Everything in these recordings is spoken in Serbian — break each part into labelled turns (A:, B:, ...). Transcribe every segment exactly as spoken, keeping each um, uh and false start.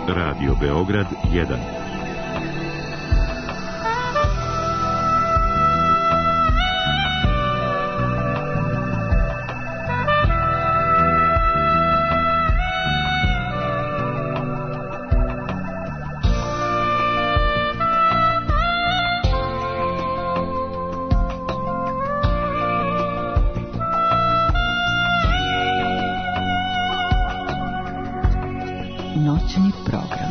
A: Radio Beograd jedan.
B: Noćni program.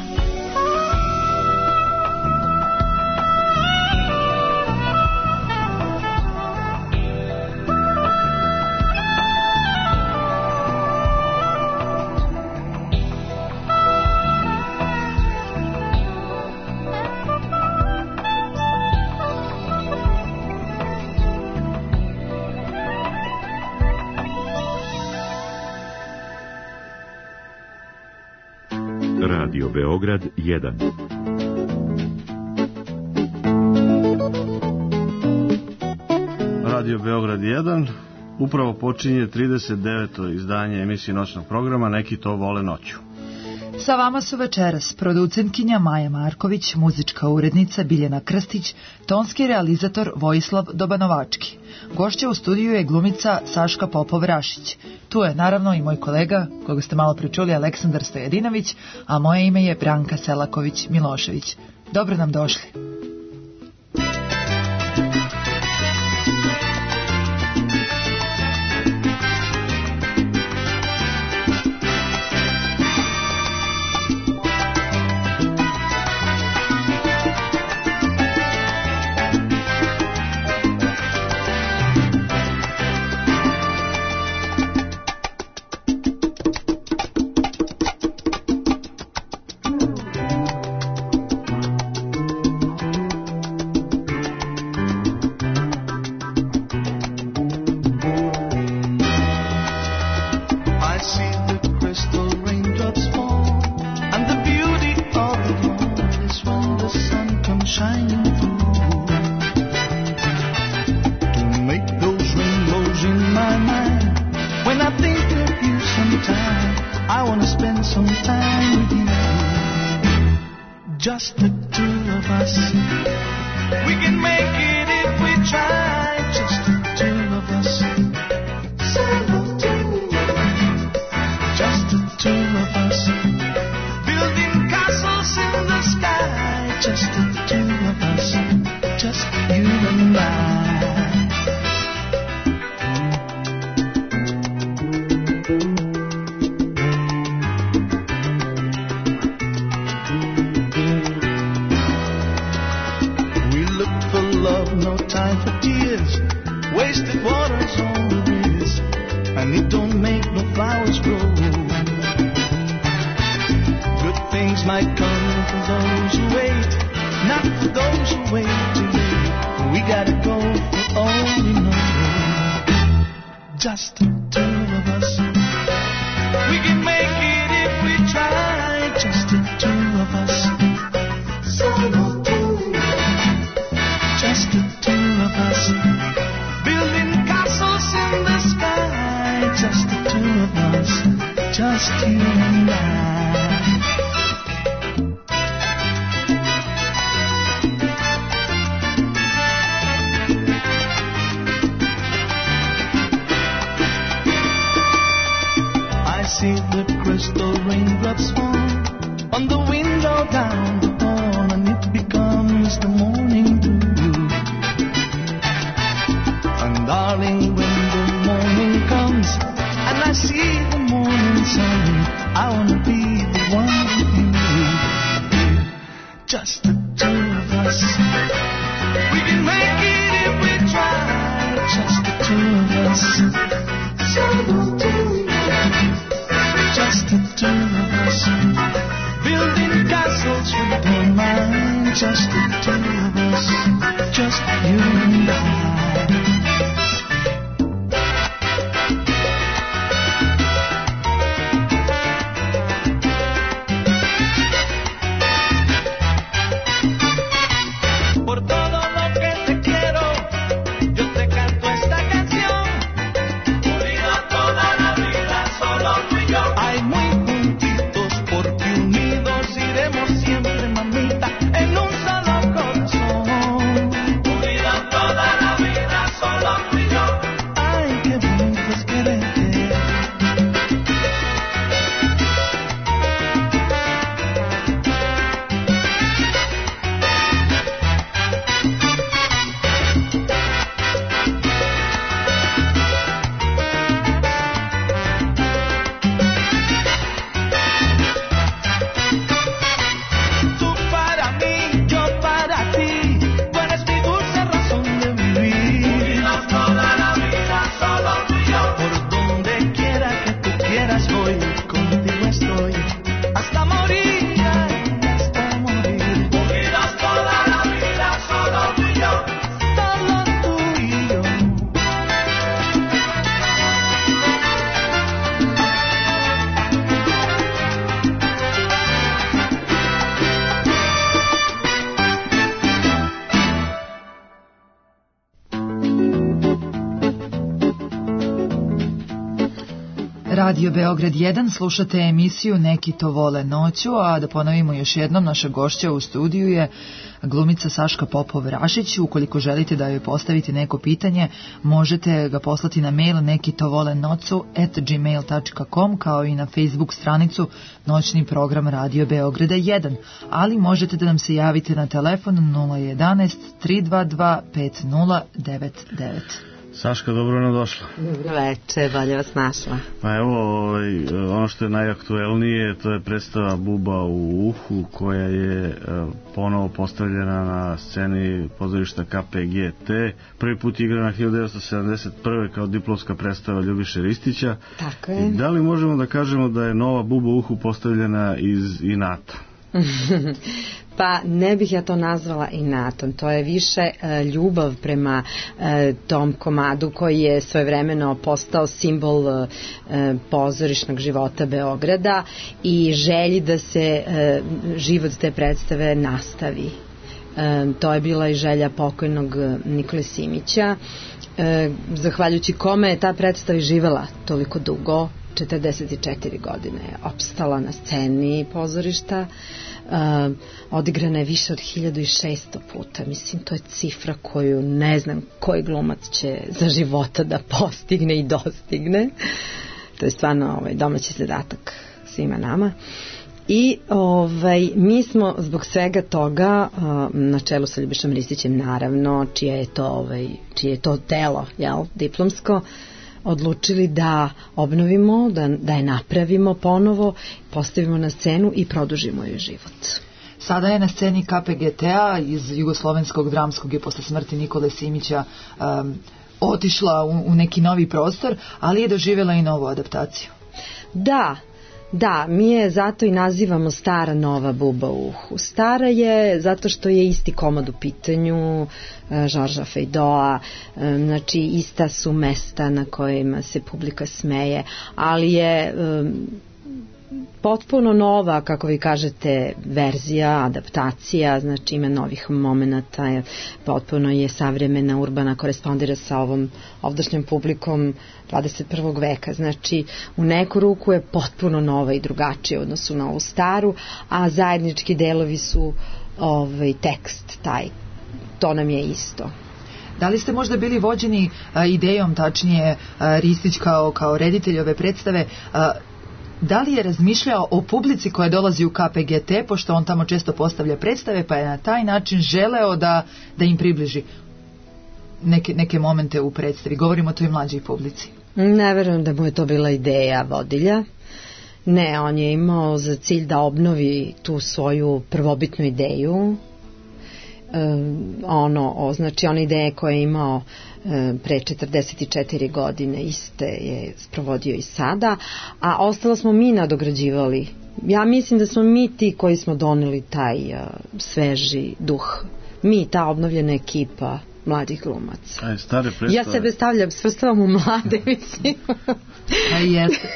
A: Radio Beograd jedan.
C: Radio Beograd jedan upravo počinje trideset deveto izdanje emisije noćnog programa Neki to vole noću.
B: Sa vama su večeras producentkinja Maja Marković, muzička urednica Biljana Krstić, tonski realizator Vojislav Dobanovački. Gošća u studiju je glumica Saška Popov-Rašić. Tu je naravno i moj kolega, koga ste malo pričuli, Aleksandar Stojadinović, a moje ime je Branka Selaković-Milošević. Dobro nam došli.
D: Just the two of us. We can make it if we try. Just the two of us. Just the two of us. Building castles in the sky. Just the two of us. Just you and I. Might come for those who wait, not for those who wait too late. We gotta go for all we know. Just the two of us. We can make it if we try. Just the two of us. Just the two of us. Building castles in the sky. Just the two of us. Just you and I. See the crystal raindrops fall on the window down the hall, and it becomes the morning dew. And darling, when the morning comes and I see the morning sun, I wanna be the one with you. Just the two of us. We can make it if we try. Just the two of us. So don't do it. Just the two of us, building castles with our mind. Just the two of us, just you and I. Por todo lo que te quiero, yo te canto esta canción. Unida toda la vida, solo tú y yo. Ay, muy juntitos porque unidos y
B: Radio Beograd jedan, slušate emisiju Neki to vole noću, a da ponovimo još jednom, naša gošća u studiju je glumica Saška Popov-Rašić. Ukoliko želite da joj postavite neko pitanje, možete ga poslati na mail nekitovolenocu at gmail dot com, kao i na Facebook stranicu Noćni program Radio Beograda jedan, ali možete da nam se javite na telefon nula jedanaest tri dva dva pet nula devet devet.
C: Saška, dobro nam došla.
E: Dobro večer, bolje vas našla.
C: Pa evo, ovaj, ono što je najaktuelnije, to je predstava Buba u uhu, koja je ponovo postavljena na sceni pozorišta K P G T. Prvi put igrana hiljadu devetsto sedamdeset prve kao diplomska predstava Ljubiše Ristića.
E: Tako je.
C: Da li možemo da kažemo da je nova Buba u uhu postavljena iz inata?
E: Pa ne bih ja to nazvala inatom, to je više e, ljubav prema e, tom komadu koji je svojevremeno postao simbol e, pozorišnog života Beograda i želji da se e, život te predstave nastavi. E, to je bila i želja pokojnog Nikole Simića, e, zahvaljujući kome je ta predstava živela toliko dugo. četrdeset četiri godine je opstala na sceni pozorišta. Uh, odigrana je više od hiljadu šesto puta. Mislim, to je cifra koju ne znam koji glumac će za života da postigne i dostigne. To je stvarno ovaj, domaći zadatak svima nama. I ovaj, mi smo zbog svega toga uh, na čelu sa Ljubišom Ristićem, naravno, čije je to, ovaj, čije je to telo, jel, diplomsko, odlučili da obnovimo, da, da je napravimo ponovo, postavimo na scenu i produžimo joj život.
B: Sada je na sceni K P G T-a iz Jugoslovenskog dramskog i posle smrti Nikole Simića um, otišla u, u neki novi prostor, ali je doživjela i novu adaptaciju.
E: Da, da, mi je zato i nazivamo stara nova Buba u uhu. Stara je zato što je isti komad u pitanju, Žorža Fejdoa, znači ista su mesta na kojima se publika smeje, ali je um, potpuno nova, kako vi kažete, verzija, adaptacija, znači ima novih momenata, potpuno je savremena, urbana, korespondira sa ovom ovdašnjom publikom dvadeset prvog veka, znači u neku ruku je potpuno nova i drugačija u odnosu na ovu staru, a zajednički delovi su ovaj tekst, taj, to nam je isto.
B: Da li ste možda bili vođeni a, idejom, tačnije a, Ristić kao, kao reditelj ove predstave, a, da li je razmišljao o publici koja dolazi u K P G T, pošto on tamo često postavlja predstave, pa je na taj način želeo da, da im približi neke, neke momente u predstavi? Govorimo o toj mlađoj publici. Ne
E: verujem da mu je to bila ideja vodilja. Ne, on je imao za cilj da obnovi tu svoju prvobitnu ideju. E, ono, o, znači one ideje koje je imao e, pre četrdeset četiri godine iste je sprovodio i sada, a ostalo smo mi nadograđivali. Ja mislim da smo mi ti koji smo doneli taj uh, sveži duh. Mi, ta obnovljena ekipa mladih glumaca.
C: Aj, stare predstave.
E: Ja sebe stavljam, svrstavam u mlade, mislim.
B: A jeste.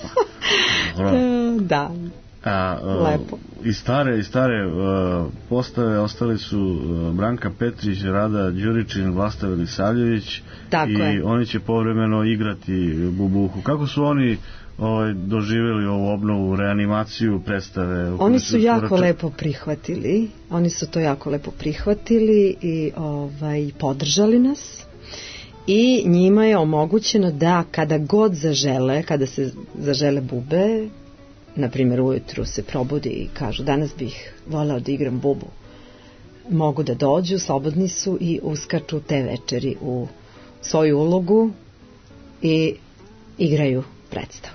E: Da.
C: A,
E: Lepo.
C: I stare, i stare uh, postave ostali su uh, Branka Petrić, Rada Đuričin, Vlasta Velisavljević.
E: Tako
C: i
E: je.
C: Oni će povremeno igrati Bubuhu. Kako su oni ovaj, doživjeli ovu obnovu, reanimaciju predstave?
E: Oni su jako račun... lepo prihvatili. Oni su to jako lepo prihvatili i ovaj, podržali nas. I njima je omogućeno da kada god zažele, kada se zažele bube, na primjer ujutru se probudi i kažu danas bih voleo da igram bubu, mogu da dođu, slobodni su i uskaču te večeri u svoju ulogu i igraju predstavu.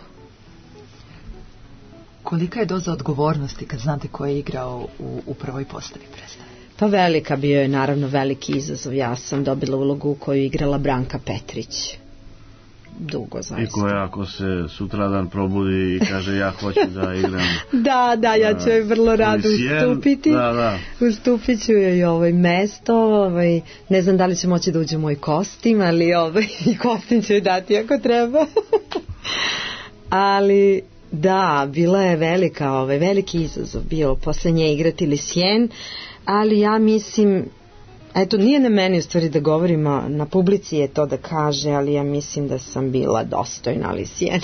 B: Kolika je doza odgovornosti kad znate ko je igrao u, u prvoj postavi predstave?
E: Pa velika, bio je naravno veliki izazov. Ja sam dobila ulogu u koju je igrala Branka Petrić. Dugo, zaista.
C: I koja ako se sutradan probudi i kaže ja hoću da igram.
E: Da, da, ja ću joj vrlo rado ustupiti.
C: Da, da.
E: Ustupit ću joj ovaj mesto, ovaj, ne znam da li će moći da uđe u moj kostim, ali ovaj, kostim ću joj dati ako treba. Ali da, bila je velika, ovaj, veliki izazov bio posle nje igrati Lisjen, ali ja mislim, Eto, nije na meni u stvari da govorim, na publici je to da kaže, ali ja mislim da sam bila dostojna Lisijene.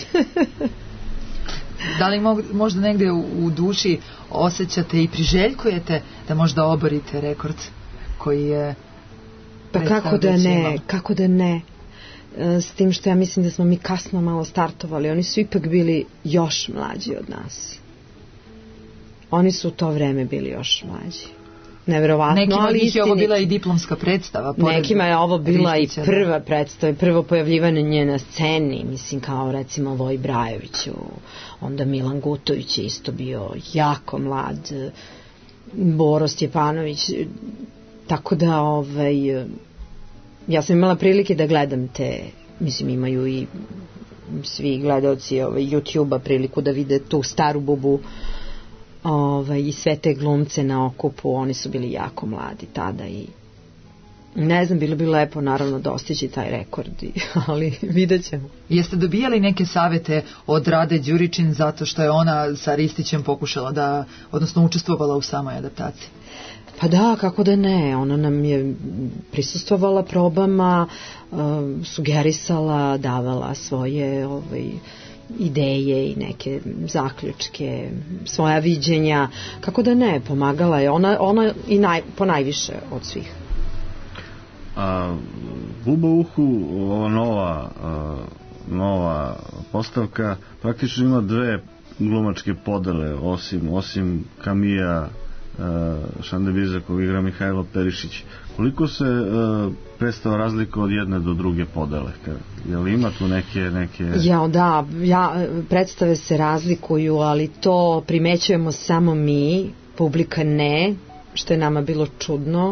B: Da li možda negde u, u duši osjećate i priželjkujete da možda oborite rekord koji je...
E: Pa kako da ne, kako da ne. S tim što ja mislim da smo mi kasno malo startovali. Oni su ipak bili još mlađi od nas. Oni su u to vreme bili još mlađi. Neverovatno,
B: nekima
E: ali
B: njih je ovo
E: istinito.
B: bila i diplomska predstava.
E: Nekima je ovo bila
B: Ristića,
E: i prva predstava, prvo pojavljivanje nje na sceni, mislim kao recimo Voj Brajović, onda Milan Gutović je isto bio jako mlad, Boro Stjepanović, tako da ovaj, ja sam imala prilike da gledam te, mislim imaju i svi gledaoci ovaj, YouTube-a priliku da vide tu staru bubu, ovaj, i sve te glumce na okupu, oni su bili jako mladi tada i ne znam, bilo bi lepo naravno dostići taj rekord, ali vidjet ćemo.
B: Jeste dobijali neke savete od Rade Đuričin zato što je ona sa Ristićem pokušala da, odnosno učestvovala u samoj adaptaciji?
E: Pa da, kako da ne, ona nam je prisustvovala probama, sugerisala, davala svoje ovaj, ideje i neke zaključke, svoja viđenja, kako da ne, pomagala je ona, ona i naj, po najviše od svih.
C: A, Buba u uhu, ova nova a, nova postavka praktično ima dve glumačke podele, osim, osim Kamija Šandebiza kog igra Mihajlo Perišić. Koliko se uh, predstava razlika od jedne do druge podele? Je li ima tu neke... neke...
E: Ja, da, ja, predstave se razlikuju, ali to primećujemo samo mi, publika ne, što je nama bilo čudno.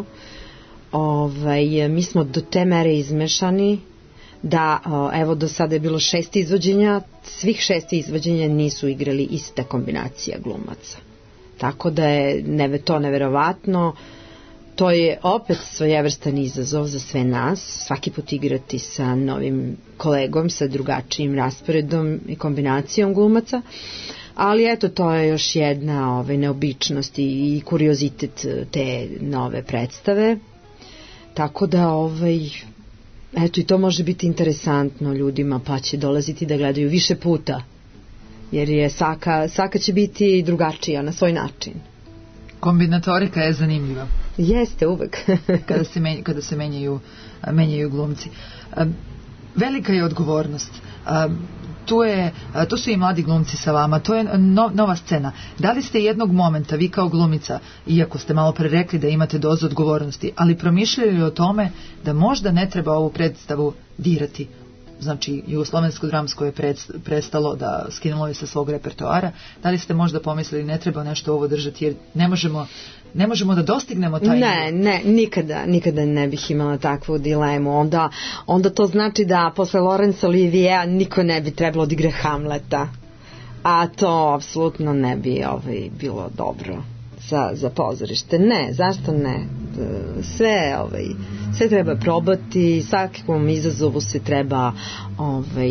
E: Ovaj, mi smo do te mere izmešani da, evo, do sada je bilo šest izvođenja, svih šest izvođenja nisu igrali ista kombinacija glumaca. Tako da je neve, to neverovatno. To je opet svojevrstan izazov za sve nas, svaki put igrati sa novim kolegom, sa drugačijim rasporedom i kombinacijom glumaca, ali eto, to je još jedna ovaj, neobičnost i, i kuriozitet te nove predstave, tako da ovaj, eto, i to može biti interesantno ljudima, pa će dolaziti da gledaju više puta, jer je svaka, svaka će biti drugačija na svoj način.
B: Kombinatorika je zanimljiva.
E: Jeste, uvek.
B: kada se, menj, kada se menjaju, menjaju glumci. Velika je odgovornost. Tu, je, tu su i mladi glumci sa vama. To je no, nova scena. Da li ste jednog momenta, vi kao glumica, iako ste malo pre rekli da imate dozu odgovornosti, ali promišljali o tome da možda ne treba ovu predstavu dirati? Znači, Jugoslovensko dramsko je prestalo da skinulo je sa svog repertoara. Da li ste možda pomislili ne treba nešto ovo držati jer ne možemo, ne možemo da dostignemo taj...
E: Ne, ne, nikada, nikada ne bih imala takvu dilemu. Onda, onda to znači da posle Laurence Oliviera niko ne bi trebalo da igra Hamleta. A to apsolutno ne bi ovaj, bilo dobro za, za pozorište. Ne, zašto ne? Sve, ovaj, sve treba probati, svakom izazovu se treba ovaj,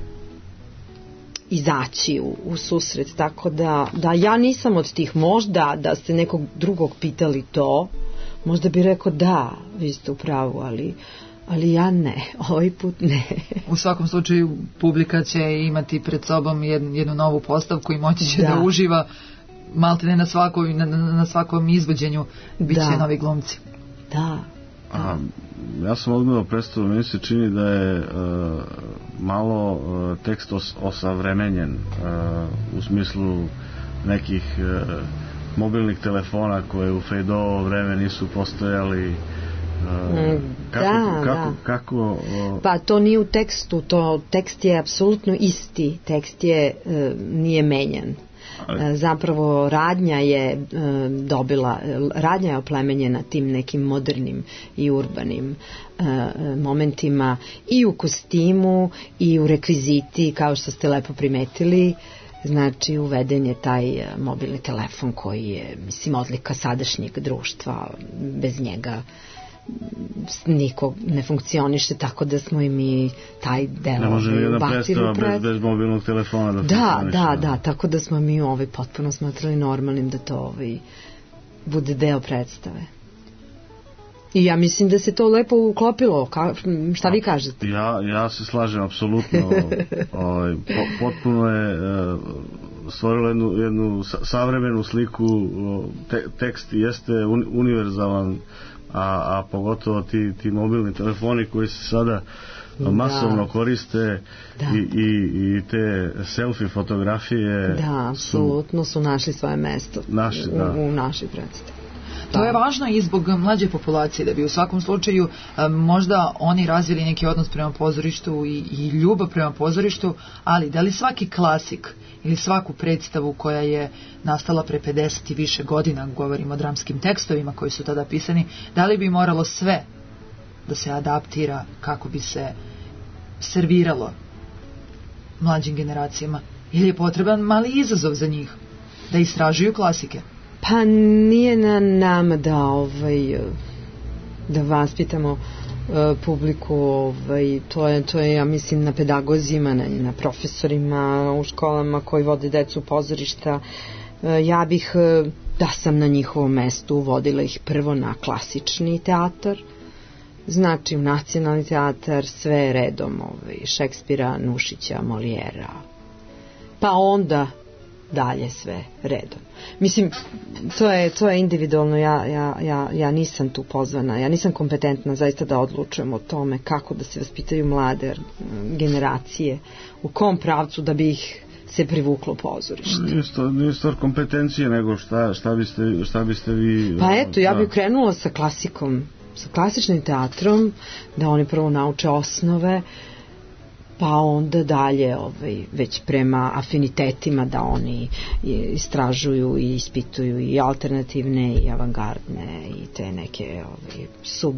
E: izaći u, u susret, tako da, da ja nisam od tih, možda da ste nekog drugog pitali to, možda bi rekao da, vi ste u pravu, ali ali ja ne, ovaj put ne.
B: U svakom slučaju publika će imati pred sobom jednu, jednu novu postavku i moći će da, da uživa malte ne na, svakoj, na, na svakom izvođenju bit će novi glumci.
E: Da.
C: A, ja sam odgledao predstavu, meni se čini da je uh, malo uh, tekst os, osavremenjen uh, u smislu nekih uh, mobilnih telefona koje u Fejdovo vreme nisu postojali. Uh, kako,
E: da,
C: kako,
E: da.
C: Kako, uh,
E: pa to nije u tekstu, to, tekst je apsolutno isti, tekst je uh, nije menjan. Ali... zapravo radnja je dobila, radnja je oplemenjena tim nekim modernim i urbanim momentima i u kostimu i u rekviziti, kao što ste lepo primetili. Znači uveden je taj mobilni telefon koji je, mislim, odlika sadašnjeg društva, bez njega niko ne funkcioniše, tako da smo i mi taj deo
C: ne može ni jedna predstava
E: pred...
C: bez, bez mobilnog telefona da,
E: da
C: funkcioniše.
E: Da, da, tako da smo mi ovaj potpuno smatrali normalnim da to ovaj bude deo predstave. I ja mislim da se to lepo uklopilo. Ka, šta vi kažete?
C: Ja, ja se slažem apsolutno. ovaj, po, potpuno je e, stvorilo jednu, jednu savremenu sliku. Te, tekst jeste un, univerzalan, a, a pogotovo ti, ti mobilni telefoni koji se sada masovno da. koriste da. I, i, i te selfie fotografije
E: da, apsolutno su, su našli svoje mesto
C: naši,
E: u,
C: da.
E: u našoj predstavi.
B: To je važno i zbog mlađe populacije, da bi u svakom slučaju možda oni razvili neki odnos prema pozorištu i, i ljubav prema pozorištu, ali da li svaki klasik ili svaku predstavu koja je nastala pre pedeset i više godina, govorimo o dramskim tekstovima koji su tada pisani, da li bi moralo sve da se adaptira kako bi se serviralo mlađim generacijama, ili je potreban mali izazov za njih da istražuju klasike?
E: Pa nije na nama da ovaj da vaspitamo uh, publiku, ovaj to je to je ja mislim na pedagozima, na, na profesorima u školama koji vode decu u pozorišta. Uh, ja bih uh, da sam na njihovom mestu vodila ih prvo na klasični teatar, znači u nacionalni teatar, sve redom, ovaj Šekspira, Nušića, Molijera, pa onda dalje sve redom. Mislim, to je, to je individualno, ja, ja, ja, ja nisam tu pozvana, ja nisam kompetentna zaista da odlučujem o tome kako da se vaspitaju mlade generacije, u kom pravcu da bi ih se privuklo pozorište.
C: Nije stvar, nije stvar kompetencije, nego šta, šta, biste, šta biste vi...
E: Pa eto, ja bih krenula sa klasikom, sa klasičnim teatrom, da oni prvo nauče osnove, pa onda dalje ovaj, već prema afinitetima da oni istražuju i ispituju i alternativne i avangardne i te neke ovaj, sub...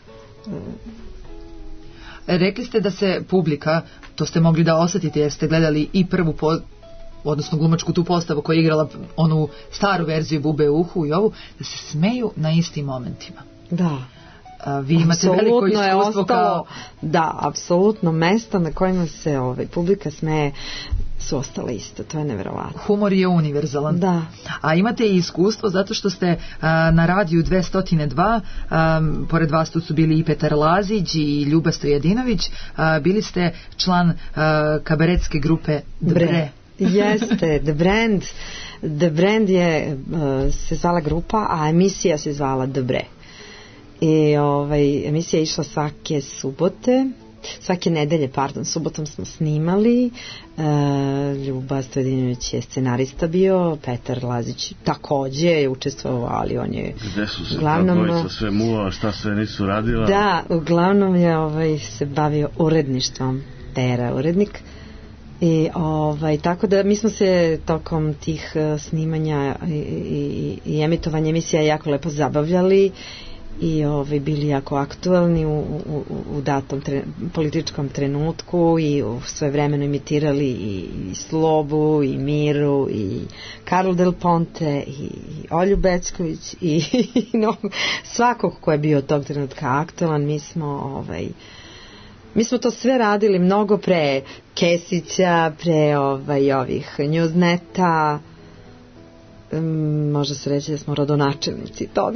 B: Rekli ste da se publika, to ste mogli da osetite jer ste gledali i prvu po, odnosno glumačku tu postavu koja je igrala onu staru verziju Bube u uhu i ovu, da se smeju na istim momentima.
E: Da.
B: A, vi imate apsolutno veliko iskustvo kao...
E: Da, apsolutno mesta na kojima se ovaj, publika smeje su ostale isto, to je neverovatno.
B: Humor je univerzalan.
E: Da.
B: A imate i iskustvo zato što ste a, na radiju dvesta dva, a, pored vas tu su bili i Petar Lazić i Ljuba Stojadinović, a, bili ste član a, kabaretske grupe Bre. Bre.
E: Jeste, The Brand. The Brand je uh, se zvala grupa, a emisija se zvala The Bre. I ovaj, emisija je išla svake subote, svake nedelje, pardon, subotom smo snimali, e, Ljuba Stojadinović je scenarista bio, Petar Lazić takođe je učestvovao, ali on je...
C: Gde su se uglavnom, ta dvojica sve mula, šta sve nisu radila?
E: Da, uglavnom je ovaj, se bavio uredništvom, Pera urednik. I ovaj, tako da mi smo se tokom tih uh, snimanja i, i, i emitovanja emisija jako lepo zabavljali i ovaj, bili jako aktuelni u, u, u datom tre, političkom trenutku i u svoje vremeno imitirali i, i Slobu i Miru i Karlo Del Ponte i, i Olju Becković i, i no, svakog ko je bio tog trenutka aktuelan. Mi smo ovaj, mi smo to sve radili mnogo pre Kesića, pre ovaj, ovih Newsneta. Um, može se reći da smo rodonačelnici toga.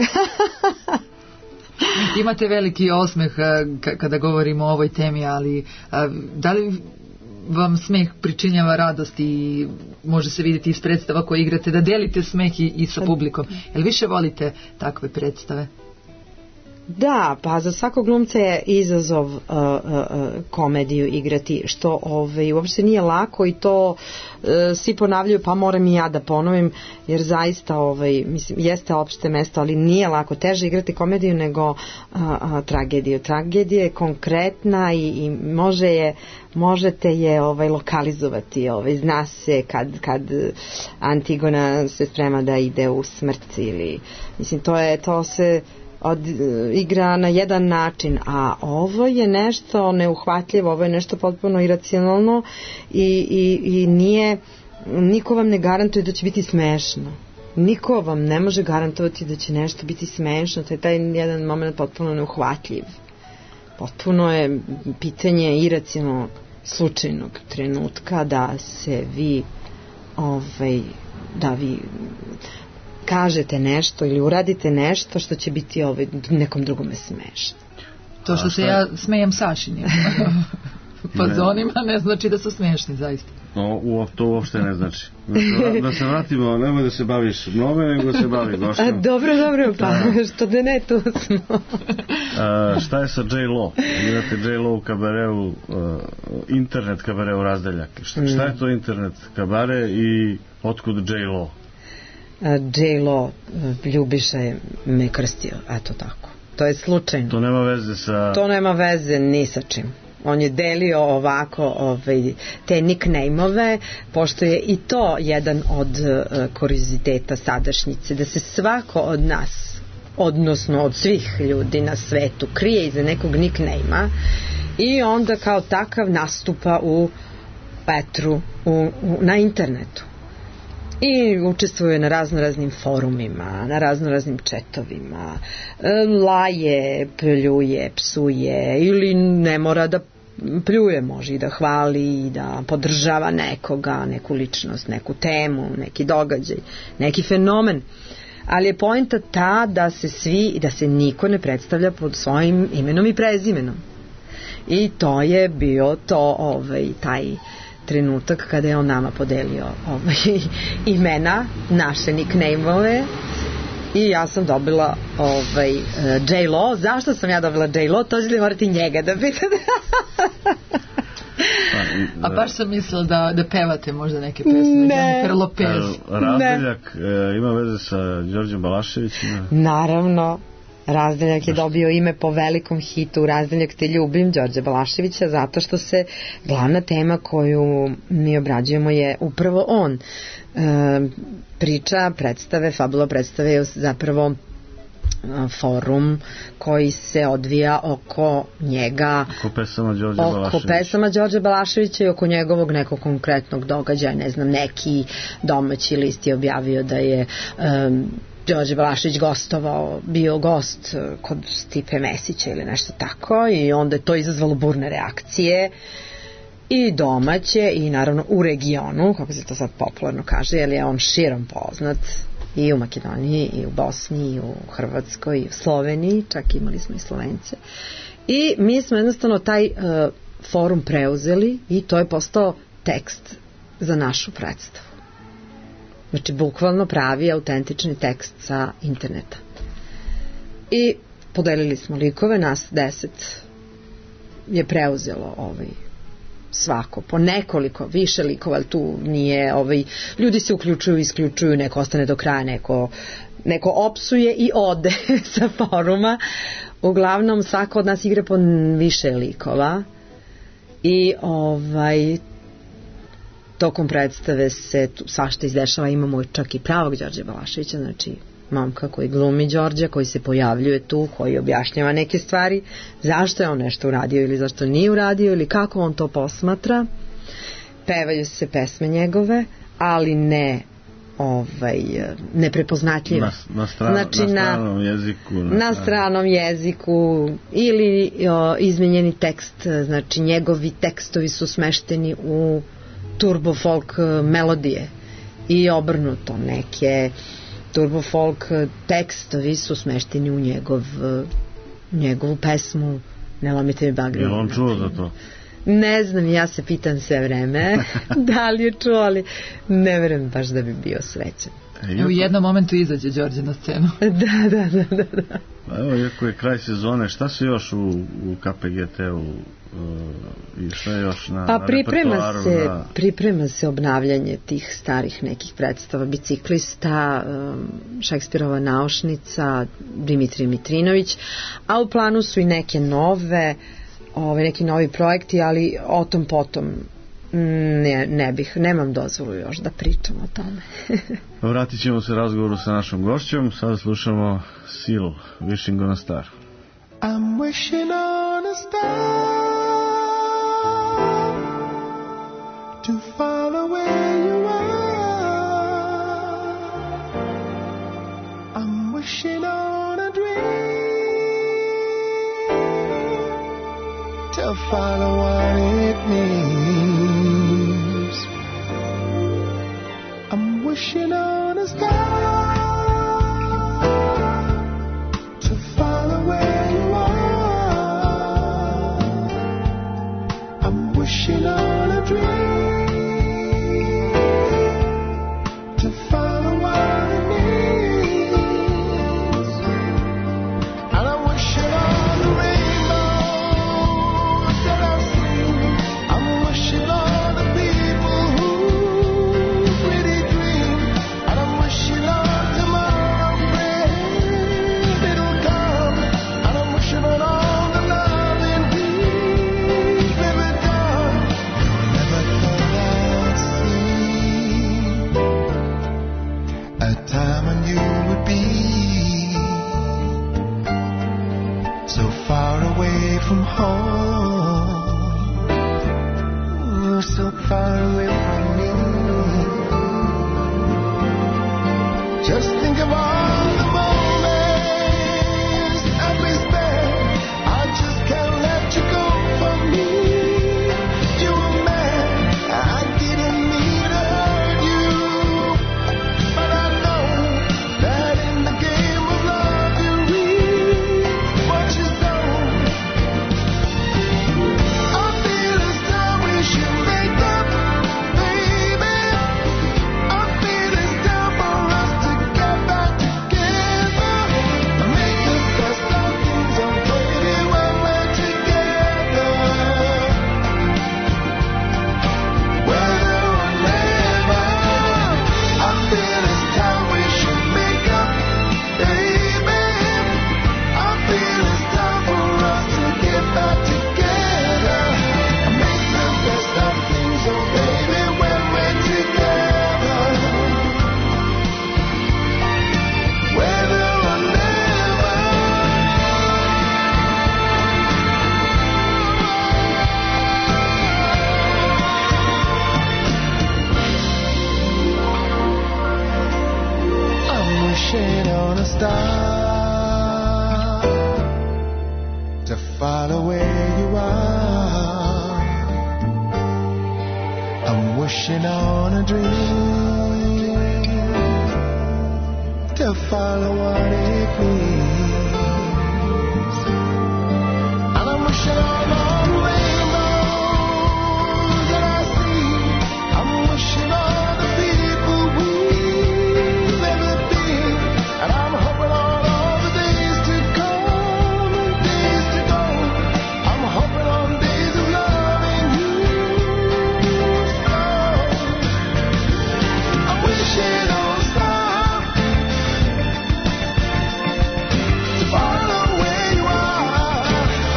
B: Imate veliki osmeh kada govorimo o ovoj temi, ali da li vam smeh pričinjava radost i može se vidjeti iz predstava koje igrate da delite smeh i, i sa publikom? Jel više volite takve predstave?
E: Da, pa za svakog glumca je izazov uh, uh, komediju igrati, što ovaj, uopšte nije lako i to uh, svi ponavljaju, pa moram i ja da ponovim, jer zaista ovaj, mislim, jeste opšte mesto, ali nije lako, teže igrati komediju nego uh, uh, tragediju. Tragedija je konkretna i, i može je možete je ovaj lokalizovati, ovaj zna se kad kad Antigona se sprema da ide u smrt ili mislim to je to se od, igra na jedan način, a ovo je nešto neuhvatljivo, ovo je nešto potpuno iracionalno i, i, i nije, niko vam ne garantuje da će biti smešno, niko vam ne može garantovati da će nešto biti smešno, to je taj jedan moment potpuno neuhvatljiv, potpuno je pitanje iracionalno slučajnog trenutka da se vi ovaj, da vi kažete nešto ili uradite nešto što će biti ovaj, nekom drugome smešno.
B: To što se ja smejem Sašinim fazonima ne znači da su smešni, zaista.
C: No, u, to uopšte ne znači. Da, da se vratimo, nemoj da se baviš mnogo, nego da se bavi gošćom.
E: A, dobro, dobro, pa da. Što da ne, tu smo.
C: A, šta je sa J-Lo? Imate J-Lo u kabareu, uh, internet kabareu Razdeljak. Šta, mm. šta je to internet kabare i otkud J-Lo?
E: J-Lo, Ljubiša je me krstio, eto tako. To je slučajno.
C: To nema veze sa...
E: To nema veze ni sa čim. On je delio ovako ovaj, te nickname-ove, pošto je i to jedan od uh, kurioziteta sadašnjice, da se svako od nas, odnosno od svih ljudi na svetu, krije iza nekog nickname-a i onda kao takav nastupa u etru, u, u, na internetu. I učestvuje na raznoraznim forumima, na raznoraznim četovima, laje, pljuje, psuje ili ne mora da pljuje, može i da hvali i da podržava nekoga, neku ličnost, neku temu, neki događaj, neki fenomen. Ali je poenta ta da se svi, da se niko ne predstavlja pod svojim imenom i prezimenom. I to je bio to, ovaj, taj trenutak kada je on nama podelio ovaj, imena, naše nickname-ove i ja sam dobila ovaj, J-Lo. Zašto sam ja dobila J-Lo? To će li morati njega da pitate?
B: A baš sam mislila da, da pevate možda neke pesme.
E: Ne.
C: Razdeljak ne. Ima veze sa Đorđem Balaševićem?
E: Naravno. Razdeljak je dobio ime po velikom hitu Razdeljak te ljubim Đorđe Balaševića, zato što se glavna tema koju mi obrađujemo je upravo on. E, priča, predstave, fabula predstave je zapravo forum koji se odvija oko njega,
C: oko pesama Đorđe Balaševića,
E: oko pesama Đorđe Balaševića i oko njegovog nekog konkretnog događaja. Ne znam, neki domaći list je objavio da je um, Đorđe Balašević gostovao, bio gost kod Stipe Mesića ili nešto tako i onda je to izazvalo burne reakcije i domaće i naravno u regionu, kako se to sad popularno kaže, jer je on širom poznat i u Makedoniji i u Bosni i u Hrvatskoj i u Sloveniji, čak imali smo i Slovence i mi smo jednostavno taj uh, forum preuzeli i to je postao tekst za našu predstavu. Znači, bukvalno pravi autentični tekst sa interneta. I podelili smo likove, nas deset je preuzelo ovaj, svako, po nekoliko, više likova, ali tu nije, ovaj, ljudi se uključuju, isključuju, neko ostane do kraja, neko, neko opsuje i ode sa foruma. Uglavnom, svako od nas igra po više likova i ovaj... tokom predstave se svašta izdešava, imamo čak i pravog Đorđe Balaševića, znači momka koji glumi Đorđa, koji se pojavljuje tu, koji objašnjava neke stvari, zašto je on nešto uradio ili zašto nije uradio ili kako on to posmatra. Pevaju se pesme njegove, ali ne ovaj, neprepoznatljive.
C: Na, na, stran, znači, na stranom jeziku. Na,
E: na stranom jeziku ili o, izmenjeni tekst, znači njegovi tekstovi su smešteni u turbo folk melodije i obrnuto, neke turbo folk tekstovi su smešteni u njegov, njegovu pesmu Ne lomite mi bagre.
C: Je on čuo za to?
E: Ne znam, ja se pitam sve vreme da li je čuo, ali ne verujem baš da bi bio srećan.
B: E, u jednom momentu izađe Đorđe na scenu.
E: Da, da, da, da, da.
C: Evo, iako je kraj sezone, šta se još u, u K P G T-u uh, i šta je još na,
E: pa,
C: na
E: priprema
C: repertoaru?
E: Se,
C: da...
E: Priprema se obnavljanje tih starih nekih predstava, Biciklista, um, Šekspirova naušnica, Dimitrij Mitrinović, a u planu su i neke nove, ove, neki novi projekti, ali o tom potom ne, ne bih, nemam dozvolu još da pričam o tome.
C: Vratit ćemo se razgovoru sa našom gošćom. Sada slušamo Seal, Wishing on a Star.
D: I'm wishing on a star to follow where you are. I'm wishing on a dream to follow what it means. I'm wishing on a star
F: woman you would be. So far away from home, so far away from me. Just think of all the moments that we spent. I just can't let you go from me. You were mad, I didn't mean to hurt you, but I know that in the game of love you reap what you sow. I feel as though we should make up, baby. I feel it's time for us to get back together. Make the best of things, oh baby, when we're together. Whether or never, I feel it's time we should make up, baby. I feel it's time for us to get back together. Make the best of things, oh baby, when we're together. Whether or never. I'm wishing on a star to follow where you are. I'm wishing on a dream to follow what it means. And I'm wishing on all the rainbows that I see. I'm wishing on the people we've ever been. And I'm hoping on all the days to come and days to go. I'm hoping on days of loving you. So I'm wishing on a star to follow where you are.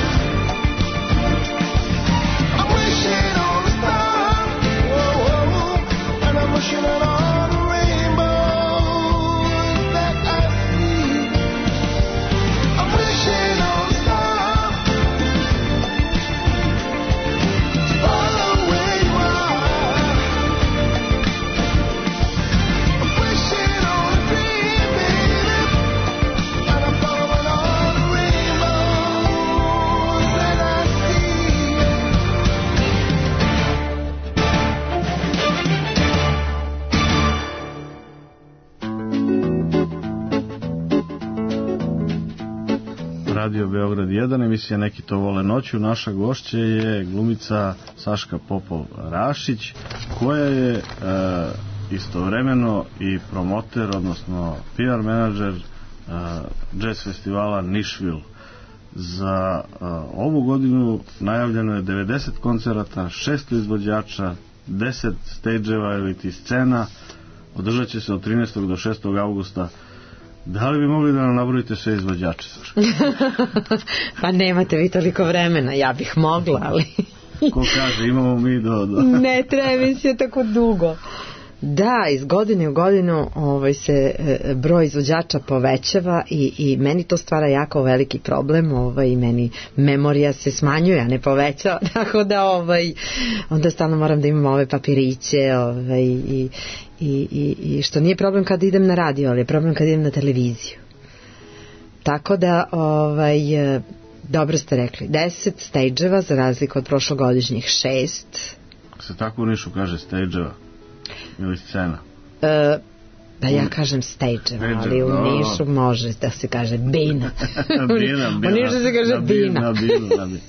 F: I'm wishing on a star, whoa, and I'm wishing on all the rainbows that I see. I'm wishing on a star to follow where you are. I'm wishing on a dream, baby, and I'm following all the rainbows that I see.
C: Radio Beograd jedan, emisija Neki to vole noću. Naša gošća je glumica Saška Popov-Rašić, koja je e, istovremeno i promoter, odnosno P R menadžer e, jazz festivala Nashville. Za e, ovu godinu najavljeno je devedeset koncerata, šesto izvođača, deset stage-eva ili ti scena. Održat će se od trinaestog do šestog avgusta. Da li bi mogli da nam nabrojite sve izvođače?
E: Pa nemate vi toliko vremena, ja bih mogla, ali
C: Ko kaže, imamo mi do... do...
E: ne treba mi se tako dugo. Da, iz godine u godinu ovaj, se e, broj izvođača povećava i, i meni to stvara jako veliki problem, ovaj, meni memorija se smanjuje, a ne povećava, tako da ovaj, onda stalno moram da imam ove papiriće ovaj, i, i, i, i što nije problem kad idem na radio, ali je problem kad idem na televiziju. Tako da ovaj, e, dobro ste rekli, deset stage-eva za razliku od prošlogodišnjih šest.
C: Se tako u Nišu kaže stage-eva ili scena?
E: E, da ja kažem stage-eva, ali u Nišu može da se kaže bina.
C: bina, bina.
E: U Nišu se kaže
C: na
E: bina.
C: Na binu, na binu.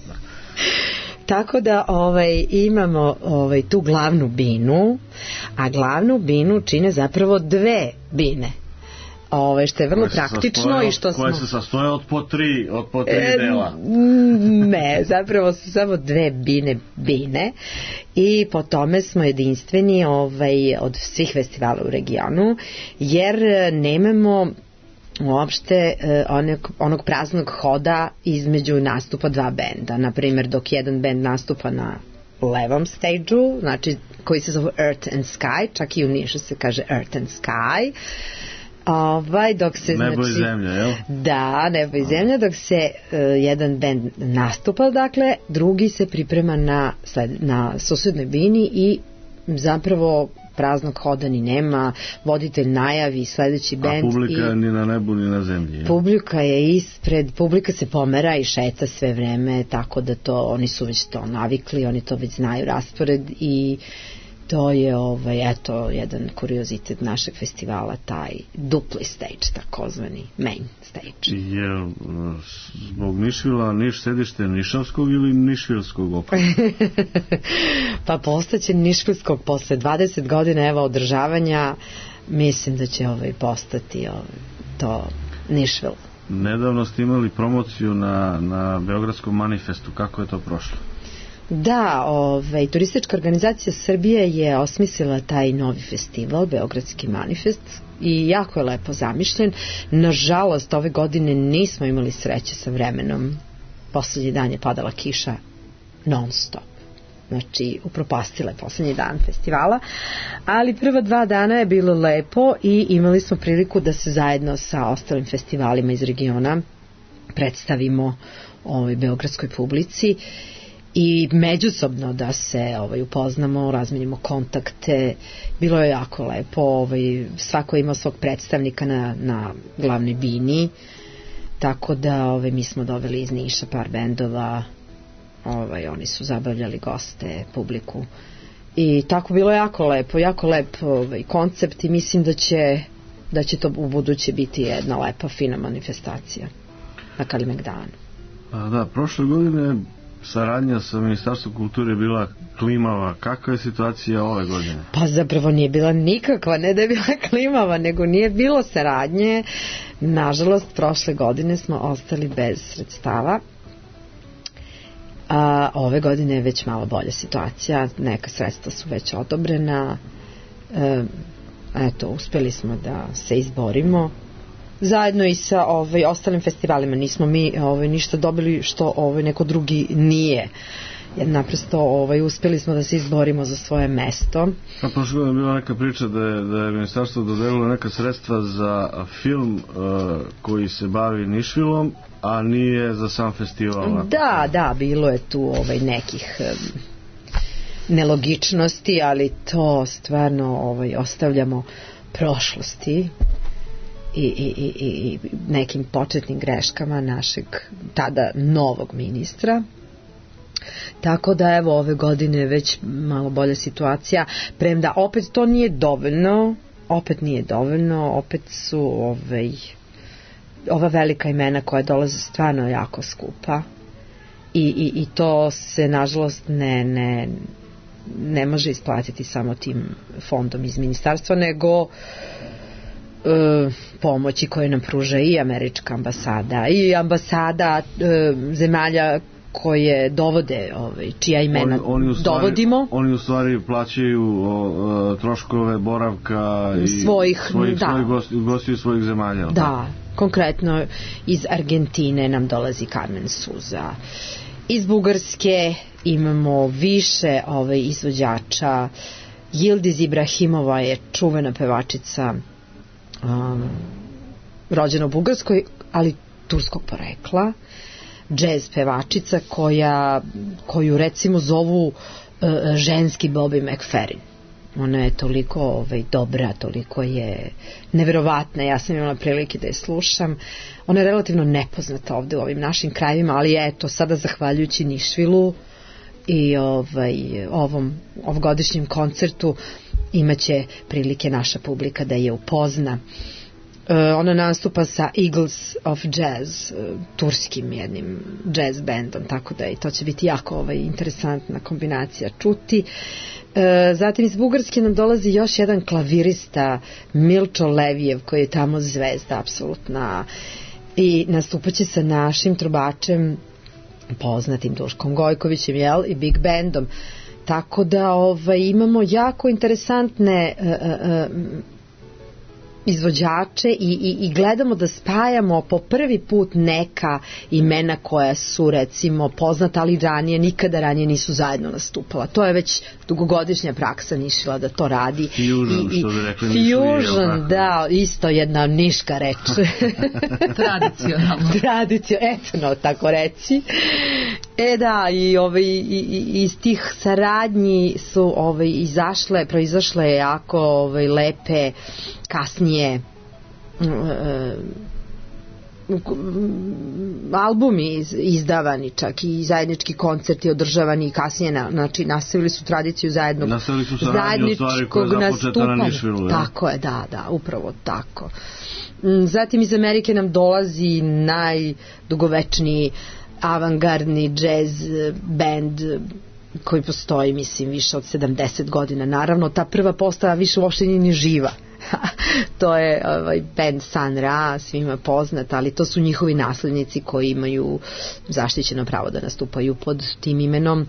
E: Tako da ovaj, imamo ovaj, tu glavnu binu, a glavnu binu čine zapravo dve bine. Ove, što je vrlo koje praktično i što smo...
C: Koje se sastoje od po tri, od po tri
E: e,
C: dela.
E: Ne, zapravo su samo dve bine bine i po tome smo jedinstveni ovaj, od svih festivala u regionu, jer nemamo uopšte onog, onog praznog hoda između nastupa dva benda. Naprimjer, dok jedan bend nastupa na levom stage-u, znači koji se zove Earth and Sky, čak i u Nišu se kaže Earth and Sky, Ovaj, dok se,
C: Nebo
E: znači,
C: i zemlja, jel?
E: Da, Nebo i zemlja, dok se uh, jedan bend nastupa, dakle, drugi se priprema na, na susednoj bini i zapravo praznog hoda ni nema, voditelj najavi sledeći bend.
C: A publika
E: i
C: ni na nebu ni na zemlji. Je?
E: Publika je ispred, publika se pomera i šeta sve vreme, tako da to, oni su već to navikli, oni to već znaju raspored i to je, ovaj, eto, jedan kuriozitet našeg festivala, taj dupli stage, takozvani main stage.
C: Je zbog Nišvila Niš sedište Nišavskog ili Nišvilskog okruga?
E: Pa postaće Nišvilskog posle dvadeset godina evo održavanja, mislim da će ovaj postati ovaj, to Nišvil.
C: Nedavno ste imali promociju na, na Beogradskom manifestu, kako je to prošlo?
E: Da, ovaj, turistička organizacija Srbije je osmislila taj novi festival, Beogradski manifest, i jako je lepo zamišljen. Nažalost, ove godine nismo imali sreće sa vremenom. Poslednji dan je padala kiša non stop. Znači, upropastila je poslednji dan festivala, ali prva dva dana je bilo lepo i imali smo priliku da se zajedno sa ostalim festivalima iz regiona predstavimo ovoj beogradskoj publici i međusobno da se ovaj, upoznamo, razmenimo kontakte. Bilo je jako lepo, ovaj, svako je imao svog predstavnika na, na glavnoj bini, tako da ovaj, mi smo doveli iz Niša par bendova, ovaj, oni su zabavljali goste, publiku i tako bilo jako lepo, jako lep ovaj, koncept i mislim da će, da će to u buduće biti jedna lepa, fina manifestacija na Kalemegdanu.
C: A da, prošle godine saradnja sa Ministarstvom kulture bila klimava. Kakva je situacija ove godine?
E: Pa zapravo nije bila nikakva, ne da je bila klimava, nego nije bilo saradnje. Nažalost, prošle godine smo ostali bez sredstava. A ove godine je već malo bolja situacija, neka sredstva su već odobrena. E, eto, uspeli smo da se izborimo. Zajedno i sa ovaj, ostalim festivalima nismo mi ovaj, ništa dobili što ovaj, neko drugi nije. Jer naprosto ovaj, uspeli smo da se izborimo za svoje mesto.
C: A prošle godine je bila neka priča da je, da je ministarstvo dodelilo neka sredstva za film uh, koji se bavi Nišvilom, a nije za sam festival.
E: Da, da, bilo je tu ovaj, nekih um, nelogičnosti, ali to stvarno ovaj, ostavljamo prošlosti. I, i, i, i nekim početnim greškama našeg tada novog ministra. Tako da evo ove godine već malo bolja situacija, premda opet to nije dovoljno, opet nije dovoljno, opet su ovaj, ova velika imena koja dolaze stvarno jako skupa i, i, i to se nažalost ne, ne, ne može isplatiti samo tim fondom iz ministarstva, nego E, pomoći koje nam pruža i američka ambasada i ambasada e, zemalja koje dovode, ovaj, čija imena
C: oni, oni stvari,
E: dovodimo.
C: Oni u stvari plaćaju o, troškove boravka i
E: svojih,
C: svojih,
E: da.
C: svojih gosti, gostiju svojih zemalja.
E: Da, tako? Konkretno iz Argentine nam dolazi Carmen Souza. Iz Bugarske imamo više ovaj, izvođača. Yildiz Ibrahimova je čuvena pevačica, Um, rođena u Bugarskoj, ali turskog porekla, džez pevačica koja, koju recimo zovu uh, ženski Bobby McFerrin. Ona je toliko ovaj, dobra, toliko je neverovatna, ja sam imala prilike da je slušam. Ona je relativno nepoznata ovde u ovim našim krajevima, ali eto, sada zahvaljujući Nišvilu i ovaj, ovom ovogodišnjem koncertu imaće prilike naša publika da je upozna. E, ona nastupa sa Eagles of Jazz, e, turskim jednim jazz bandom, tako da i to će biti jako ovaj, interesantna kombinacija čuti. E, zatim iz Bugarske nam dolazi još jedan klavirista, Milčo Levijev, koji je tamo zvezda apsolutna i nastupaće sa našim trubačem, poznatim Duškom Gojkovićem, jel, i big bandom. Tako da ovaj, imamo jako interesantne uh, uh, izvođače i, i, i gledamo da spajamo po prvi put neka imena koja su recimo poznata, ali ranije, nikada ranije nisu zajedno nastupala. To je već dugogodišnja praksa Nišvila da to radi.
C: Fusion,
E: I, i,
C: što bi rekli
E: Fusion, da, isto jedna niška reč.
B: Tradicionalno.
E: Tradicio, eto, no, tako reći. E da, i, ovaj, i, i, iz tih saradnji su ovaj, izašle, proizašle jako ovaj, lepe kasnije albumi izdavani, čak i zajednički koncerti održavani i kasnije na, znači nastavili su tradiciju zajedno,
C: nastavili su saradnju stvari koja je započeta na Nišvilu.
E: Tako je, da, da, upravo tako. Zatim iz Amerike nam dolazi najdugovečniji avangardni jazz band koji postoji, mislim, više od sedamdeset godina. Naravno, ta prva postava više uopšte nije ni živa. To je ovaj, band Sun Ra, svima poznat, ali to su njihovi naslednici koji imaju zaštićeno pravo da nastupaju pod tim imenom.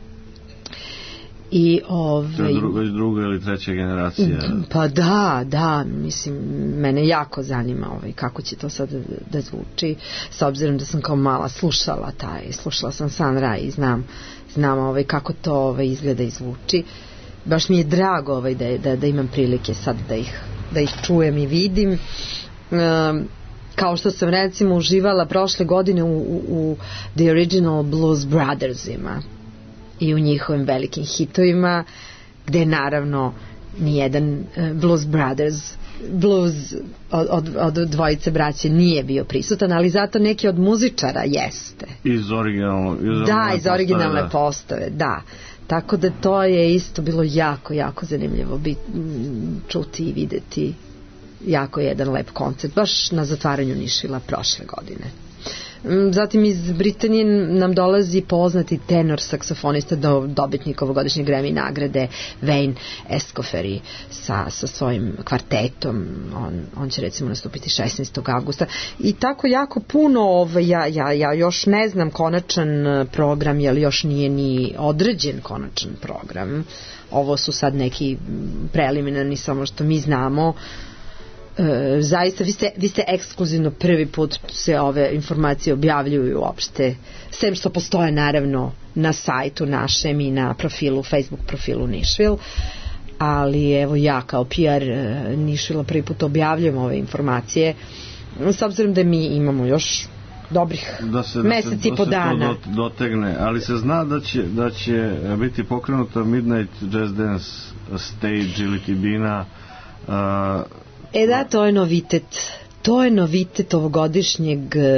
E: I ovaj,
C: to je druga, druga ili treća generacija.
E: Pa da, da, mislim, mene jako zanima ovaj, kako će to sad da, da zvuči, s obzirom da sam kao mala slušala taj, slušala sam Sun Ra i znam, znam ovaj, kako to ovaj, izgleda i zvuči. Baš mi je drago ovaj, da, da, da imam prilike sad da ih, da ih čujem i vidim. Um, kao što sam recimo uživala prošle godine u, u, u The Original Blues Brothersima i u njihovim velikim hitovima, gde naravno nijedan Blues Brothers blues od, od, od dvojice braće nije bio prisutan, ali zato neki od muzičara jeste.
C: Iz originalne
E: Da, iz originalne
C: postave,
E: postave, da. Tako da to je isto bilo jako, jako zanimljivo bit, čuti i videti. Jako jedan lep koncert, baš na zatvaranju Nišvila prošle godine. Zatim iz Britanije nam dolazi poznati tenor saksofonista, do, dobitnik ovogodišnje Grammy nagrade Wayne Escoffery sa, sa svojim kvartetom. On, on će recimo nastupiti šesnaestog avgusta i tako jako puno ovaj, ja, ja, ja još ne znam konačan program, jer još nije ni određen konačan program. Ovo su sad neki preliminarni, samo što mi znamo. E, zaista vi ste, vi ste ekskluzivno prvi put se ove informacije objavljuju uopšte, sem što postoje naravno na sajtu našem i na profilu, Facebook profilu Nišvil, ali evo ja kao P R Nišvila prvi put objavljujem ove informacije, s obzirom da mi imamo još dobrih
C: da se,
E: mesec i po dana
C: da se to dotegne, ali se zna da će, da će biti pokrenuta Midnight Jazz Dance Stage ili Tibina. uh,
E: E da, to je novitet. To je novitet ovogodišnjeg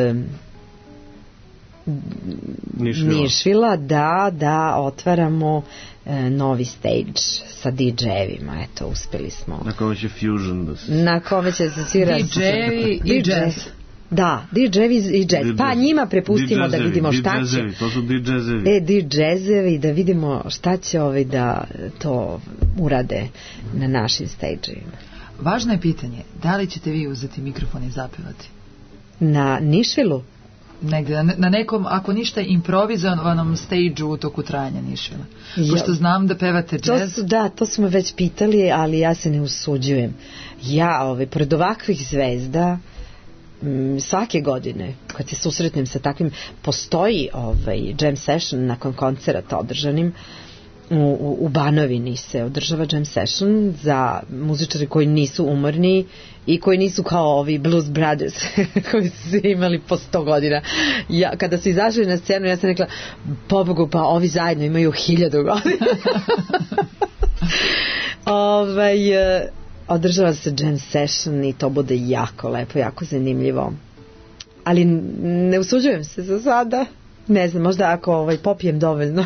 C: Nišvila.
E: Nišvila, da, da otvaramo e, novi stage sa D J-evima. Eto, uspeli smo.
C: Na kome će Fusion da se...
E: Na kome će se svira...
B: D J-evi i jazz.
E: Da, D J-evi i jazz. Pa njima prepustimo da vidimo šta će...
C: To su D J-evi.
E: E, D J-evi, da vidimo šta će ovaj da to urade na našim stage-evima.
B: Važno je pitanje, da li ćete vi uzeti mikrofon i zapevati?
E: Na Nišvilu?
B: Negde, na nekom, ako ništa, improvizovanom stage-u u toku trajanja Nišvila. Pošto znam da pevate jazz.
E: To su, da, to smo već pitali, ali ja se ne usuđujem. Ja, ovaj, pored ovakvih zvezda, m, svake godine, kad se susretnem sa takvim, postoji ovaj, jam session nakon koncerata održanim, U, u, u Banovini se održava jam session za muzičari koji nisu umorni i koji nisu kao ovi Blues Brothers koji su imali po sto godina. Ja, kada su izašli na scenu, ja sam rekla, pobogu, pa ovi zajedno imaju hiljadu godina. ovaj, održava se jam session i to bude jako lepo, jako zanimljivo. Ali ne usuđujem se za sada. Ne znam, možda ako ovaj, popijem dovoljno.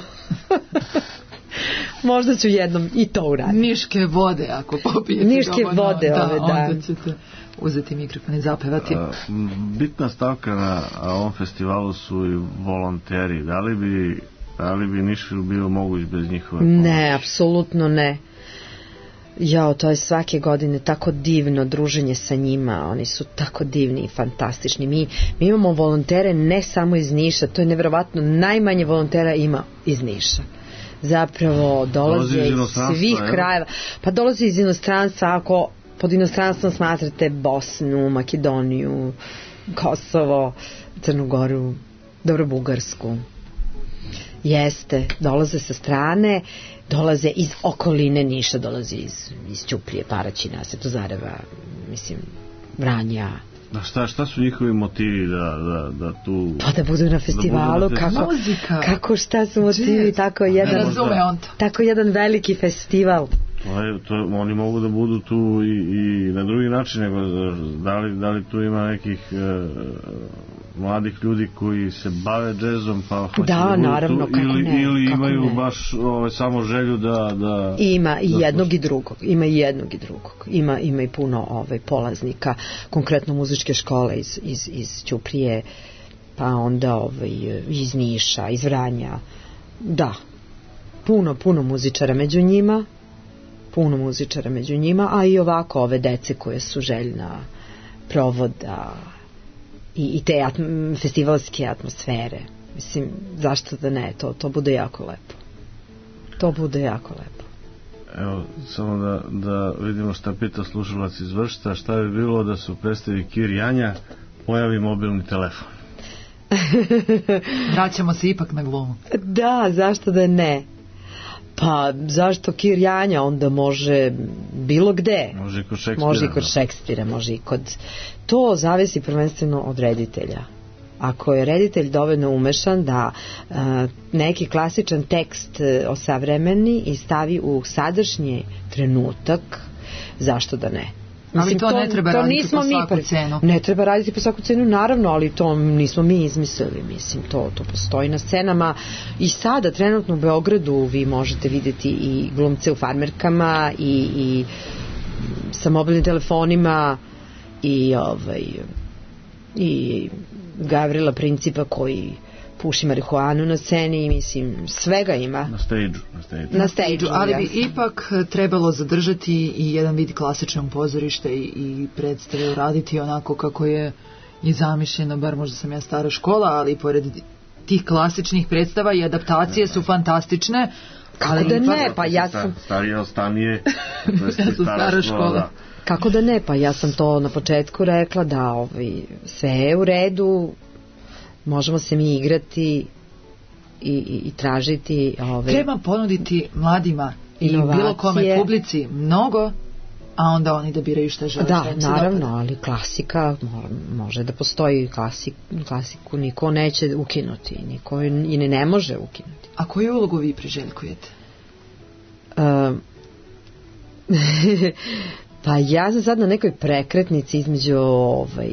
E: Možda ću jednom i to uraditi.
B: Niške vode, ako popijete
E: Niške
B: dovoljno,
E: vode
B: da,
E: ove, da.
B: onda ćete uzeti mikrofon i zapevati.
C: A, bitna stavka na ovom festivalu su i volonteri. Da li bi, da li bi Nišvil bio moguć bez njihove pomoći?
E: Ne, apsolutno ne. Jao, to je svake godine tako divno druženje sa njima, oni su tako divni i fantastični. Mi, mi imamo volontere ne samo iz Niša, to je nevjerovatno, najmanje volontera ima iz Niša. Zapravo dolaze iz, iz svih krajeva. Pa dolaze iz inostranstva, ako pod inostranstvom smatrate Bosnu, Makedoniju, Kosovo, Crnu Goru, dobro, Bugarsku. Jeste, dolaze sa strane, dolaze iz okoline Niša, dolaze iz, iz Ćuprije, Paraćina, Svetozareva, mislim, Vranja.
C: Da, šta, šta su njihovi motivi da, da, da tu...
E: Pa da budu na festivalu,
C: da budu na
E: kako,
B: Muzika.
E: kako šta su motivi, tako
B: Ne
E: jedan,
B: razume on to.
E: tako jedan veliki festival.
C: To je, to, oni mogu da budu tu i, i na drugi način, nego da li, da li tu ima nekih e, mladih ljudi koji se bave džezom, pa hoće
E: Da,
C: da budu
E: naravno,
C: tu,
E: kako
C: ili,
E: ne,
C: ili
E: kako
C: imaju
E: ne.
C: baš ove, samo želju da... da
E: Ima i
C: da
E: jednog
C: slušaju.
E: i drugog, ima i jednog i drugog. Ima, ima i puno ovaj, polaznika, konkretno muzičke škole iz, iz, iz Ćuprije, pa onda ovaj, iz Niša, iz Vranja. Da, puno, puno muzičara među njima, puno muzičara među njima, a i ovako ove dece koje su željna provoda i, i te atm, festivalske atmosfere. Mislim, zašto da ne, to, to bude jako lepo. To bude jako lepo.
C: Evo, samo da, da vidimo šta pita slušalac iz Vršca, šta bi bilo da se u predstavi Kir Janja pojavi mobilni telefon.
B: Vraćamo se ipak na glumu.
E: Da, zašto da ne? Pa, zašto Kir Janja onda može bilo gde?
C: Može i kod Šekspira.
E: Može i kod Šekspira, može i kod... To zavisi prvenstveno od reditelja. Ako je reditelj dovoljno umešan da uh, neki klasičan tekst uh, osavremeni i stavi u sadašnji trenutak, zašto da ne?
B: Ali to ne treba raditi po svaku
E: mi,
B: cenu.
E: Ne treba raditi po svaku cenu, naravno, ali to nismo mi izmislili, mislim, to, to postoji na scenama. I sada, trenutno u Beogradu, vi možete vidjeti i glumce u farmerkama i, i sa mobilnim telefonima i ovaj i Gavrila Principa koji puši marihuanu na sceni, mislim, svega ima.
C: Na stage-u. Na stage-u.
E: Na stage-u,
B: Ali
E: ja.
B: bi ipak trebalo zadržati i jedan vid klasičnog pozorišta i, i predstave raditi onako kako je i zamišljeno, bar možda sam ja stara škola, ali pored tih klasičnih predstava i adaptacije su fantastične.
E: Kako
B: ali
E: da
B: ipak-
E: ne, pa ja sam...
C: Starije ostanije.
B: Ja sam stara škola.
E: Kako da ne, pa ja sam to na početku rekla da ovaj, sve je u redu, možemo se mi igrati i, i, i tražiti ovaj,
B: Treba ponuditi mladima i
E: inovacije.
B: bilo kome publici mnogo, a onda oni da biraju šta žele.
E: Da,
B: šta im se
E: naravno,
B: dopada.
E: ali klasika mo- može da postoji, klasik, klasiku niko neće ukinuti, niko i ne, ne može ukinuti.
B: A koju ulogu vi priželjkujete?
E: Um, pa ja sam sad na nekoj prekretnici između ovaj,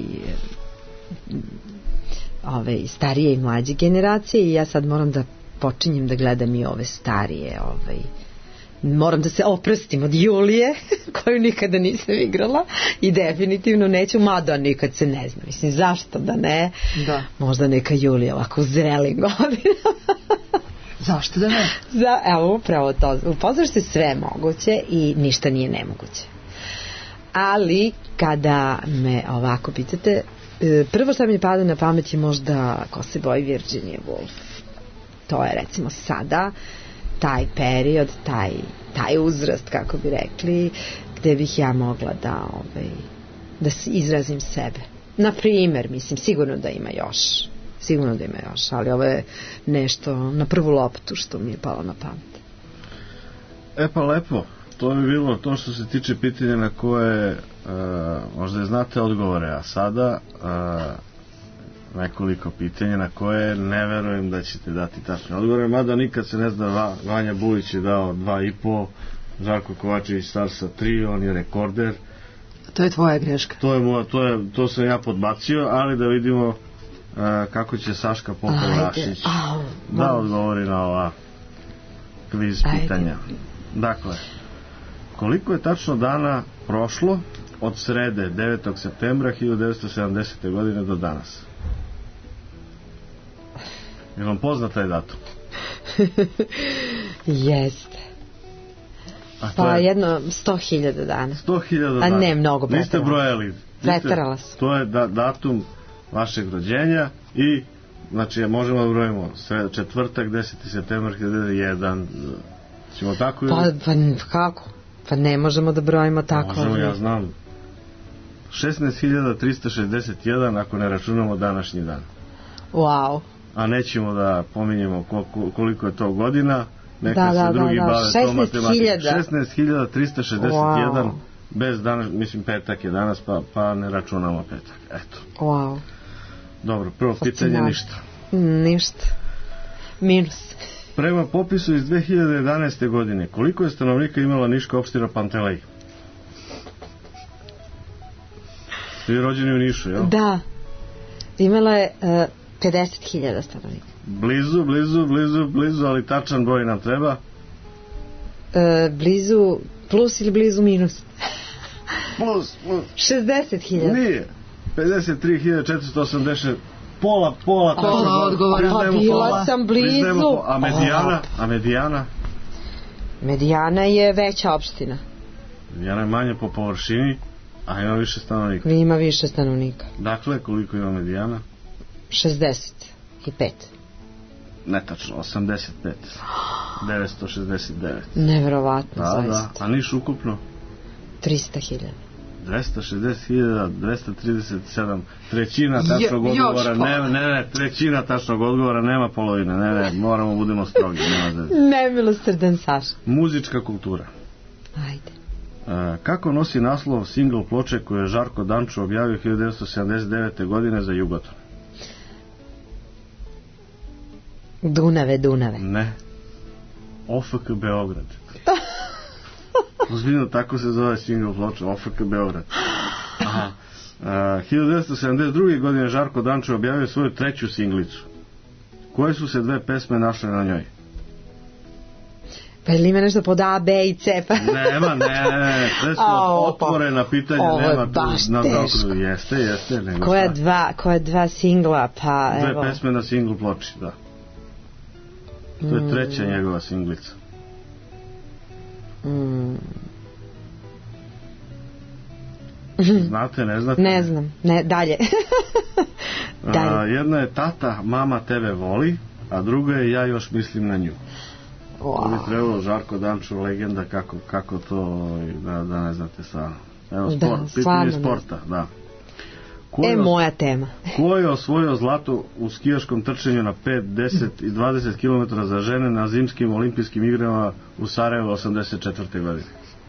E: ove starije i mlađe generacije i ja sad moram da počinjem da gledam i ove starije, ovaj, moram da se oprostim od Julije koju nikada nisam igrala i definitivno neću, mada nikad se ne zna, mislim, zašto da ne,
B: Da.
E: možda neka Julija ovako u zrelim godinama.
B: Zašto da ne?
E: Za, evo, upravo to. U pozorištu je sve moguće i ništa nije nemoguće. Ali, kada me ovako pitate, e, prvo što mi pada na pamet je možda Ko se boji Virginia Woolf. To je, recimo, sada taj period, taj, taj uzrast, kako bi rekli, gde bih ja mogla da, ovaj, da se izrazim sebe. Na primer, mislim, sigurno da ima još. Sigurno da ima još, ali ovo je nešto na prvu loptu što mi je palo na pamet.
C: E pa lepo, to bi bilo to što se tiče pitanja na koje uh, možda je znate odgovore, a sada uh, nekoliko pitanja na koje ne verujem da ćete dati tačne odgovore, mada nikad se ne zna. Va, Vanja Bulić je dao dva i po, Žarko Kovačević star sa tri, on je rekorder.
B: To je tvoja greška.
C: To je moja, to je, to sam ja podbacio, ali da vidimo uh, kako će Saška Popolašić
E: Au,
C: da
E: molim.
C: odgovori na ova kviz
E: Ajde.
C: pitanja. Dakle, koliko je tačno dana prošlo od srede devetog septembra hiljadu devetsto sedamdesete. godine do danas? Je vam poznat taj datum?
E: Jeste.
C: A to
E: Pa
C: je
E: jedno sto hiljada dana.
C: sto hiljada
E: A
C: dana.
E: ne, mnogo
C: Niste
E: preterala.
C: brojali. Niste-
E: Preterala sam.
C: To je da, datum vašeg rođenja i znači možemo da brojimo sred, četvrtak deseti septembar hiljadu devetsto jedan. Ćemo tako
E: Pa,
C: ili?
E: pa kako? Pa ne možemo da brojimo tako.
C: Možemo, ja znam. šesnaest hiljada trista šezdeset jedan ako ne računamo današnji dan.
E: Wow.
C: A nećemo da pominjemo koliko, koliko je to godina. Neka
E: Da,
C: se
E: da,
C: drugi
E: da, da.
C: bave to matematikom. šesnaest hiljada trista šezdeset jedan
E: Wow.
C: bez danas, mislim petak je danas, pa, pa ne računamo petak. Eto.
E: Wow.
C: Dobro, prvo pitanje
E: Fascinantno.
C: ništa.
E: Ništa. Minus.
C: Prema popisu iz dve hiljade jedanaeste godine, koliko je stanovnika imala niška opština Pantelej? Ste vi rođeni u Nišu, jel?
E: Da. Imala je uh, pedeset hiljada stanovnika.
C: Blizu, blizu, blizu, blizu, ali tačan broj nam treba.
E: Uh, blizu plus ili blizu minus?
C: Plus, plus.
E: šezdeset hiljada.
C: Nije. pedeset tri hiljade četiristo osamdeset. Pola, pola.
B: Pola
C: tačno.
B: odgovora.
C: Priznajemo
E: Pa bila
C: pola.
E: sam blizu.
C: Priznajemo po- A medijana? A medijana?
E: Medijana je veća opština.
C: Medijana je manje po površini, a ima više stanovnika.
E: Ima više stanovnika.
C: Dakle, koliko ima medijana?
E: šezdeset pet.
C: Netačno, osamdeset pet. devetsto šezdeset devet.
E: Neverovatno,
C: Da, da.
E: zaista.
C: A Niš ukupno?
E: trista hiljada.
C: dvesta šezdeset hiljada dvesta trideset sedam. Trećina tačnog
B: Jo- još
C: odgovora.
B: pola.
C: Ne, ne, ne, trećina tačnog odgovora, nema polovine. Ne, ne, moramo budemo strogi. Nema veze.
E: Nemilosrdan Saša.
C: Muzička kultura.
E: Ajde.
C: E, kako nosi naslov singl ploče koju je Žarko Dančo objavio hiljadu devetsto sedamdeset devete. godine za Jugoton?
E: Dunave, Dunave.
C: Ne. O F K Beograd. Ozbiljno, tako se zove singl ploča, O F K Beograd. Aha. E, hiljadu devetsto sedamdeset druge. godine Žarko Dančo objavio svoju treću singlicu. Koje su se dve pesme našle na njoj?
E: Pa ili ima nešto pod A, B i C? Pa...
C: Nema, ne, ne, ne, sve su
E: A, ovo pa-
C: otvorena pitanja,
E: ovo je
C: nema tu
E: baš
C: na
E: teško.
C: zaokrugu. Jeste, jeste, nema
E: Koja
C: šta.
E: dva, koja dva singla, pa
C: Dve
E: evo.
C: pesme na singl ploči, da. To je treća njegova singlica.
E: Mm,
C: Znate, ne znate?
E: ne znam, ne, dalje.
C: A,
E: dalje.
C: jedna je Tata, mama tebe voli, a druga je Ja još mislim na nju. To bi
E: Wow.
C: trebalo Žarko Dančo, legenda, kako, kako to, ovaj, da, da ne znate sa... Evo,
E: Da,
C: sport, pitanje
E: stvarno ne
C: sporta, da. Ko
E: E,
C: je, os-
E: moja tema.
C: ko je osvojio zlato u skijaškom trčanju na pet, deset i dvadeset kilometara za žene na zimskim olimpijskim igrama u Sarajevu osamdeset četvrte. godine?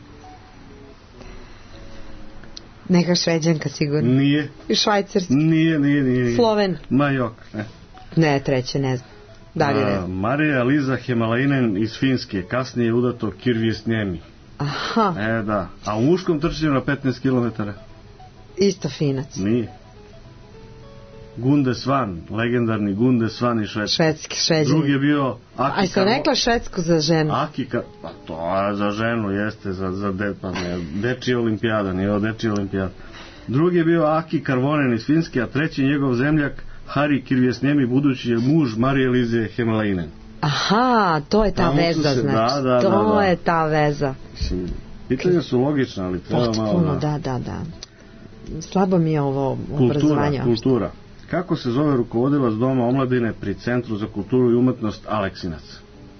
E: Neka Šveđanka sigurno.
C: Nije,
E: I Švajcarski.
C: nije, nije, nije. nije.
E: Sloven.
C: Ma jok, ne.
E: Ne, treće, ne znam. Dalje,
C: A,
E: ne znam.
C: Marija Liza Hemalainen iz Finske, kasnije je udato Kirvjes Njemi.
E: Aha,
C: E, da. A u muškom trčanju na petnaest kilometara?
E: isto Finac.
C: Nije. Gunde Svan, legendarni Gunde Svan iz Švedske.
E: Švedski, Šveđan.
C: Drugi je bio Aki
E: A sam
C: Karvo-
E: rekla švedsku za ženu.
C: Aki Ka... Pa to je za ženu, jeste, za, za de, pa ne, dečija olimpijada, nije ovo dečija olimpijada. Drugi je bio Aki Karvonen iz Finske, a treći njegov zemljak Hari Kirvjesnjemi, budući je muž Marije Lize Hemalainen.
E: Aha, to je ta
C: Tamo su
E: veza,
C: se-
E: znači.
C: da, da,
E: to
C: da, da.
E: je ta veza.
C: Mislim, pitanja su logična, ali treba malo...
E: Potpuno, da, da, da. Slabo mi je ovo
C: Kultura,
E: obrazovanje.
C: kultura. Kako se zove rukovodilac Doma omladine pri Centru za kulturu i umetnost Aleksinac?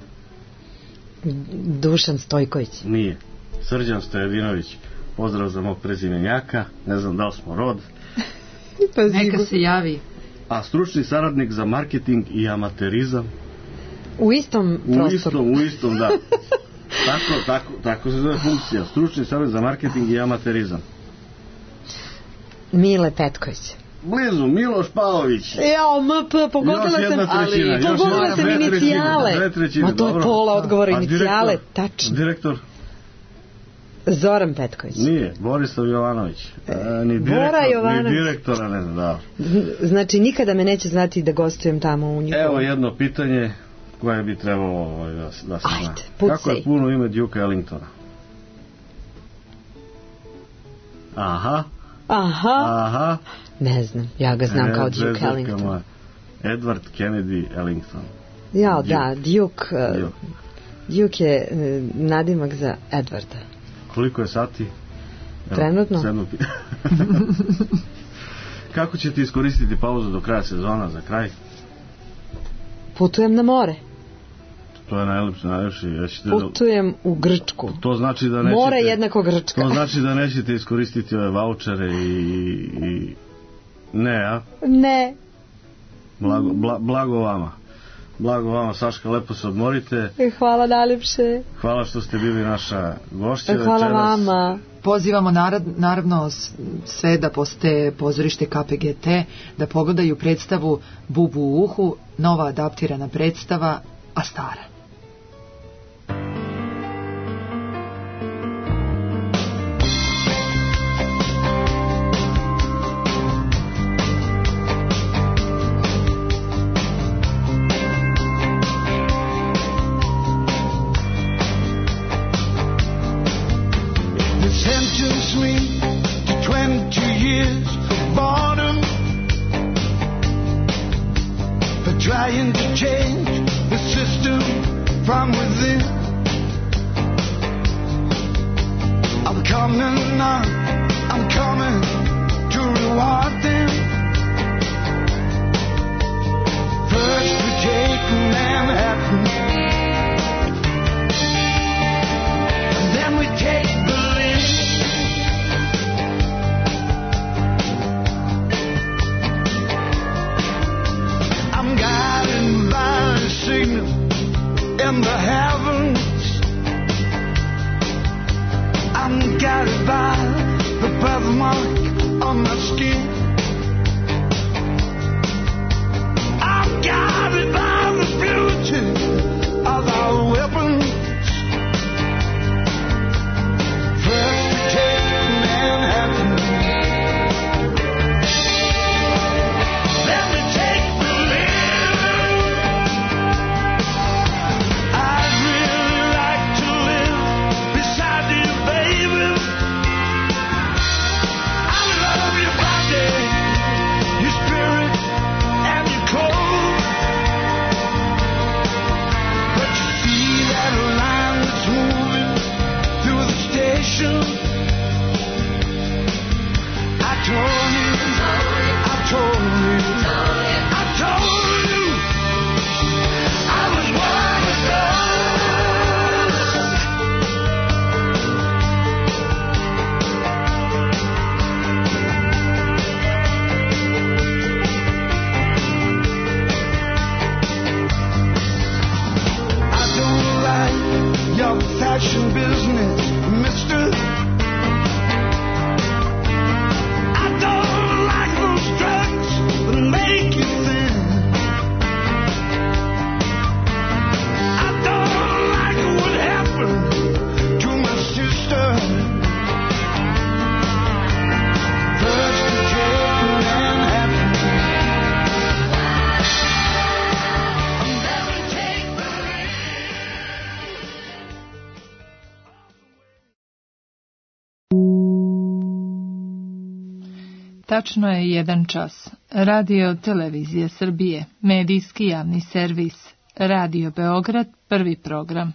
E: Dušan Stojković.
C: Nije. Srđan Stojadinović. Pozdrav za mog prezimenjaka. Ne znam da li smo rod.
B: Neka se javi.
C: A stručni saradnik za marketing i amaterizam?
E: U istom
C: U
E: prostoru.
C: istom, u istom, da. Tako, tako, tako se zove funkcija. Stručni saradnik za marketing i amaterizam.
E: Mile Petković.
C: Blizu, Miloš Pavlović.
E: Jao, M P, pogodila
C: Još
E: sam,
C: jedna trećina,
E: ali
C: još
E: pogodila
C: jedna-
E: sam
C: dve trećine,
E: inicijale.
C: dve trećine,
E: Ma to je
C: dobro.
E: pola odgovora,
C: A
E: inicijale,
C: direktor?
E: tačno.
C: Direktor?
E: Zoran Petković.
C: Nije, Borislav Jovanović. E, ni,
E: Bora
C: direktor,
E: Jovanović.
C: ni direktora, ne znam, da.
E: Znači, nikada me neće znati da gostujem tamo u njihovom.
C: Evo jedno pitanje koje bi trebalo ovaj, da, se- da se zna.
E: Ajde, pucaj.
C: Kako je puno ime Duke Ellingtona? Aha,
E: Aha,
C: aha.
E: ne znam, ja ga znam
C: E,
E: kao Duke
C: zvezdarka
E: Ellington.
C: moja. Edward Kennedy Ellington.
E: Ja,
C: Duke.
E: da, Duke, uh,
C: Duke.
E: Duke je uh, nadimak za Edwarda.
C: Koliko je sati? Evo,
E: Trenutno?
C: sedmo pi- Kako ćete iskoristiti pauzu do kraja sezona za kraj?
E: Putujem na more.
C: To je najlepše, najlepše. Ja ćete,
E: Putujem u Grčku.
C: to znači da nećete...
E: More jednako Grčka.
C: To znači da nećete iskoristiti ove vaučere i... i ne, a?
E: Ne.
C: Blago, bla, blago vama. Blago vama, Saška, lepo se odmorite.
E: Hvala najlepše.
C: Hvala što ste bili naša gošća
E: Hvala
C: večeras.
E: vama.
B: Pozivamo narad, naravno s- sve da posete pozorište K P G T, da pogledaju predstavu Bubu u uhu, nova adaptirana predstava, a stara.
F: They sentenced me to twenty years for boredom, for trying to change the system from within. I'm coming on, I'm coming to reward them. First we take Manhattan, and then we take Berlin. I'm guided by a signal in the heavens. I'm guided by the birthmark on my skin. I'm guided by the beauty of our weapons. First we take Manhattan, then we take Berlin. I'd really like to live beside you, baby. I love your body, your spirit, and your code. But you see that line that's moving through the station? I told you, I told you, I told you, I was one of those. I don't like your fashion business, mister. I don't like those drugs that make you thin. I don't like what happened to my sister. First we take Manhattan, and then we take Berlin.
G: Tačno je jedan čas. Radio Televizija Srbije, medijski javni servis. Radio Beograd, prvi program.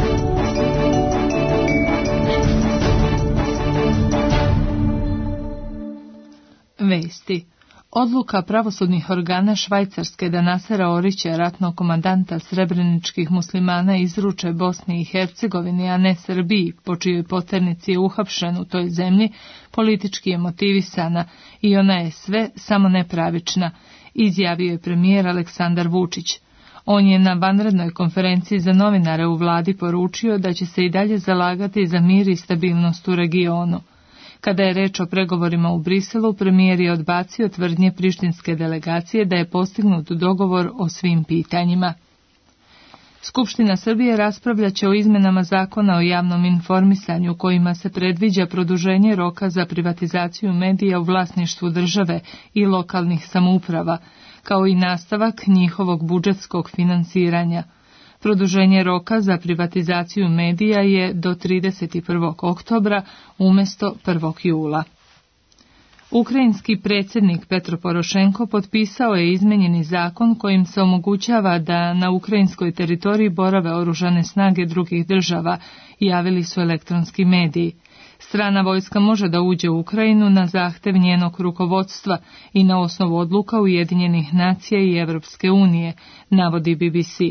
G: Vesti. Odluka pravosudnih organa Švajcarske da Nasera Orića, ratnog komandanta srebreničkih muslimana, izruče Bosni i Hercegovini, a ne Srbiji, po čijoj poternici je uhapšen u toj zemlji, politički je motivisana i ona je sve samo nepravična, izjavio je premijer Aleksandar Vučić. On je na vanrednoj konferenciji za novinare u vladi poručio da će se i dalje zalagati za mir i stabilnost u regionu. Kada je reč o pregovorima u Briselu, premijer je odbacio tvrdnje prištinske delegacije da je postignut dogovor o svim pitanjima. Skupština Srbije raspravljaće o izmenama zakona o javnom informisanju kojima se predviđa produženje roka za privatizaciju medija u vlasništvu države i lokalnih samouprava, kao i nastavak njihovog budžetskog finansiranja. Produženje roka za privatizaciju medija je do trideset prvog oktobra umjesto prvog jula. Ukrajinski predsjednik Petro Porošenko potpisao je izmenjeni zakon kojim se omogućava da na ukrajinskoj teritoriji borave oružane snage drugih država, javili su elektronski mediji. Strana vojska može da uđe u Ukrajinu na zahtev njenog rukovodstva i na osnovu odluka Ujedinjenih nacija i Evropske unije, navodi B B C.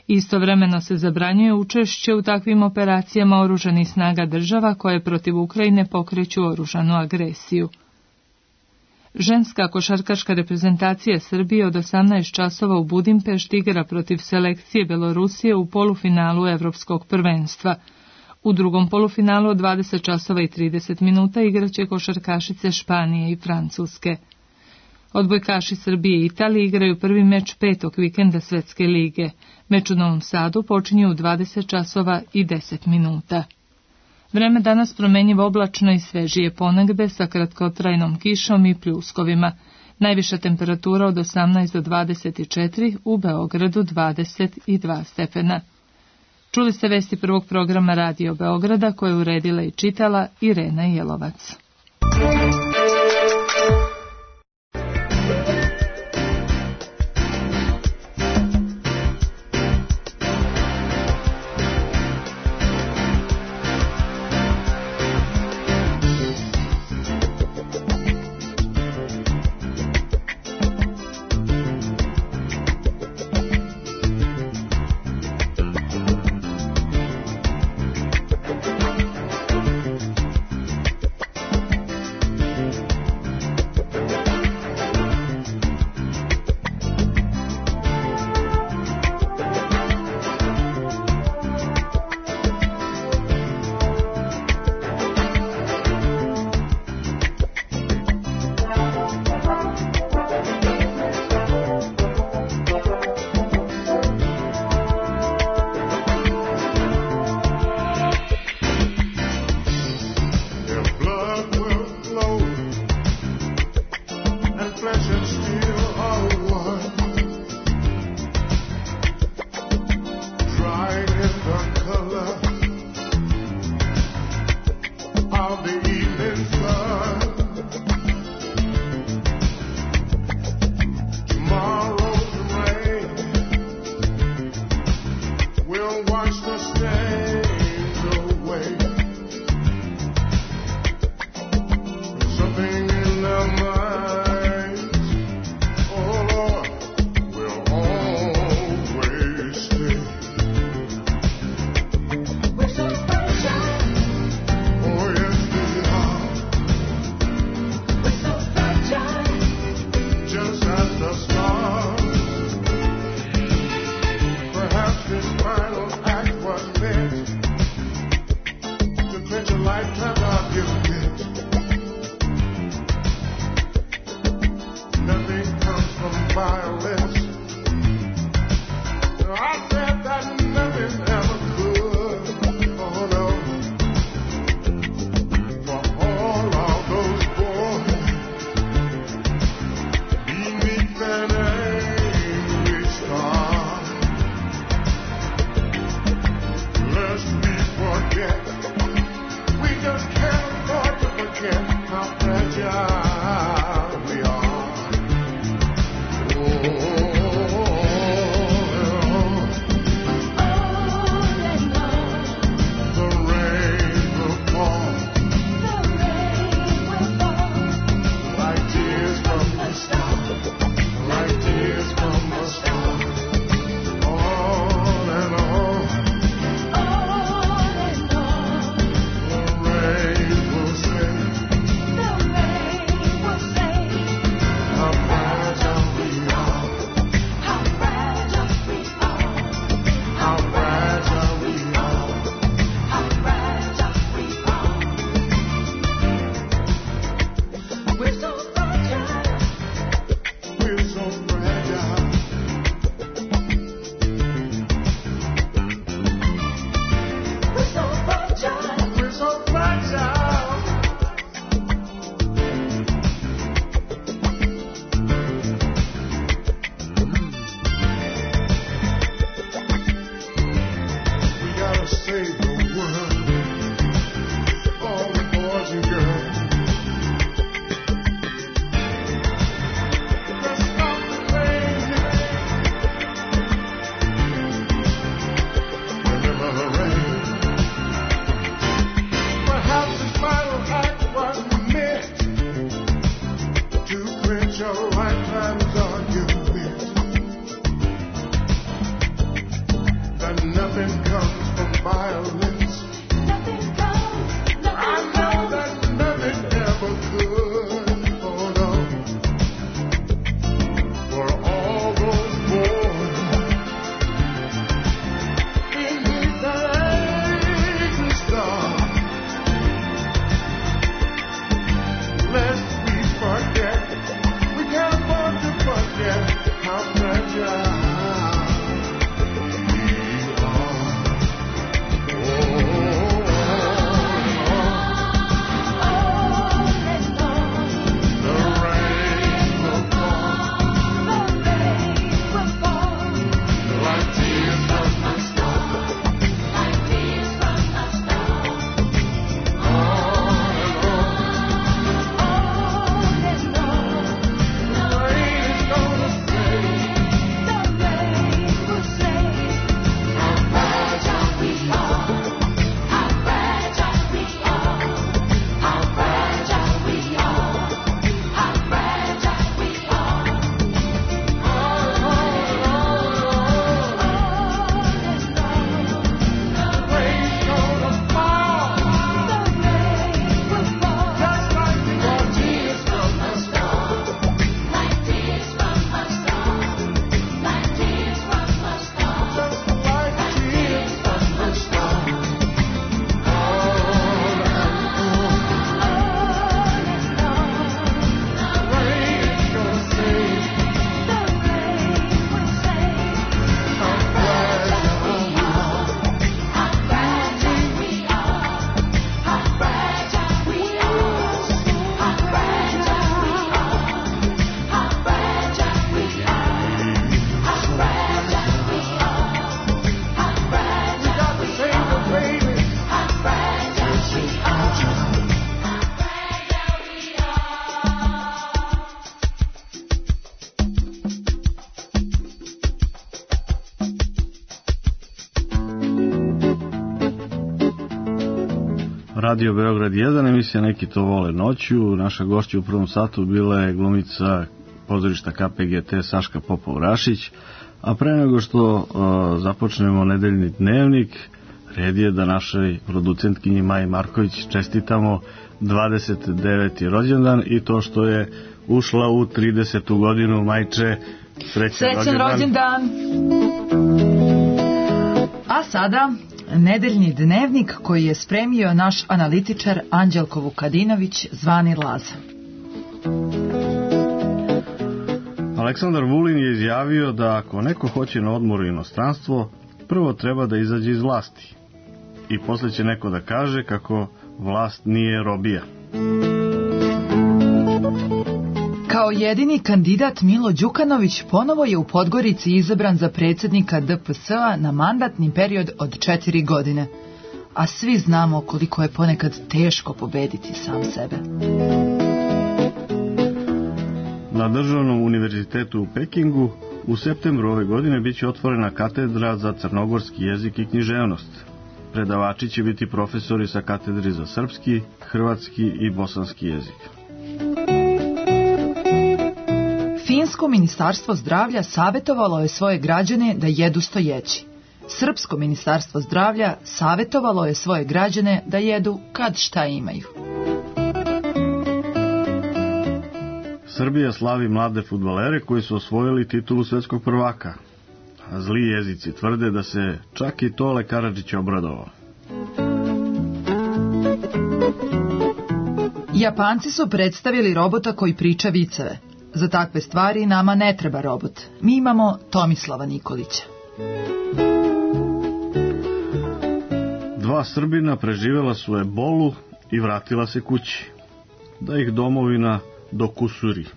G: Istovremeno se zabranjuje učešće u takvim operacijama oružanih snaga država koje protiv Ukrajine pokreću oružanu agresiju. Ženska košarkaška reprezentacija Srbije od osamnaest časova u Budimpešti igra protiv selekcije Belorusije u polufinalu Evropskog prvenstva. U drugom polufinalu od dvadeset časova i trideset minuta igraće košarkašice Španije i Francuske. Odbojkaši Srbije i Italije igraju prvi meč petog vikenda Svetske lige. Meč u Novom Sadu počinje u dvadeset časova i deset minuta. Vreme danas promenjivo oblačno i svežije ponegde sa kratkotrajnom kišom i pljuskovima. Najviša temperatura od osamnaest do dvadeset četiri, u Beogradu dvadeset dva stepena. Čuli ste vesti prvog programa Radio Beograda koje je uredila i čitala Irena Jelovac.
C: Radio Beograd jedan, emisija Neki to vole noću. Naša gošća u prvom satu bila je glumica pozorišta K P G T Saška Popov-Rašić, a pre nego što uh, započnemo nedeljni dnevnik, red je da našoj producentkinji Maji Marković čestitamo dvadeset deveti rođendan i to što je ušla u tridesetu godinu. Majče, srećan,
B: srećan
C: rođendan.
B: rođendan. A sada nedeljni dnevnik koji je spremio naš analitičar Anđelko Vukadinović, zvani Laza.
C: Aleksandar Vulin je izjavio da ako neko hoće na odmor u inostranstvo, prvo treba da izađe iz vlasti. I posle će neko da kaže kako vlast nije robija.
B: Kao jedini kandidat Milo Đukanović ponovo je u Podgorici izabran za predsjednika D P S-a na mandatni period od četiri godine. A svi znamo koliko je ponekad teško pobediti sam sebe.
C: Na Državnom univerzitetu u Pekingu u septembru ove godine biće otvorena katedra za crnogorski jezik i književnost. Predavači će biti profesori sa katedri za srpski, hrvatski i bosanski jezik.
B: Finsko ministarstvo zdravlja savjetovalo je svoje građane da jedu stojeći. Srpsko ministarstvo zdravlja savjetovalo je svoje građane da jedu kad šta imaju.
C: Srbija slavi mlade fudbalere koji su osvojili titulu svetskog prvaka. A zli jezici tvrde da se čak i Tole Karadžić obradovao.
B: Japanci su predstavili robota koji priča viceve. Za takve stvari nama ne treba robot. Mi imamo Tomislava Nikolića.
C: Dva Srbina preživela su ebolu i vratila se kući. Da ih domovina dokusuri.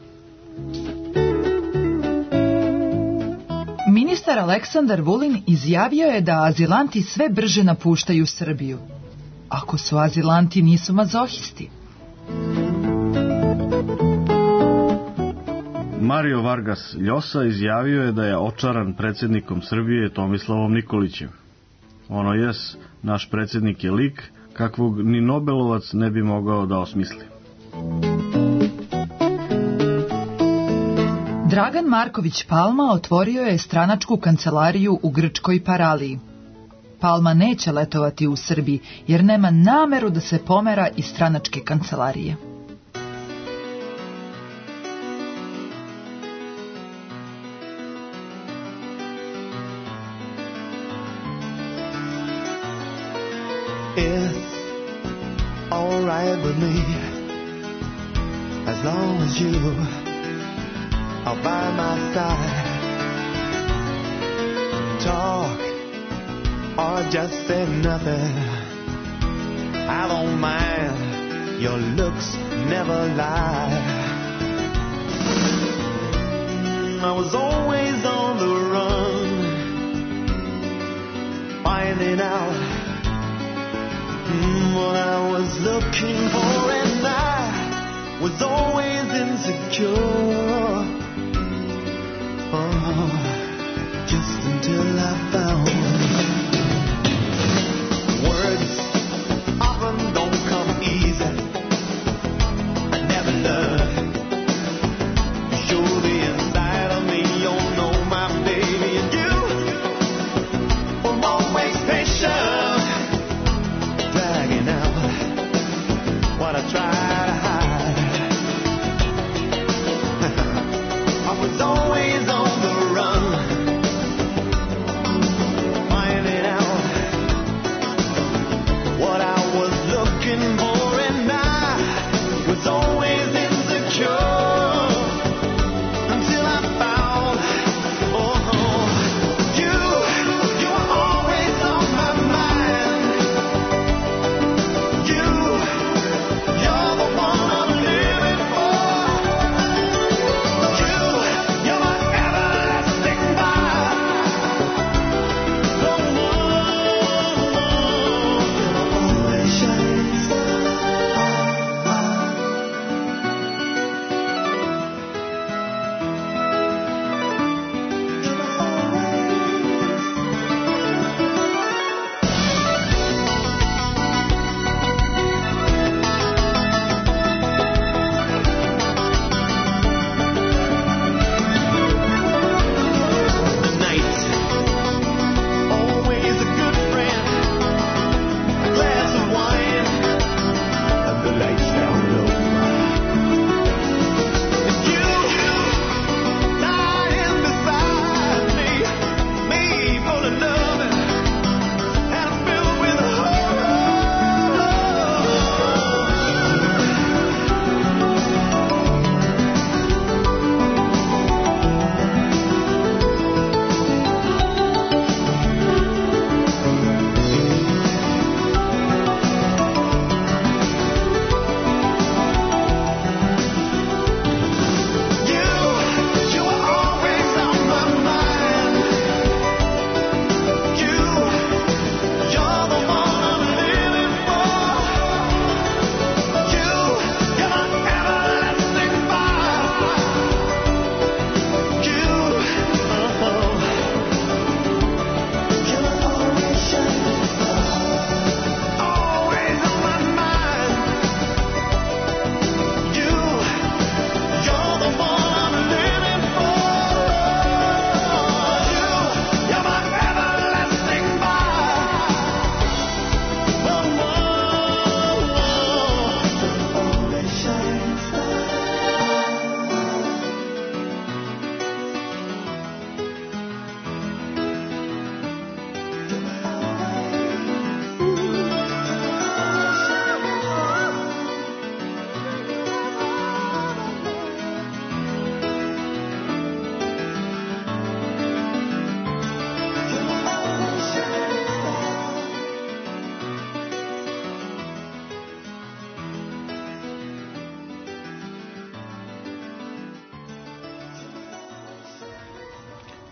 B: Ministar Aleksandar Vulin izjavio je da azilanti sve brže napuštaju Srbiju. Ako su azilanti, nisu mazohisti.
C: Mario Vargas Llosa izjavio je da je očaran predsjednikom Srbije Tomislavom Nikolićem. Ono jes, naš predsjednik je lik kakvog ni Nobelovac ne bi mogao da osmisli.
B: Dragan Marković Palma otvorio je stranačku kancelariju u grčkoj Paraliji. Palma neće letovati u Srbiji jer nema nameru da se pomera iz stranačke kancelarije.
F: It's all right with me as long as you are by my side. Talk or just say nothing. I don't mind. Your looks never lie. I was always on the run, finding out what I was looking for, and I was always insecure. Oh, just until I found words often don't come easy. I never learned to show the inside of me. You know my baby, and you were always patient, dragging out what I try to hide. I was always on the run, finding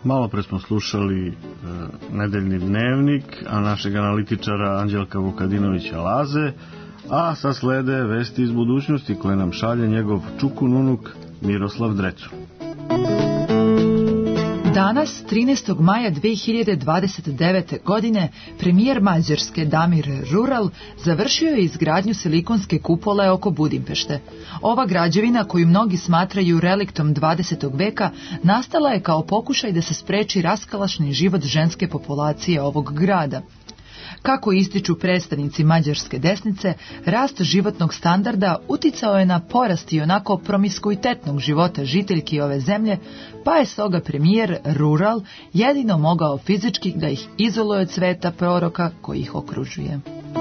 C: Malo pre smo slušali e, nedeljni dnevnik, a našeg analitičara Anđelka Vukadinovića Laze, a sad slede vesti iz budućnosti koje nam šalje njegov čukun unuk Miroslav Drecu.
B: Danas, trinaestog maja dve hiljade dvadeset devete. godine, premijer Mađarske Damir Rural završio je izgradnju silikonske kupole oko Budimpešte. Ova građevina, koju mnogi smatraju reliktom dvadesetog veka, nastala je kao pokušaj da se spreči raskalašni život ženske populacije ovog grada. Kako ističu predstavnici mađarske desnice, rast životnog standarda uticao je na porast i onako promiskuitetnog života žiteljki ove zemlje, pa je stoga premijer Rural jedino mogao fizički da ih izoluje od sveta proroka koji ih okružuje.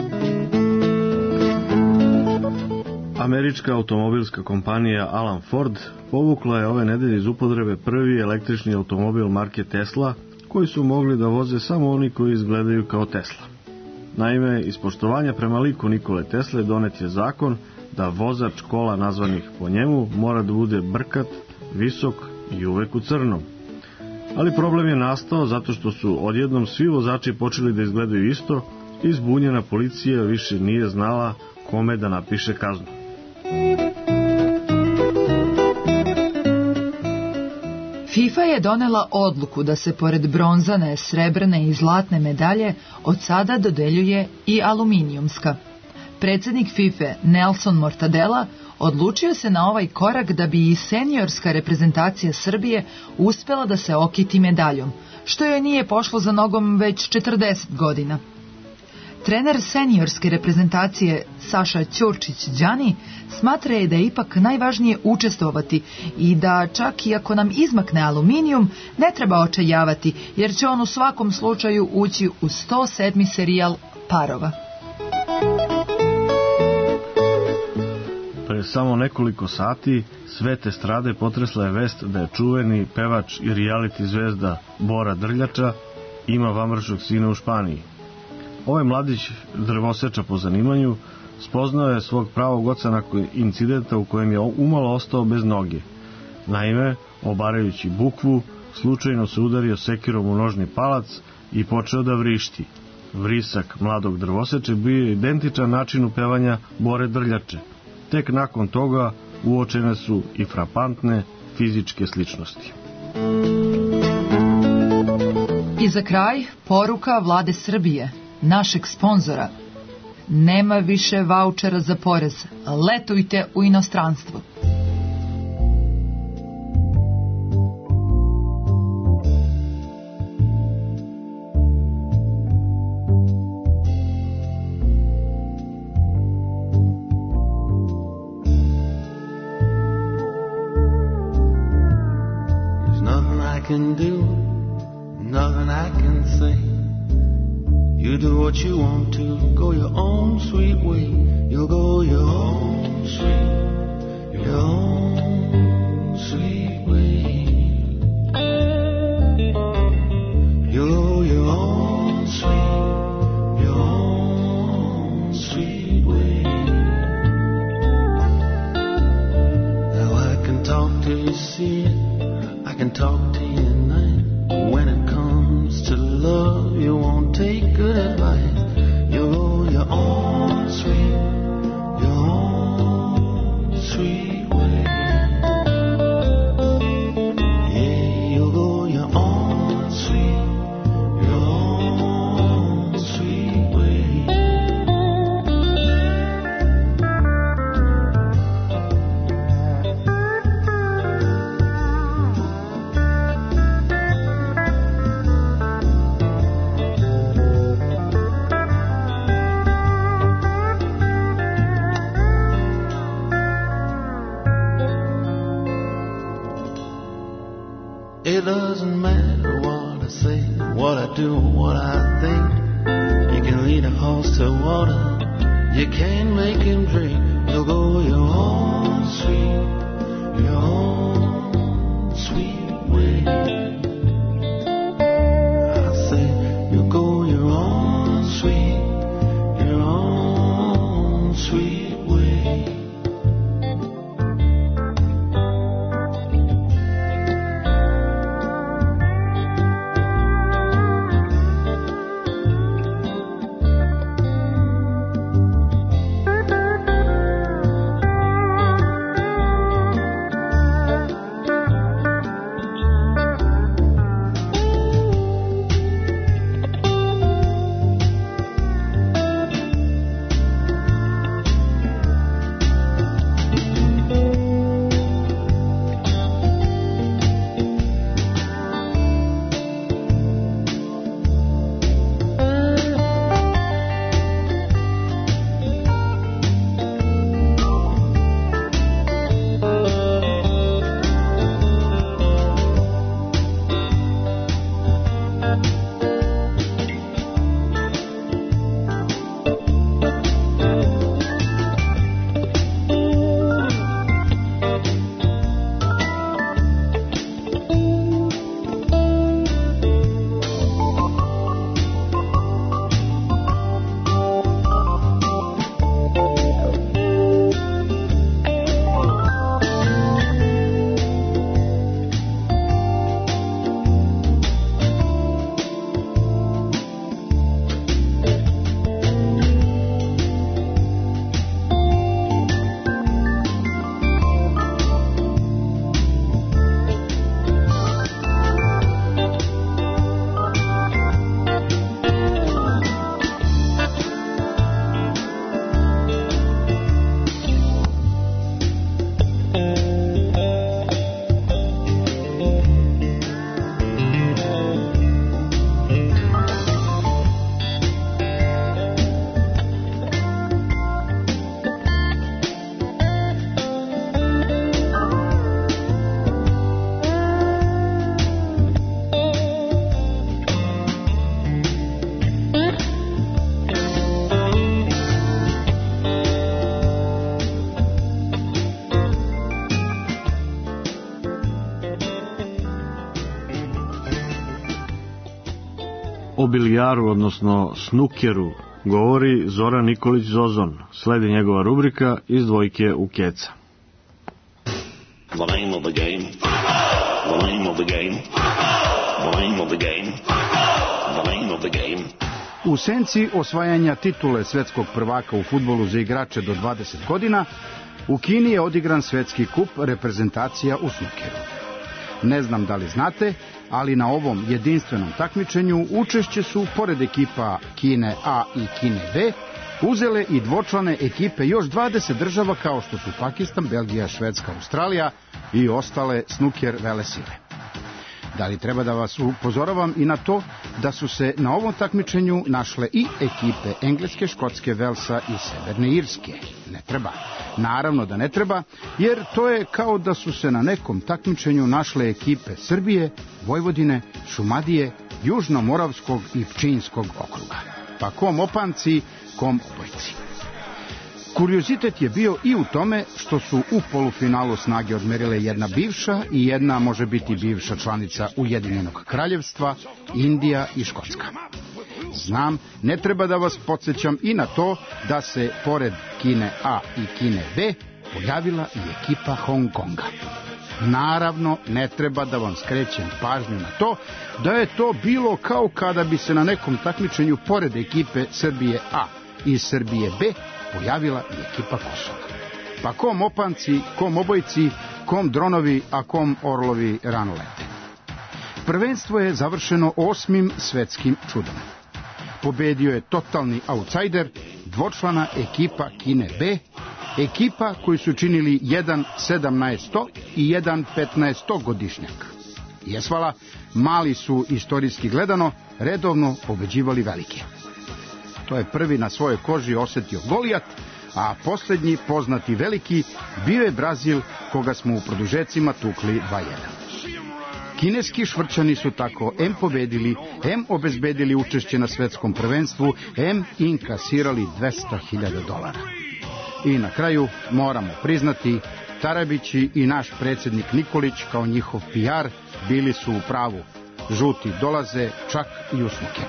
C: Američka automobilska kompanija Alan Ford povukla je ove nedelje iz upotrebe prvi električni automobil marke Tesla, koji su mogli da voze samo oni koji izgledaju kao Tesla. Naime, iz poštovanja prema liku Nikole Tesle donet je zakon da vozač kola nazvanih po njemu mora da bude brkat, visok i uvek u crnom. Ali problem je nastao zato što su odjednom svi vozači počeli da izgledaju isto i zbunjena policija više nije znala kome da napiše kaznu.
B: FIFA je donela odluku da se pored bronzane, srebrne i zlatne medalje od sada dodeljuje i aluminijumska. Predsjednik FIFA Nelson Mortadela odlučio se na ovaj korak da bi i seniorska reprezentacija Srbije uspela da se okiti medaljom, što joj nije pošlo za nogom već četrdeset godina. Trener seniorske reprezentacije Saša Ćurčić-Đani smatra je da je ipak najvažnije učestvovati i da čak i ako nam izmakne aluminijum ne treba očajavati, jer će on u svakom slučaju ući u sto sedmi serijal parova.
C: Pre samo nekoliko sati svete strade potresla je vest da je čuveni pevač i reality zvezda Bora Drljača ima vamršnog sina u Španiji. Ovaj mladić, drvoseča po zanimanju, spoznao je svog pravog oca nakon incidenta u kojem je umalo ostao bez noge. Naime, obarajući bukvu, slučajno se udario sekirom u nožni palac i počeo da vrišti. Vrisak mladog drvoseče bio je identičan načinu pevanja Bore Drljače. Tek nakon toga uočene su i frapantne fizičke sličnosti.
B: I za kraj, poruka Vlade Srbije, našeg sponzora. Nema više vaučera za porez. Letujte u inostranstvo.
F: There's nothing I can do, nothing I can say. You do what you want to, go your own sweet way. You'll go your own sweet, your own sweet way. You'll go your own sweet, your own sweet way. Now I can talk till you see it, I can talk to you at night. When it comes to love, you won't take good advice. You'll go your own sweet, your own sweet way. Yeah, you'll go your own sweet, your own sweet way. It doesn't matter what I say, what I do, what I think. You can lead a horse to water, you can't make him drink. You'll go your own sweet, your own sweet way. I say you'll go your own sweet, your own sweet way.
C: O bilijaru, odnosno snukeru, govori Zoran Nikolić Zozon. Sledi njegova rubrika iz dvojke u keca.
H: The name of the game. The name of the game. The name of the game. The name of the game.
I: U senci osvajanja titule svetskog prvaka u fudbalu za igrače do dvadeset godina, u Kini je odigran svetski kup reprezentacija u snukeru. Ne znam da li znate, ali na ovom jedinstvenom takmičenju učešće su, pored ekipa Kine A i Kine B, uzele i dvočlane ekipe još dvadeset država kao što su Pakistan, Belgija, Švedska, Australija i ostale snuker velesile. Da li treba da vas upozoravam i na to da su se na ovom takmičenju našle i ekipe Engleske, Škotske, Velsa i Severne Irske? Ne treba. Naravno da ne treba, jer to je kao da su se na nekom takmičenju našle ekipe Srbije, Vojvodine, Šumadije, Južnomoravskog i Pčinjskog okruga. Pa kom opanci, kom obojci. Kuriozitet je bio i u tome što su u polufinalu snage odmerile jedna bivša i jedna može biti bivša članica Ujedinjenog kraljevstva, Indija i Škotska. Znam, ne treba da vas podsjećam i na to da se pored Kine A i Kine B pojavila i ekipa Hong Konga. Naravno, ne treba da vam skrećem pažnju na to da je to bilo kao kada bi se na nekom takmičenju pored ekipe Srbije A i Srbije B pojavila i ekipa Kosova. Pa kom opanci, kom obojci, kom dronovi, a kom orlovi rano lete. Prvenstvo je završeno osmim svetskim čudom. Pobedio je totalni outsider, dvočlana ekipa Kine B, ekipa koju su činili jedan sedamnaesto i jedan petnaesto godišnjak. Jesvala, mali su istorijski gledano redovno pobeđivali velike. To je prvi na svojoj koži osetio Golijat, a posljednji poznati veliki bio je Brazil, koga smo u produžecima tukli dva jedan. Kineski švrćani su tako em pobedili, em obezbedili učešće na svetskom prvenstvu, em inkasirali dvesta hiljada dolara. I na kraju moramo priznati, Tarabići i naš predsjednik Nikolić kao njihov P R bili su u pravu. Žuti dolaze čak i u snukeru.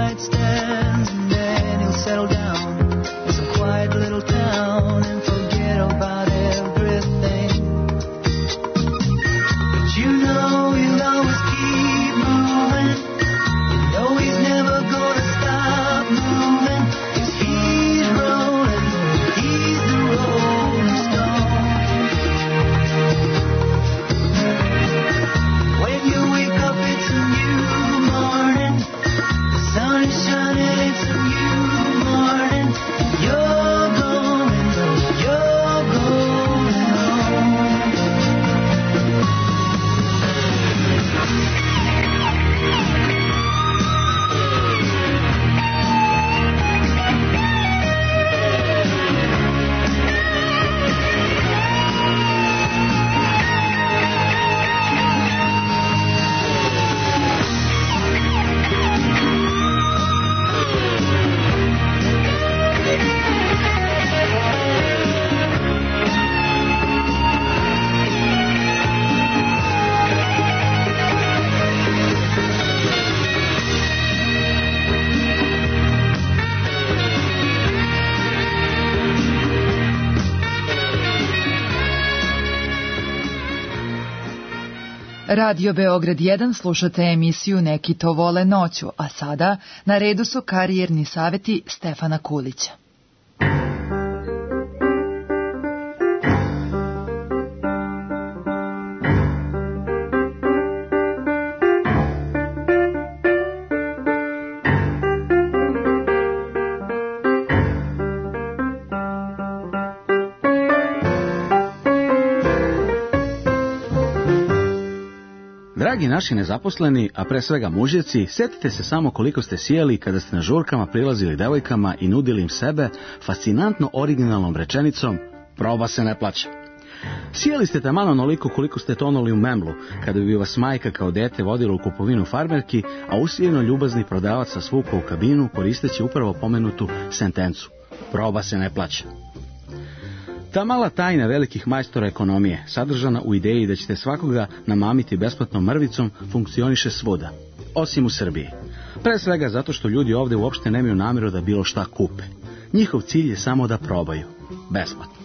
D: night stands, and then he'll settle down in some quiet little town and forget about everything. But you know he'll always keep moving. You know he's never gonna stop moving, 'cause he's rolling, he's the rolling stone. When you wake up, it's a new morning. The sun is shining, it's a new morning. You're going, you're going home.
B: Radio Beograd jedan, slušate emisiju Neki to vole noću, a sada na redu su karijerni savjeti Stefana Kulića.
J: Dragi naši nezaposleni, a pre svega mužjeci, sjetite se samo koliko ste sjeli kada ste na žurkama prilazili devojkama i nudili im sebe fascinantno originalnom rečenicom proba se ne plaća. Sjeli ste taman onoliko koliko ste tonuli u memlu, kada bi vas majka kao dete vodila u kupovinu farmerki, a usijeno ljubazni prodavac sa svukao u kabinu koristeći upravo pomenutu sentencu proba se ne plaća. Ta mala tajna velikih majstora ekonomije, sadržana u ideji da ćete svakoga namamiti besplatnom mrvicom, funkcioniše svuda, osim u Srbiji. Pre svega zato što ljudi ovdje uopšte nemaju namjeru da bilo šta kupe. Njihov cilj je samo da probaju, besplatno.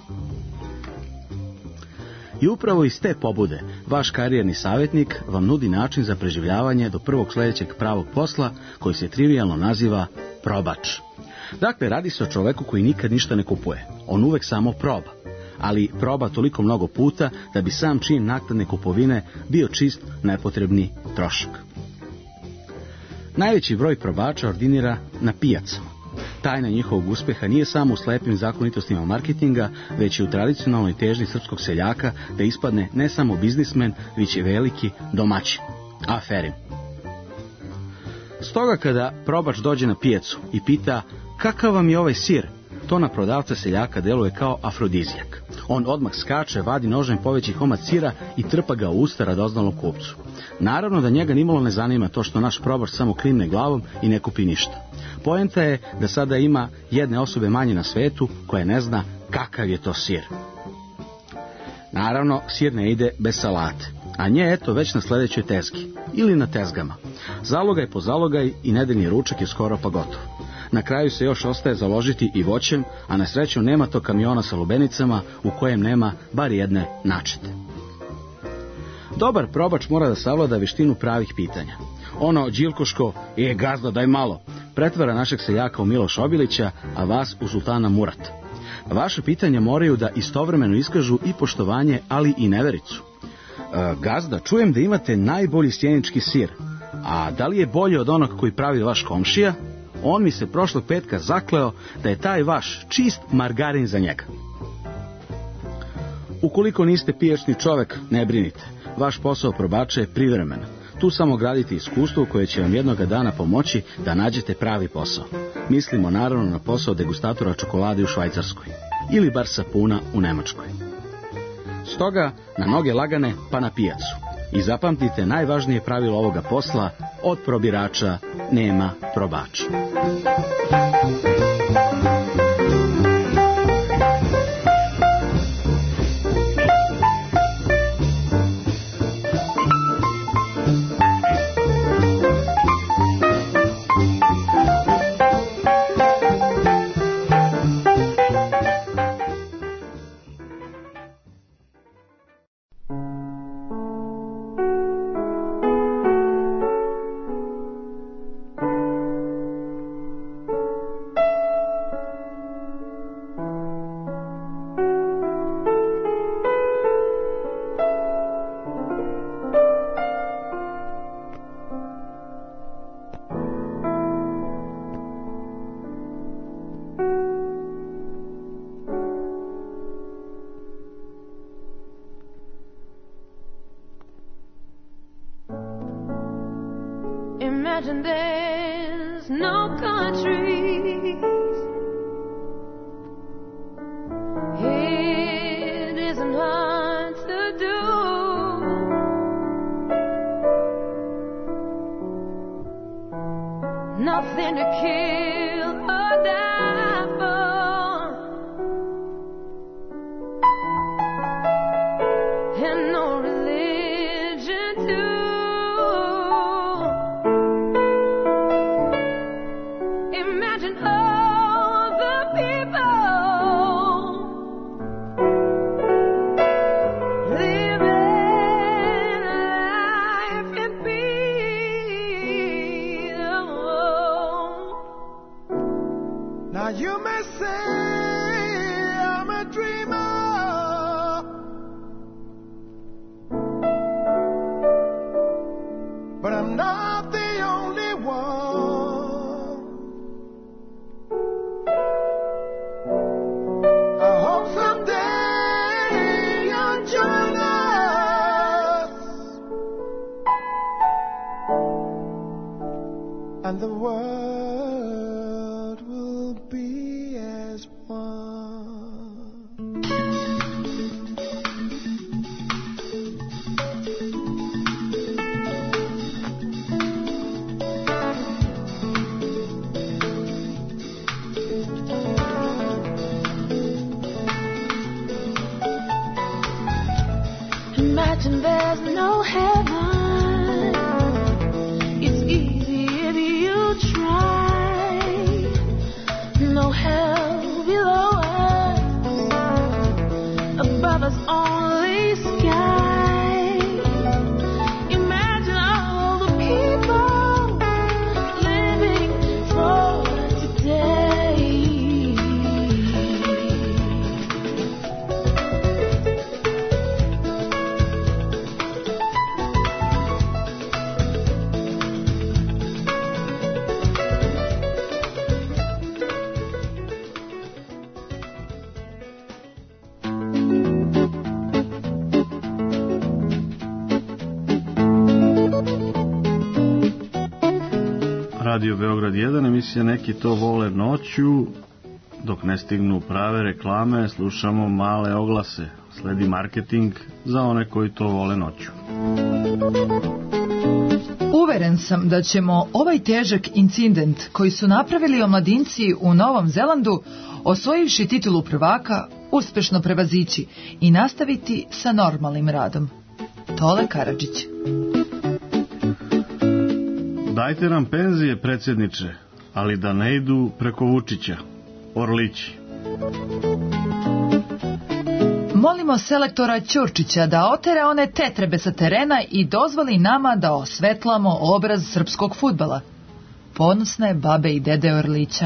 J: I upravo iz te pobude, vaš karijerni savjetnik vam nudi način za preživljavanje do prvog sljedećeg pravog posla, koji se trivijalno naziva probač. Dakle, radi se o čoveku koji nikad ništa ne kupuje. On uvek samo proba. Ali proba toliko mnogo puta da bi sam čin naknadne kupovine bio čist nepotrebni trošak. Najveći broj probača ordinira na pijacama. Tajna njihovog uspjeha nije samo u slepim zakonitostima marketinga, već i u tradicionalnoj težnji srpskog seljaka da ispadne ne samo biznismen, već i veliki domaćin, aferin. Stoga kada probač dođe na pijacu i pita kakav vam je ovaj sir, to na prodavca seljaka deluje kao afrodizijak. On odmah skače, vadi nožem poveći komad sira i trpa ga u usta radoznalom kupcu. Naravno da njega nimalo ne zanima to što naš probač samo klimne glavom i ne kupi ništa. Poenta je da sada ima jedne osobe manje na svetu koja ne zna kakav je to sir. Naravno, sir ne ide bez salate, a nje eto već na sljedećoj tezgi ili na tezgama. Zalogaj po zalogaj i nedeljni ručak je skoro pa gotov. Na kraju se još ostaje založiti i voćem, a na sreću nema to kamiona sa lubenicama u kojem nema bar jedne načete. Dobar probač mora da savlada veštinu pravih pitanja. Ono đilkoško, je gazda daj malo, pretvara našeg seljaka u Miloš Obilića, a vas u Sultana Murata. Vaše pitanja moraju da istovremeno iskažu i poštovanje, ali i nevericu. E, gazda, čujem da imate najbolji sjenički sir, a da li je bolji od onog koji pravi vaš komšija? On mi se prošlog petka zakleo da je taj vaš čist margarin za njega. Ukoliko niste pijačni čovek, ne brinite. Vaš posao probača je privremen. Tu samo gradite iskustvo koje će vam jednoga dana pomoći da nađete pravi posao. Mislimo naravno na posao degustatora čokolade u Švajcarskoj. Ili bar sapuna u Nemačkoj. Stoga, na noge lagane pa na pijacu. I zapamtite najvažnije pravilo ovoga posla, od probirača nema probača.
K: when there's no countries. It isn't hard to do. Nothing to kill or die for, and no religion too. Imagine all the people living life in peace.
F: Now you may say I'm a dreamer, but I'm not the only one. I hope someday you'll join us, and the world will be as one.
K: Imagine there's no heaven. It's easy if you try. No hell below us, above us only sky. Imagine all the people living for today.
C: Radio Beograd jedan, emisija Neki to vole noću. Dok ne stignu prave reklame, slušamo male oglase. Sledi marketing za one koji to vole noću.
B: Uveren sam da ćemo ovaj težak incident koji su napravili omladinci u Novom Zelandu, osvojivši titulu prvaka, uspešno prevazići i nastaviti sa normalnim radom. Tole Karadžić.
C: Dajte nam penzije, predsjedniče, ali da ne idu preko Vučića. Orlići.
B: Molimo selektora Ćurčića da otera one tetrebe sa terena i dozvoli nama da osvetlamo obraz srpskog fudbala. Ponosne babe i dede Orlića.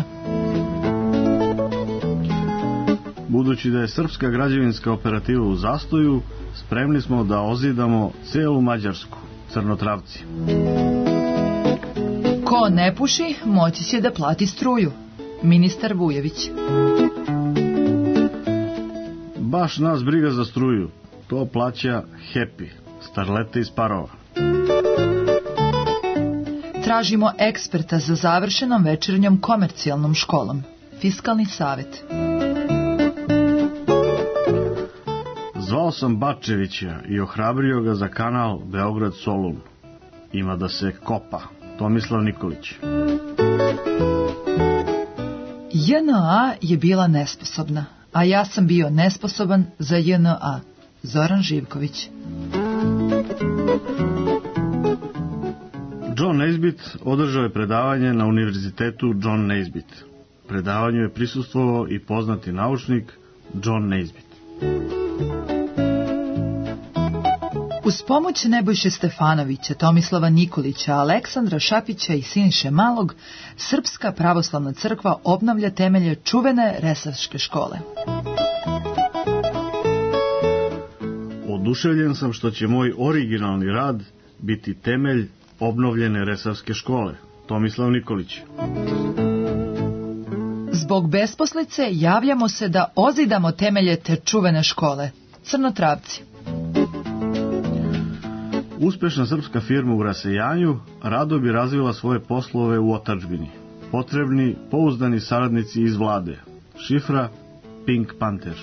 C: Budući da je srpska građevinska operativa u zastoju, spremni smo da ozidamo celu Mađarsku. Crnotravci.
B: Ko ne puši, moći će da plati struju. Ministar Vujević.
C: Baš nas briga za struju. To plaća Happy, starlete iz Parova.
B: Tražimo eksperta za završenom večernjom komercijalnom školom. Fiskalni savet.
C: Zvao sam Bačevića i ohrabrio ga za kanal Beograd-Solun. Ima da se kopa. Tomislav Nikolić.
B: J N A je bila nesposobna, a ja sam bio nesposoban za J N A. Zoran Živković.
C: John Naisbitt održao je predavanje na univerzitetu John Naisbitt. Predavanju je prisustvovao i poznati naučnik John Naisbitt.
B: Uz pomoć Nebojše Stefanovića, Tomislava Nikolića, Aleksandra Šapića i Siniše Malog, Srpska pravoslavna crkva obnavlja temelje čuvene Resavske škole.
C: Oduševljen sam što će moj originalni rad biti temelj obnovljene Resavske škole. Tomislav Nikolić.
B: Zbog besposlice javljamo se da ozidamo temelje te čuvene škole. Crnotravci.
C: Uspešna srpska firma u rasejanju rado bi razvila svoje poslove u otadžbini. Potrebni, pouzdani saradnici iz vlade. Šifra Pink Panther.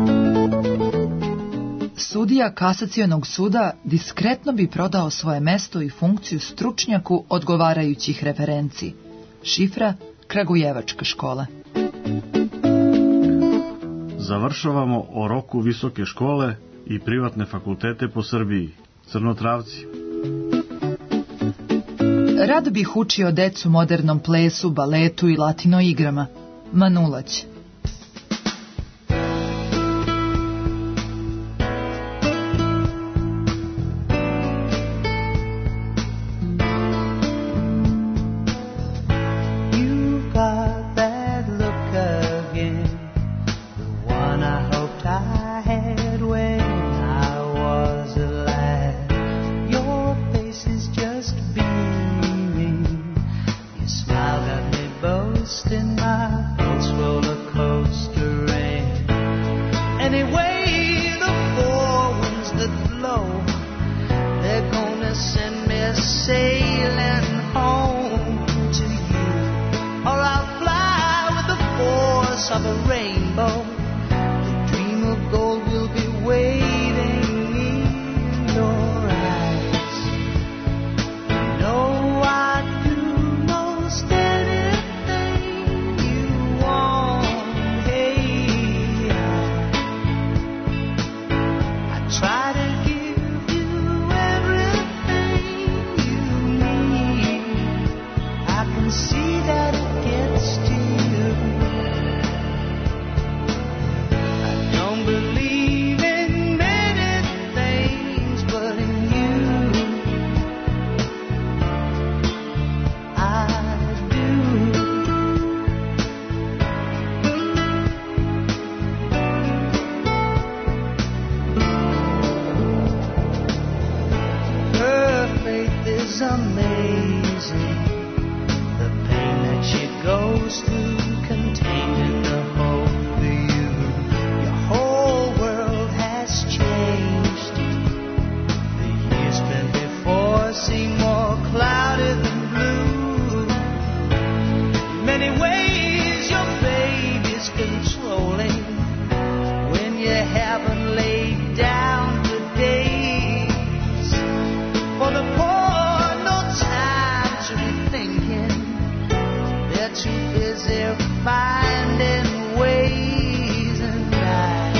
B: Sudija kasacionog suda diskretno bi prodao svoje mesto i funkciju stručnjaku odgovarajućih referenci. Šifra Kragujevačka škola.
C: Završavamo o roku visoke škole i privatne fakultete po Srbiji. Crnotravci.
B: Rado bih učio decu modernom plesu, baletu i latino igrama. Manulać.
D: You've got that look again, the one I hoped I had when I was alive. Your face is just beaming. You smiled at me boasting, my pulse roller coaster ran. Anyway, the four winds that blow, they're gonna send me sailing home to you, or I'll fly with the force of a rainbow. The dream of gold will be waiting in your eyes. You know I'd do most anything you want. Hey, I try to give you everything you need. I can see that it gets to you. I don't believe in many things, but in you I do. Her faith is amazing. The pain that she goes through, contained in the hope for you. Your whole world has changed. The years spent before seem more clouded than blue. In many ways, your baby's controlling when you haven't laid down for days. For the poor, no time to be thinking. They're too busy finding ways, and I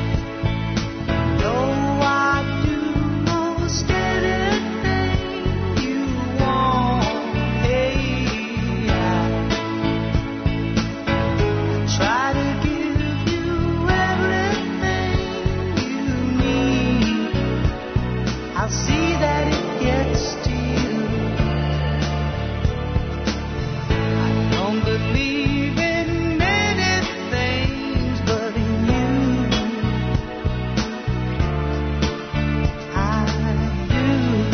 D: know I do most anything you want. Hey, I try to give you everything you need. I'll see that it gets to you. I don't believe in many things, but in you I do.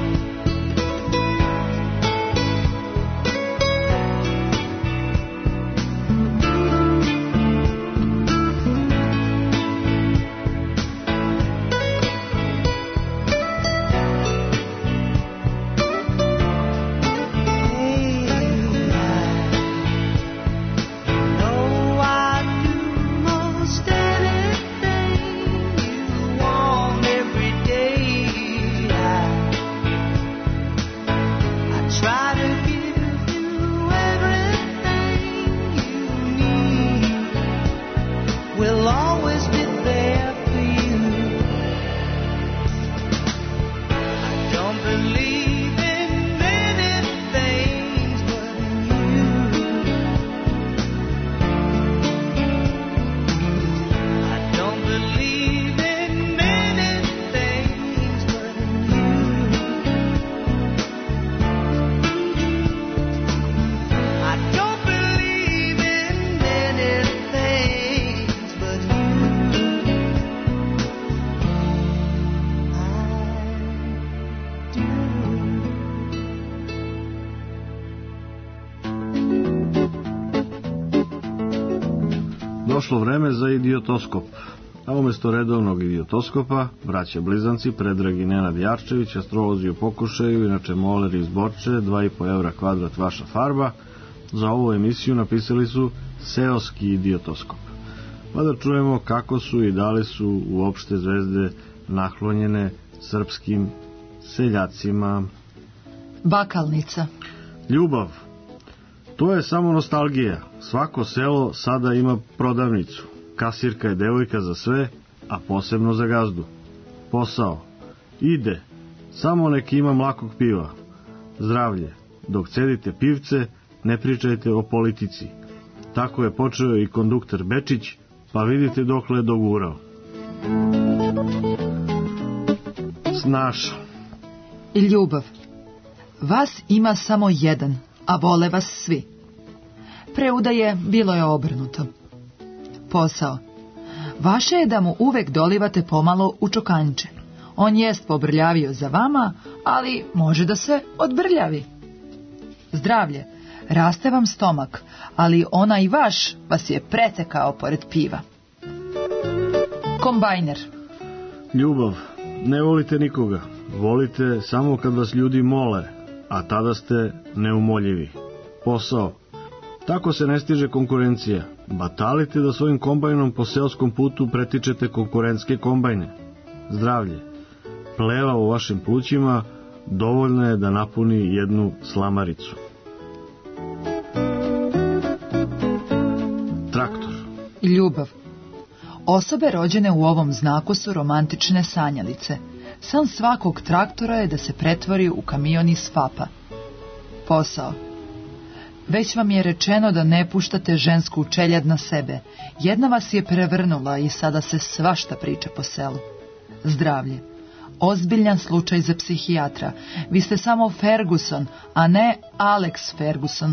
D: No, I do most anything you want every day. I, I try to give you everything you need. We'll always be there for you. I don't believe in many things, but in you. I don't believe in many things, but in you. I don't believe in many things, but in you I do.
C: Došlo vreme za idiotoskop. a umjesto redovnog idiotoskopa, braća blizanci Predrag i Nenad Jarčević, astrolozi u pokušaju, inače moler iz Borče, dva i po evra kvadrat vaša farba, za ovu emisiju napisali su seoski idiotoskop. Pa da čujemo kako su i da li su uopšte zvezde naklonjene srpskim seljacima.
B: Bakalnica.
C: Ljubav. To je samo nostalgija. Svako selo sada ima prodavnicu. Kasirka je devojka za sve, a posebno za gazdu. Posao. Ide. Samo neki ima mlakog piva. Zdravlje. Dok cedite pivce, ne pričajte o politici. Tako je počeo i konduktor Bečić, pa vidite dokle je dogurao. Snaša.
B: Ljubav. Vas ima samo jedan, a vole vas svi. Pre udaje bilo je obrnuto. Posao. Vaše je da mu uvek dolivate pomalo u čokanče. On jest pobrljavio za vama, ali može da se odbrljavi. Zdravlje. Raste vam stomak, ali onaj vaš vas je pretekao pored piva. Kombajner.
C: Ljubav. Ne volite nikoga. Volite samo kad vas ljudi mole, a tada ste neumoljivi. Posao. Tako se ne stiže konkurencija. Batalite da svojim kombajnom po seoskom putu pretičete konkurentske kombajne. Zdravlje. Pleva u vašim plućima dovoljno je da napuni jednu slamaricu. Traktor.
B: Ljubav. Osobe rođene u ovom znaku su romantične sanjalice. San svakog traktora je da se pretvori u kamion iz fapa. Posao. Već vam je rečeno da ne puštate žensku čeljad na sebe. Jedna vas je prevrnula i sada se svašta priča po selu. Zdravlje. Ozbiljan slučaj za psihijatra. Vi ste samo Ferguson, a ne Alex Ferguson.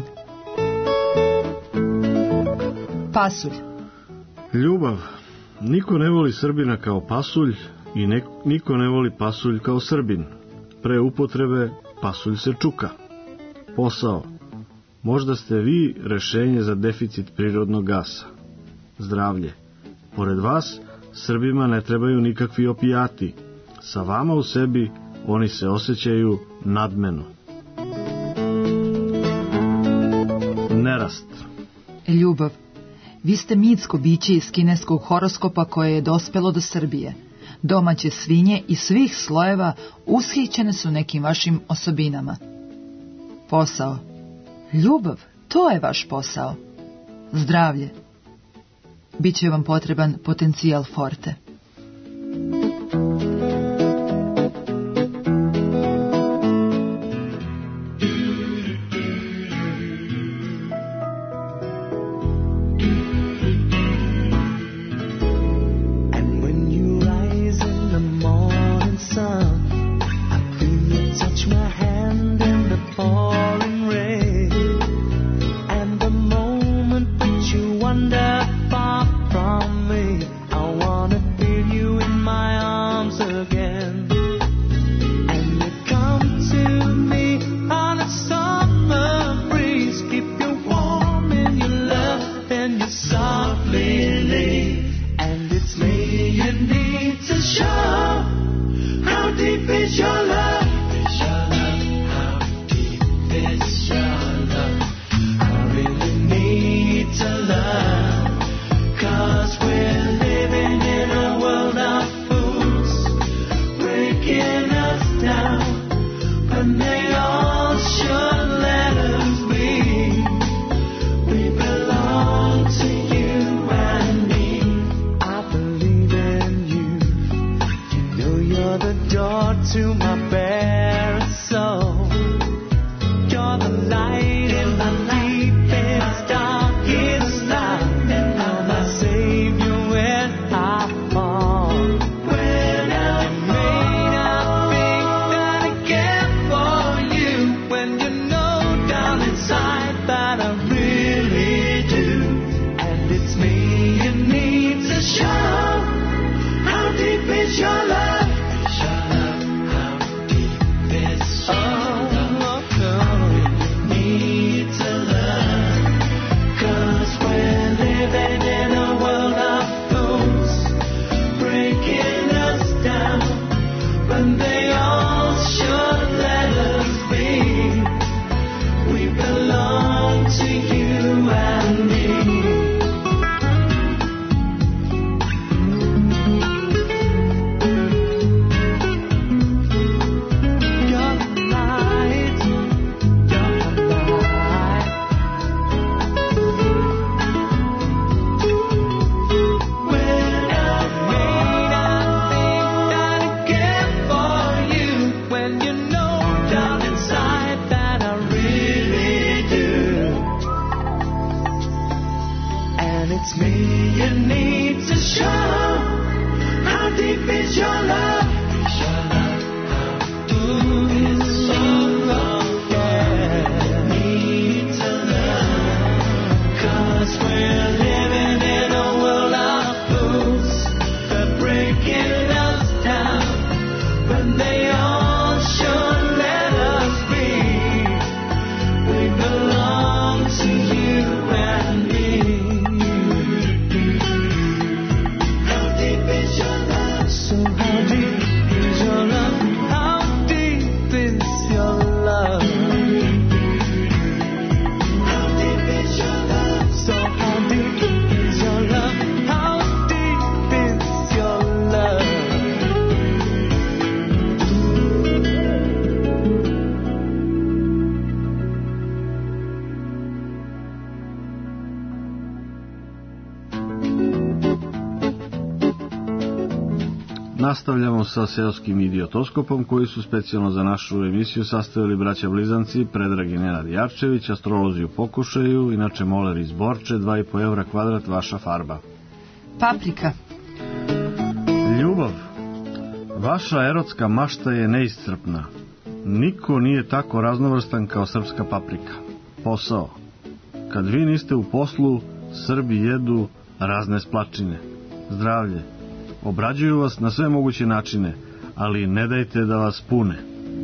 B: Pasulj.
C: Ljubav. Niko ne voli Srbina kao pasulj i ne, niko ne voli pasulj kao Srbin. Pre upotrebe pasulj se čuka. Posao. Možda ste vi rešenje za deficit prirodnog gasa. Zdravlje. Pored vas, Srbima ne trebaju nikakvi opijati. Sa vama u sebi oni se osjećaju nadmeno. Nerast.
B: Ljubav. Vi ste mitsko biće iz kineskog horoskopa koje je dospelo do Srbije. Domaće svinje iz svih slojeva ushićene su nekim vašim osobinama. Posao. Ljubav, to je vaš posao. Zdravlje. Biće vam potreban potencijal forte.
D: Far from me, I wanna be It's me you need to show. How deep is your love? Ooh, it's your love, yeah. Need to love. 'Cause we're living in a world of fools. They're breaking us down. When they all should let us be. We belong to you and me. How deep is your love? So how deep is your love? How deep is your love? How deep is your love? So how deep is your love? How deep is your love?
C: Nastavljamo sa seoskim idiotoskopom koji su specijalno za našu emisiju sastavili braća blizanci Predrag i Nenad Jarčević, astrolozi u pokušaju, inače moler iz Borče, dva i po evra kvadrat, vaša farba.
B: Paprika.
C: Ljubav. Vaša erotska mašta je neiscrpna. Niko nije tako raznovrstan kao srpska paprika. Posao. Kad vi niste u poslu, Srbi jedu razne splačine. Zdravlje. Obrađuju vas na sve moguće načine, ali ne dajte da vas pune.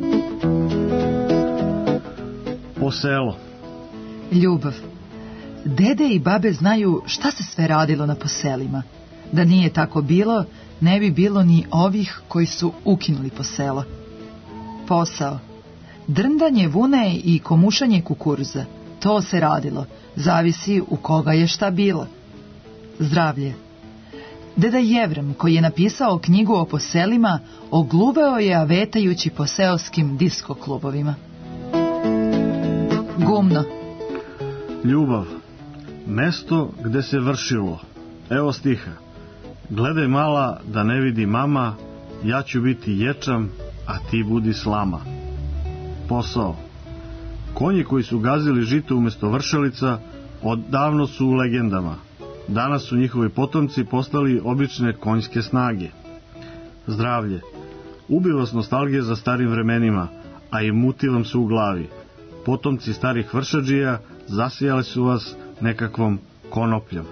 C: Poselo.
B: Ljubav. Dede i babe znaju šta se sve radilo na poselima. Da nije tako bilo, ne bi bilo ni ovih koji su ukinuli poselo. Posao. Drndanje vune i komušanje kukuruza. To se radilo. Zavisi u koga je šta bilo. Zdravlje. Deda Jevrem, koji je napisao knjigu o poselima, ogluveo je avetajući po seoskim disko klubovima. Gumno.
C: Ljubav. Mesto gde se vršilo. Evo stiha. Gledaj mala da ne vidi mama, ja ću biti ječam, a ti budi slama. Posao. Konji koji su gazili žito umesto vršalica, odavno su u legendama. Danas su njihovi potomci postali obične konjske snage. Zdravlje. Ubi vas nostalgija za starim vremenima, a i muti vam se u glavi. Potomci starih vršadžija zasijali su vas nekakvom konopljom.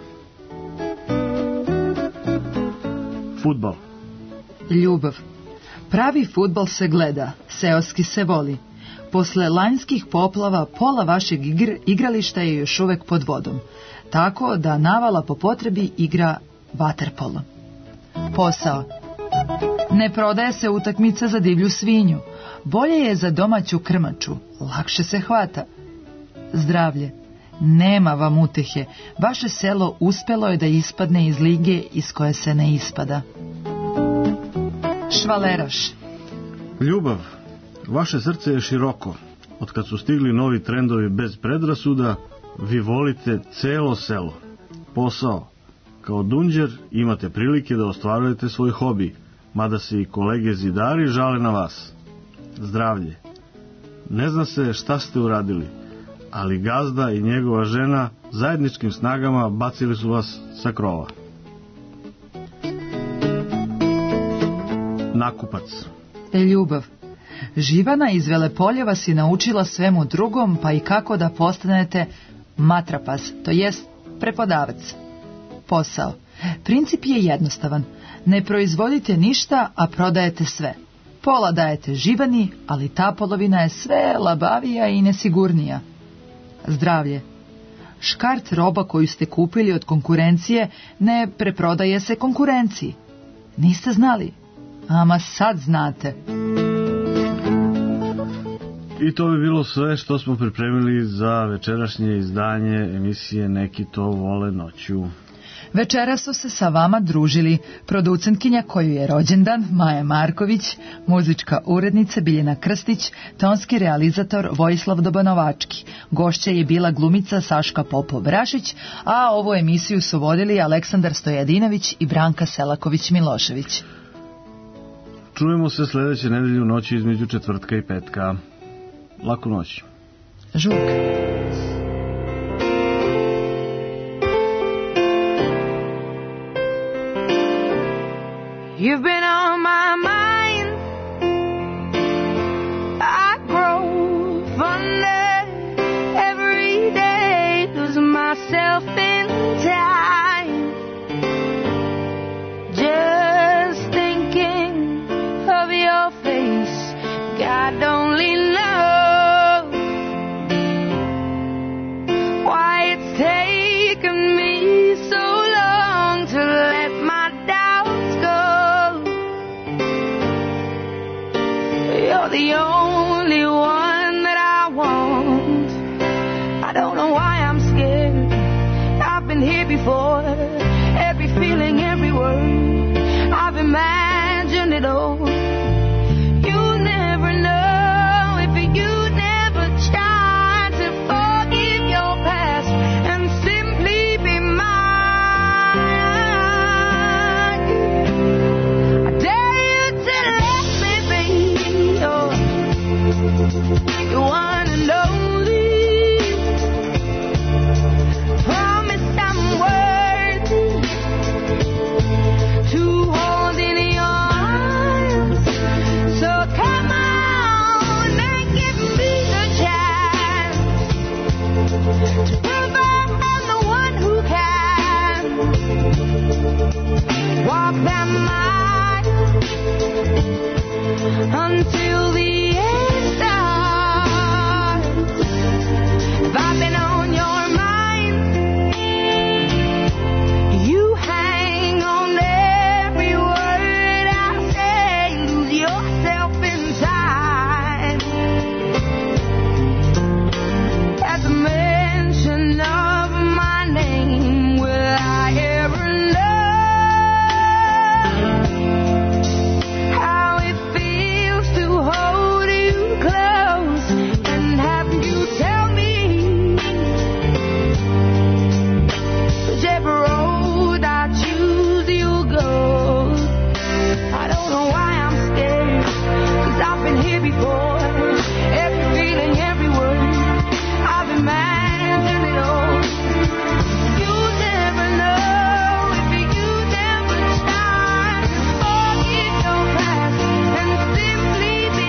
C: Fudbal.
B: Ljubav. Pravi fudbal se gleda, seoski se voli. Posle lanjskih poplava pola vašeg igr, igrališta je još uvek pod vodom, tako da navala po potrebi igra vaterpolo. Posao. Ne prodaje se utakmica za divlju svinju, bolje je za domaću krmaču, lakše se hvata. Zdravlje. Nema vam utehe, vaše selo uspelo je da ispadne iz lige iz koje se ne ispada. Švaleraš.
C: Ljubav. Vaše srce je široko. Od kad su stigli novi trendovi bez predrasuda, vi volite celo selo. Posao. Kao dunđer imate prilike da ostvarujete svoj hobi, mada se i kolege zidari žale na vas. Zdravlje. Ne zna se šta ste uradili, ali gazda i njegova žena zajedničkim snagama bacili su vas sa krova. Nakupac.
B: Ljubav. Živana iz Velepolja vas je naučila svemu drugom, pa i kako da postanete matrapas, to jest prepodavac. Posao. Princip je jednostavan. Ne proizvodite ništa, a prodajete sve. Pola dajete Živani, ali ta polovina je sve labavija i nesigurnija. Zdravlje. Škart roba koju ste kupili od konkurencije ne preprodaje se konkurenciji. Niste znali? Ama sad znate.
C: I to bi bilo sve što smo pripremili za večerašnje izdanje emisije Neki to vole noću.
B: Večera su se sa vama družili producentkinja koju je rođendan Maja Marković, muzička urednica Biljana Krstić, tonski realizator Vojislav Dobanovački. Gošća je bila glumica Saška Popov-Brašić, a ovu emisiju su vodili Aleksandar Stojadinović i Branka Selaković-Milošević.
C: Čujemo se sledeće nedelje u noći između četvrtka i petka. Laku noć.
B: Žurka.
K: You've been on my mind. I grow fonder every day, losing myself in time. Just thinking of your face, God only knows why it's taken me so long to let my doubts go. You're the only one that I want. I don't know why I'm scared. I've been here before. Every feeling, every word, I've imagined it all. You never know if you never try to forgive your past and simply be mine. I dare you to let me be your, your one and only. Promise I'm worthy to hold in your arms. So come on and give me the chance to prove I'm the one who can walk that mile until the end starts. If I've been on your mind, you hang on every word I say, lose yourself in time. At the mention of my name, will I ever know how it feels to hold you close and have you tell me whichever road I choose you'll go. I don't know why I'm scared, 'cause I've been here before. Every feeling, every word, I've imagined it all. You never know if you never try to forget your past and simply be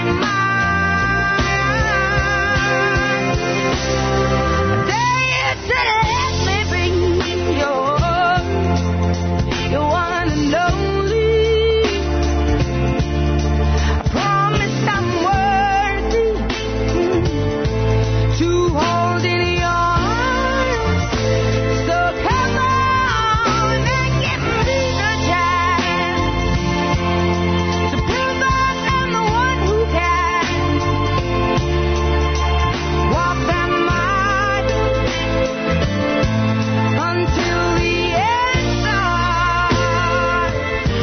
K: mine. Dare you to let me be your, your one and only. I promise I'm worthy to hold in your arms. So come on and give me the chance to prove I'm the one who can walk that mile until the end starts.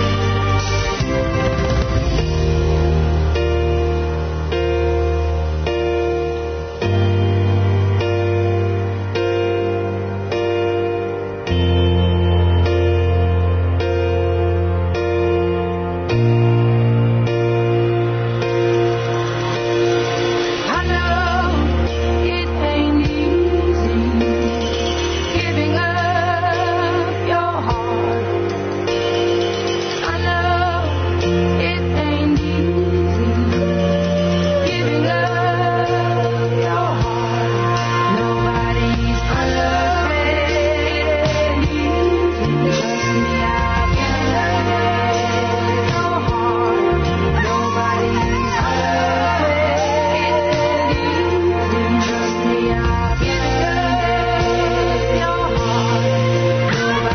K: I know it ain't easy giving up your heart. I know it ain't easy giving up your heart. Nobody's perfect. Trust me, I've given up your heart. Nobody's perfect. Trust me, I've given up your heart.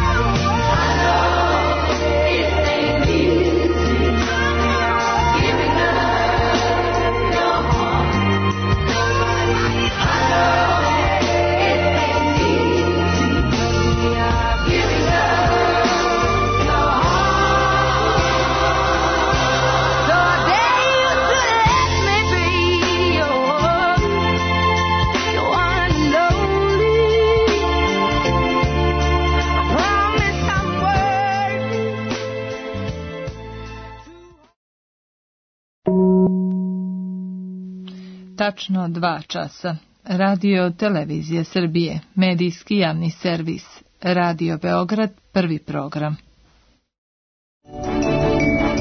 K: Nobody's I know it ain't easy giving up your heart. I know it ain't easy. Trust me, I've given up your heart. So I dare you to let me be your, your one and only. I promise I'm worthy.
G: Tačno dva časa. Radio Televizija Srbije, medijski javni servis. Radio Beograd, prvi program.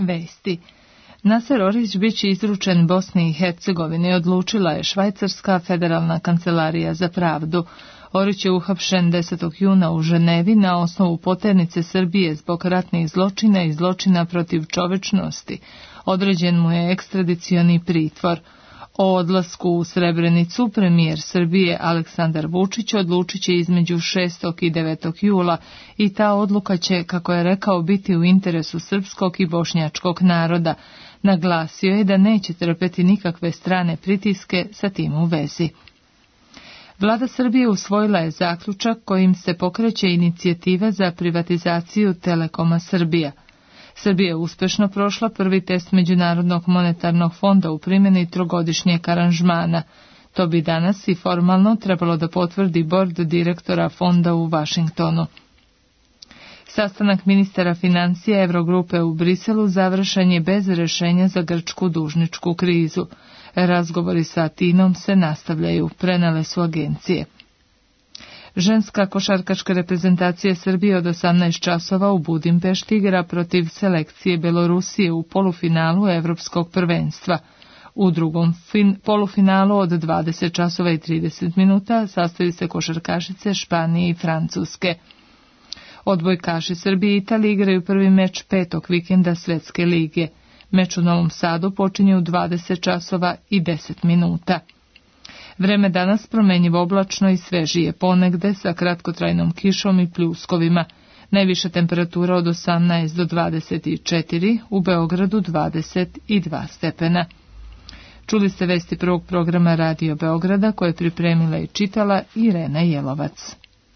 G: Vesti. Naser Orić biće izručen Bosni i Hercegovini, odlučila je Švajcarska federalna kancelarija za pravdu. Orić je uhapšen desetog juna u Ženevi na osnovu poternice Srbije zbog ratnih zločina i zločina protiv čovečnosti. Određen mu je ekstradicioni pritvor. O odlasku u Srebrenicu premijer Srbije Aleksandar Vučić odlučit će između šestog i devetog jula i ta odluka će, kako je rekao, biti u interesu srpskog i bošnjačkog naroda. Naglasio je da neće trpeti nikakve strane pritiske sa tim u vezi. Vlada Srbije usvojila je zaključak kojim se pokreće inicijativa za privatizaciju Telekoma Srbija. Srbija je uspešno prošla prvi test Međunarodnog monetarnog fonda u primjeni trogodišnjeg aranžmana. To bi danas i formalno trebalo da potvrdi bord direktora fonda u Vašingtonu. Sastanak ministara financija Evrogrupe u Briselu završen je bez rešenja za grčku dužničku krizu. Razgovori sa Atinom se nastavljaju, prenele su agencije. Ženska košarkaška reprezentacija Srbije od osamnaest časova u Budimpešti igra protiv selekcije Belorusije u polufinalu Evropskog prvenstva. U drugom fin, polufinalu od dvadeset časova i trideset minuta sastoji se košarkašice Španije i Francuske. Odbojkaši Srbije i Italije igraju prvi meč petog vikenda Svetske lige. Meč u Novom Sadu počinje u dvadeset časova i deset minuta. Vreme danas promenjivo oblačno i svežije ponegde sa kratkotrajnom kišom i pljuskovima. Najviša temperatura od osamnaest do dvadeset četiri, u Beogradu dvadeset dva stepena. Čuli ste vesti prvog programa Radio Beograda koje je pripremila i čitala Irena Jelovac.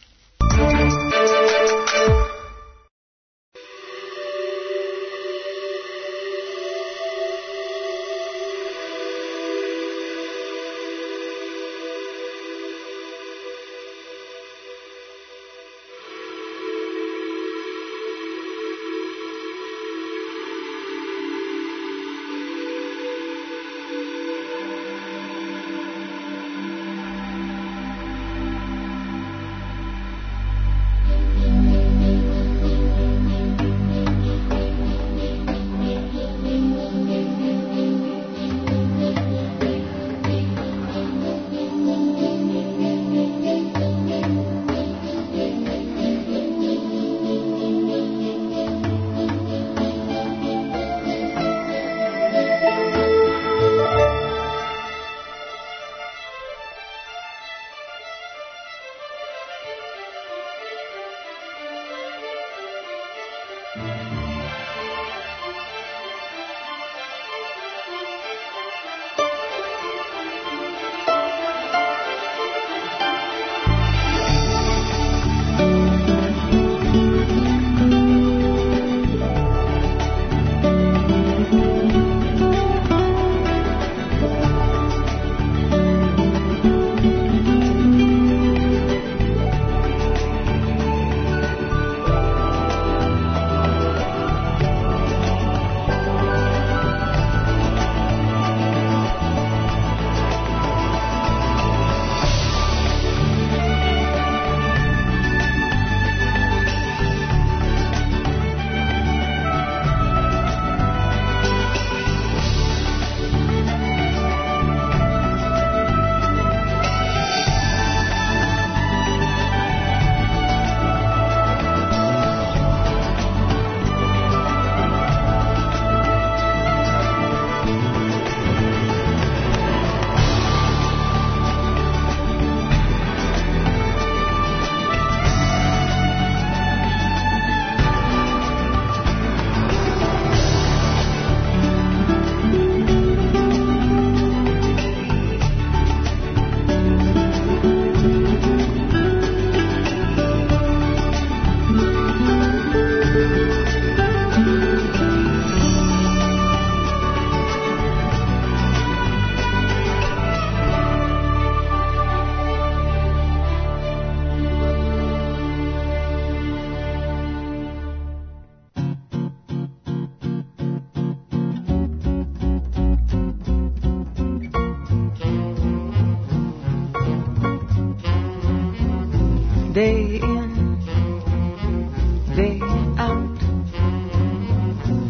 D: Day in, day out, the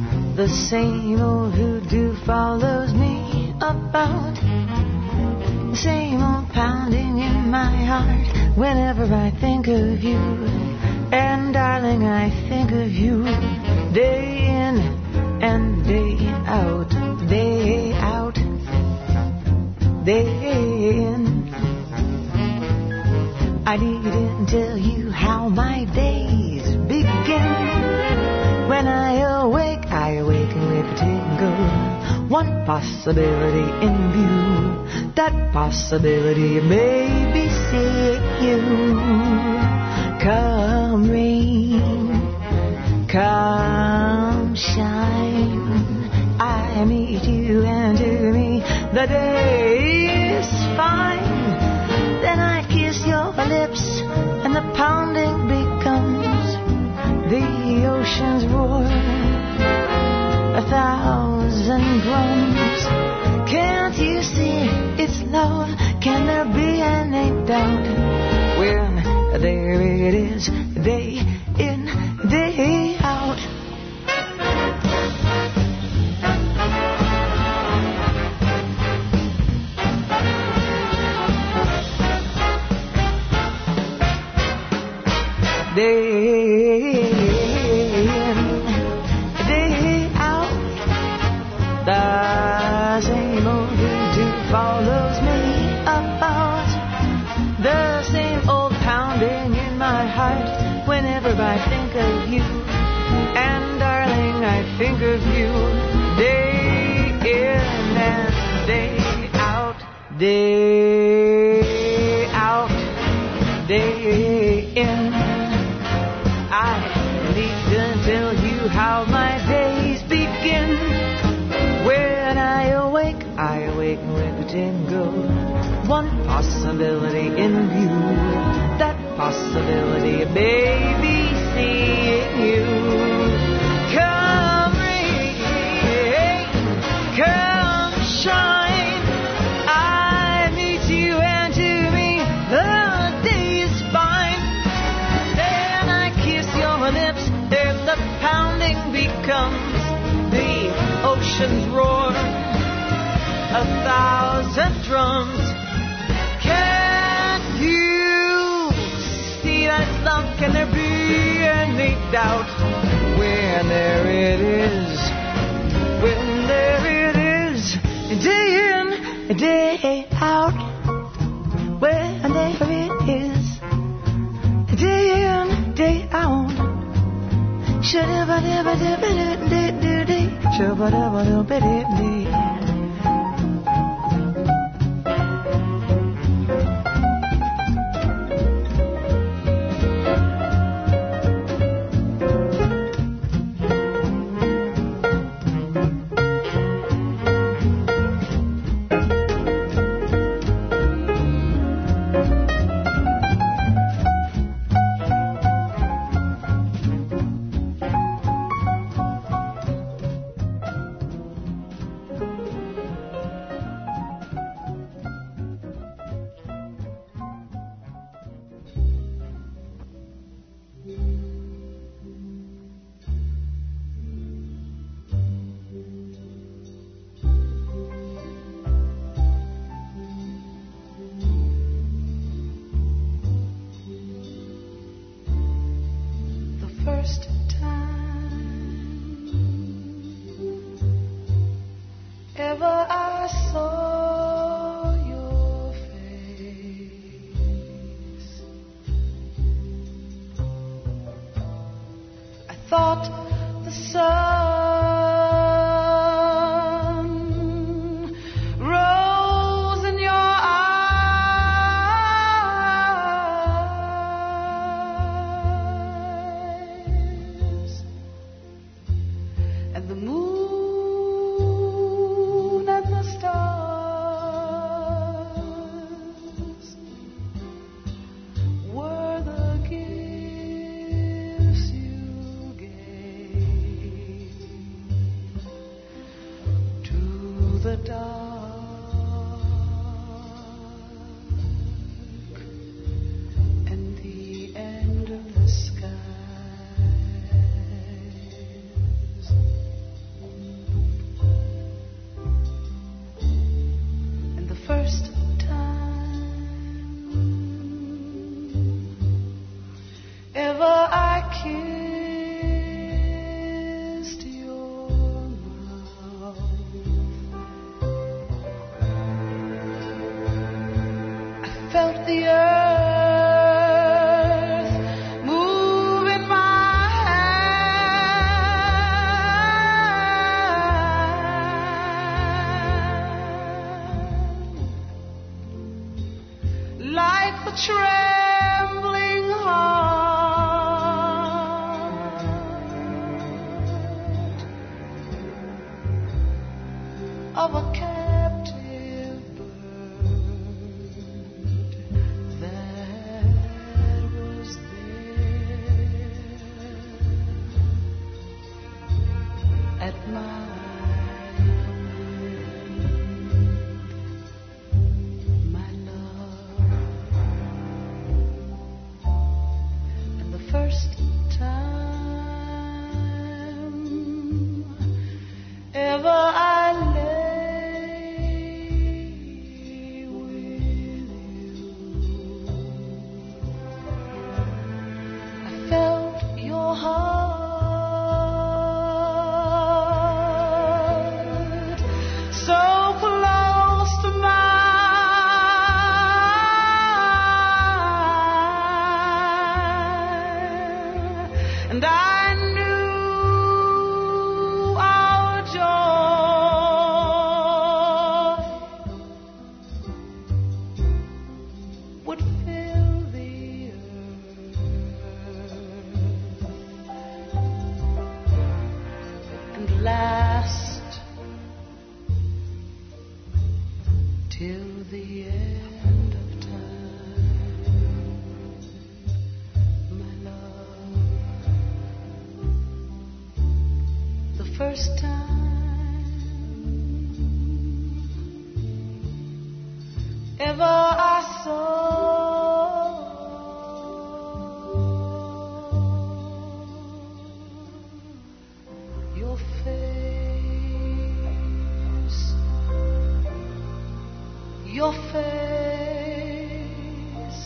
K: The same old hoodoo follows me about. The same old pounding in my heart whenever I think of you. And darling, I think of you day in and day out, day out, day in. I needn't tell you how my days begin. When I awake, I awaken with a tingle. One possibility in view. That possibility may be seeing you. Come rain, come shine, I meet you, and to me the day is fine. Then I kiss your lips and the pounding becomes the ocean's roar, a thousand drums. Can't you see it's love? Can there be any doubt? When there it is, day in, day out. Day in, day out. The same old voodoo follows me about. The same old pounding in my heart whenever I think of you. And darling, I think of you day in and day out, day out, day in. I need to tell you how my days begin. When I awake, I awaken with a tingle. One possibility in view. That possibility may be seeing you. Come rain, come shine, I meet you, and to me the day is fine. Then I kiss your lips, and the pounding becomes the ocean's roar, a thousand drums. Can't you see that love? Can there be any doubt? When there it is, when there it is, day in, day out. When there it is, day in, day out. Shabba dabba dabba dee dee dee, shabba dabba dabba dee dee. felt the earth move in my hand, like the trembling heart of a captive bird that was there at my command, my love. And the first time ever I lay with you, I felt your heart so close to mine, and I knew our joy would fill the earth and last till the end of time, my love. The first time ever I saw your face, your face,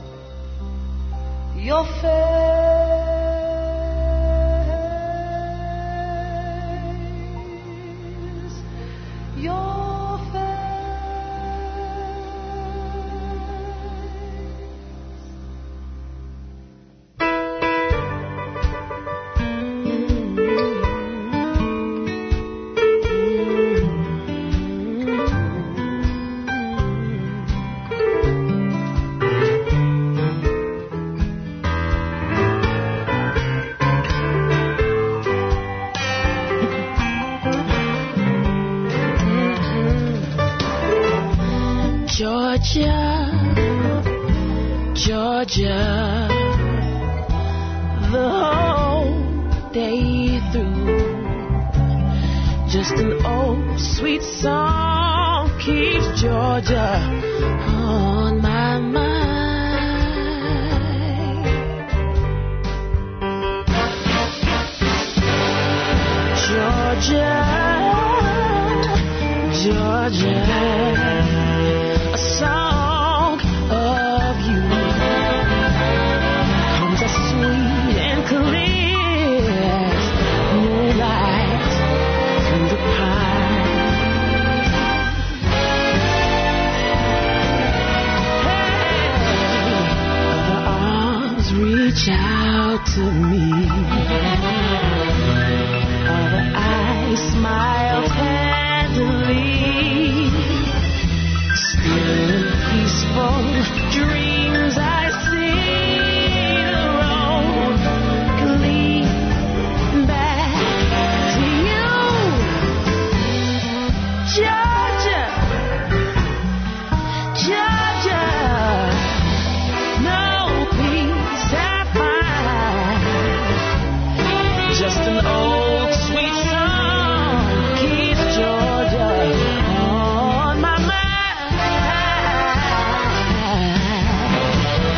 K: your face, your
L: Georgia, Georgia, the whole day through, just an old sweet song keeps Georgia on my mind. Georgia, Georgia, a song of you comes as sweet and clear as moonlight through the pine. Hey, other arms reach out to me, other eyes smile tenderly. Still in peaceful dreams I see the road can lead back to you. Georgia, Georgia, no peace I find, just an old sweet song keeps Georgia on my mind.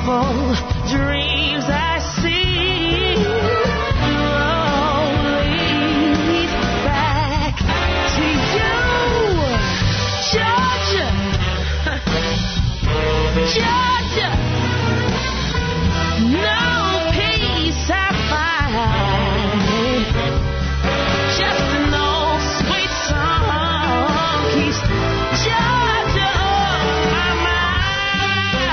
L: beautiful dreams I see. Oh, lead back to you, Georgia, Georgia. No peace I find, just an old sweet song keeps Georgia on my mind.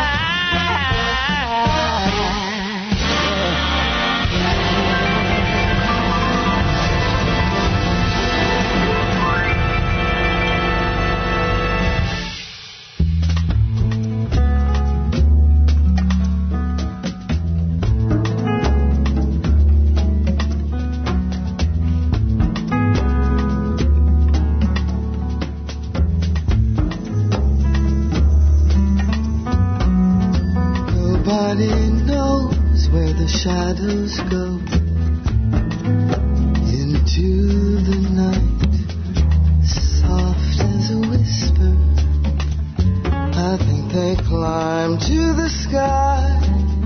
F: Nobody knows where the shadows go into the night, soft as a whisper. I think they climb to the sky,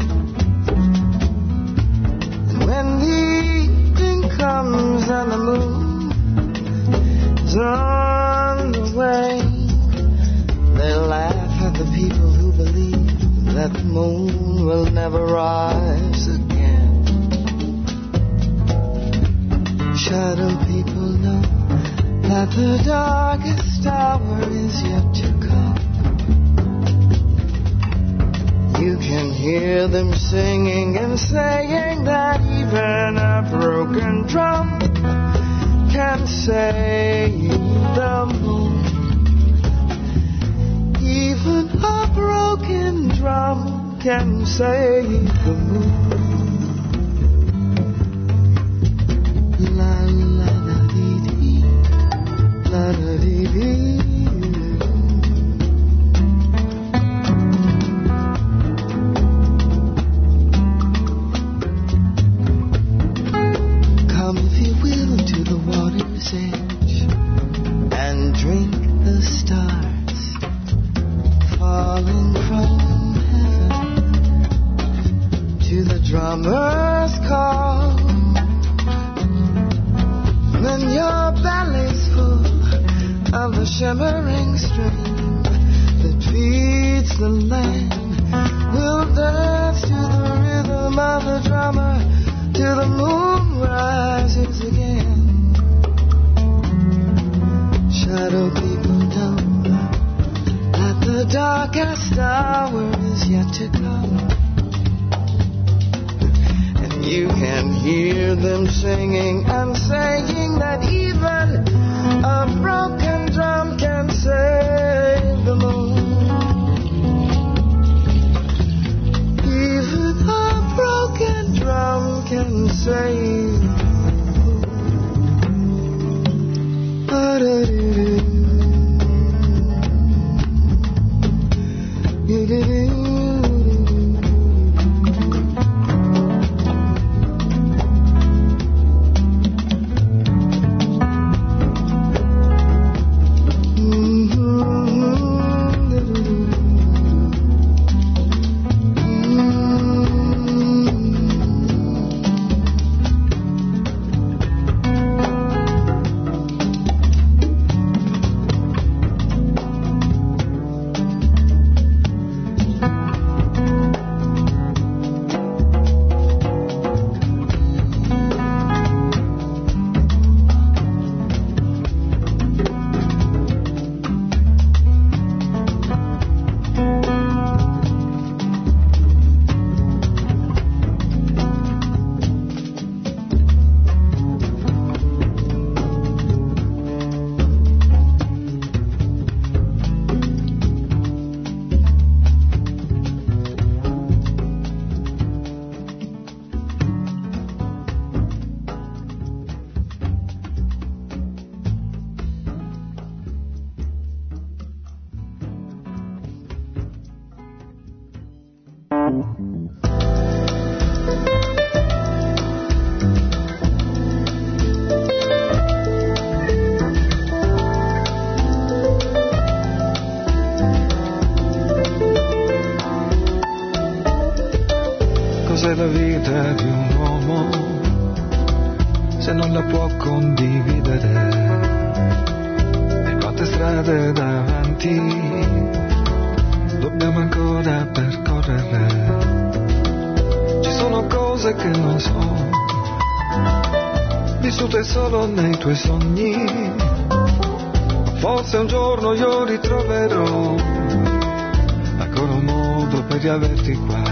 F: and when the evening comes and the moon is on the way, they laugh at the people who believe that the moon will never rise again. Shadow people know that the darkest hour is yet to come. You can hear them singing and saying that even a broken drum can save the moon. Even a broken drum can save the moon. La la la dee dee, la la dee dee. Come if you will to the water's edge and drink the stars falling from heaven to the drummer's call. When your belly's full of the shimmering stream that feeds the land, we'll dance to the rhythm of the drummer till the moon rises again. Shadow people know that the darkest hour is yet to come, and you can hear them singing and saying that even a broken drum can save the moon. Even a broken drum can save the moon. Ba-da-doo-doo.
M: vita di un uomo se non la può condividere? E quante strade davanti dobbiamo ancora percorrere? Ci sono cose che non so, vissute solo nei tuoi sogni. Forse un giorno io ritroverò ancora un modo per riaverti qua.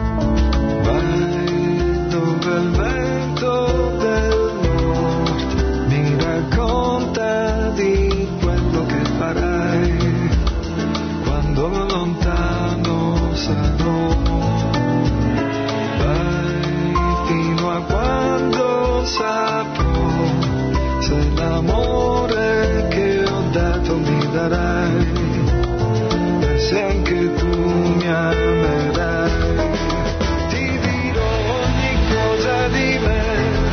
M: Vai dove il vento del nord mi racconta di quello che farai quando lontano sarò. Vai fino a quando saprò se l'amore che ho dato mi darai e se anche tu mi amerai. Ti dirò ogni cosa di me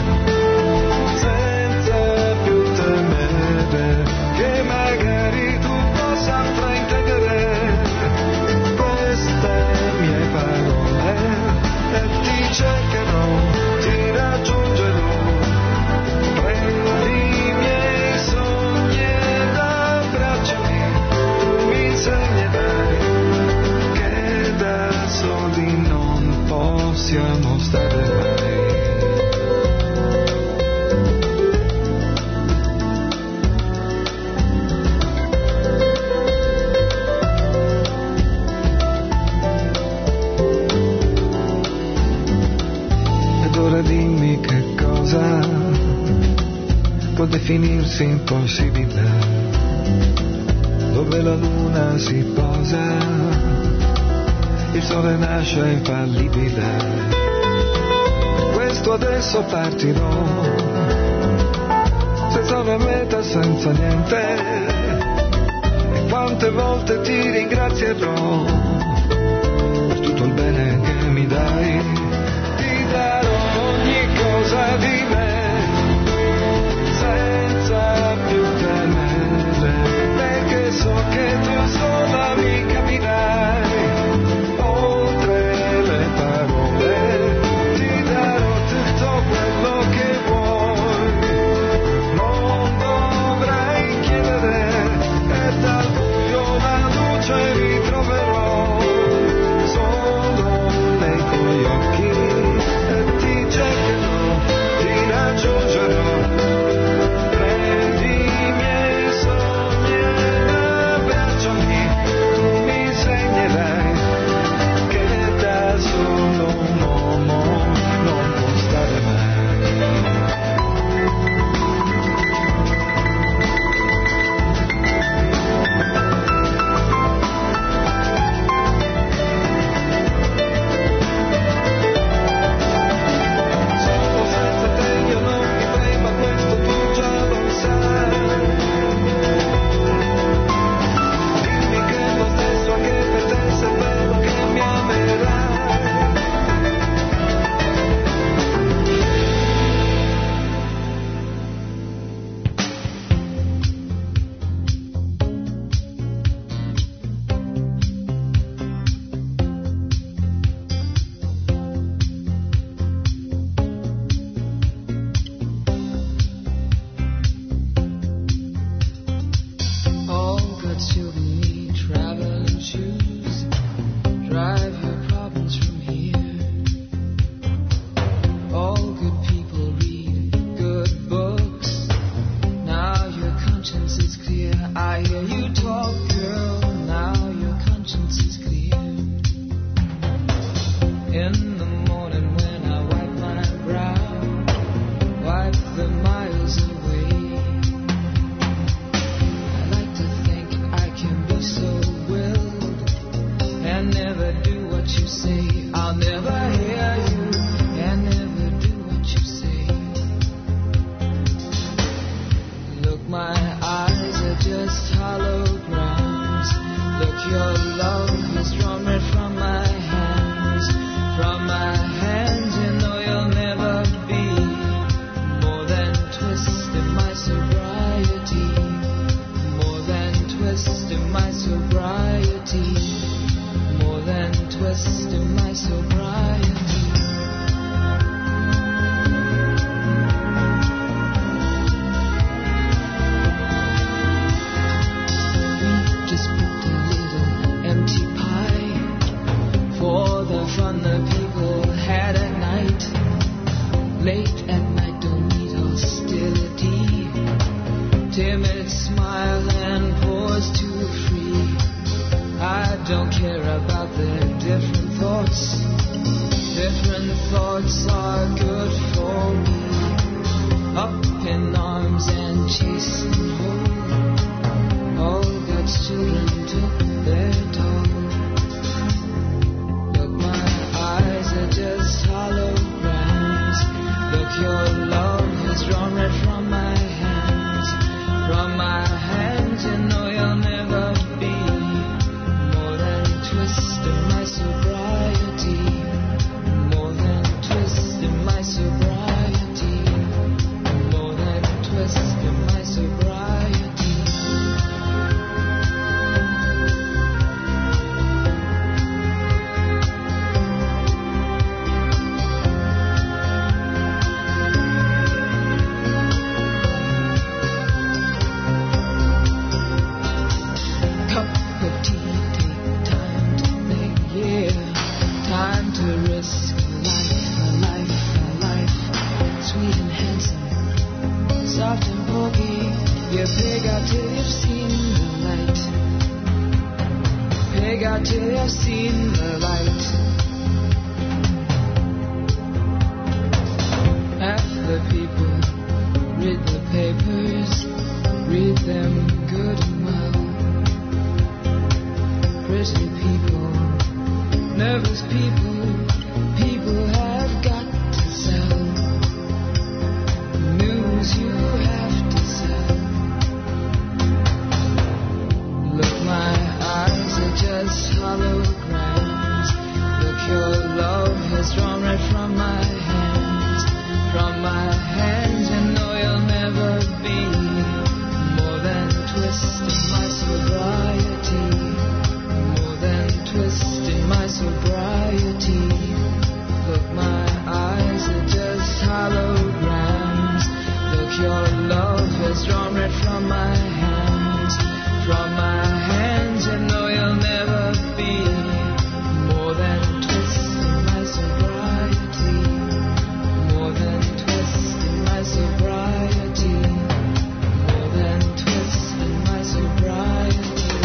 M: senza più temere che magari tu possa fraintendere queste mie parole e ti cercherò, ti raggiungerò. Prendi i miei sogni ed abbracciami, tu mi insegnerai che da soli non possiamo stare mai. Ed ora dimmi che cosa può definirsi impossibile, dove la luna si posa, il sole nasce infallibile. Questo adesso partirò, senza una meta, senza niente, e quante volte ti ringrazierò per tutto il bene che mi dai. Ti darò ogni cosa di me senza più temere, perché so che tu sola mi capirai. Oltre le parole ti darò tutto quello che vuoi, non dovrai chiedere e dal buio la luce ritroverò solo nei tuoi occhi e ti cercherò, ti
N: care about their different thoughts. Different thoughts are good for me. Up in arms and chasing home. All God's children took their toll. Look, my eyes are just holograms. Look, your love has drawn red from my hands. From my hands, you know you'll never be more than a twist in my sobriety. More than a twist in my sobriety. More than a twist in my sobriety. Cup of tea, take time to think, yeah. Time to risk a life, a life, a life. Sweet and handsome, soft and pokey. You pig out till you've seen the light. Pig out till you've seen the light. Half the people read the papers, read them good and well. Pretty people, nervous people, people have got to sell. News you have to sell. Look, my eyes are just holograms. Look, your love has drawn right from my hands. From my hands, you know you'll never be more than a twist in my sobriety. More than a twist in my sobriety. Look, my eyes are just holograms. Look, your love has drawn red from my hands. From my hands, you know you'll never be more than a twist in my sobriety. More than a twist in my sobriety. More than a twist in my sobriety.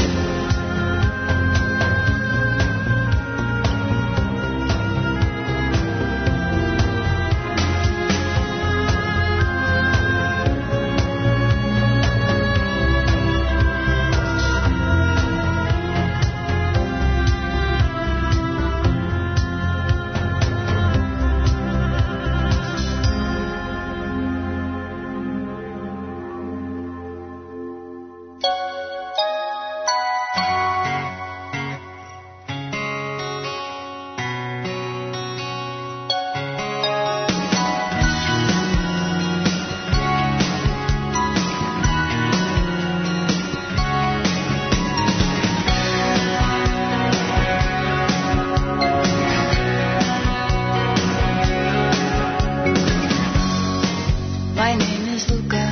K: My name is Luca.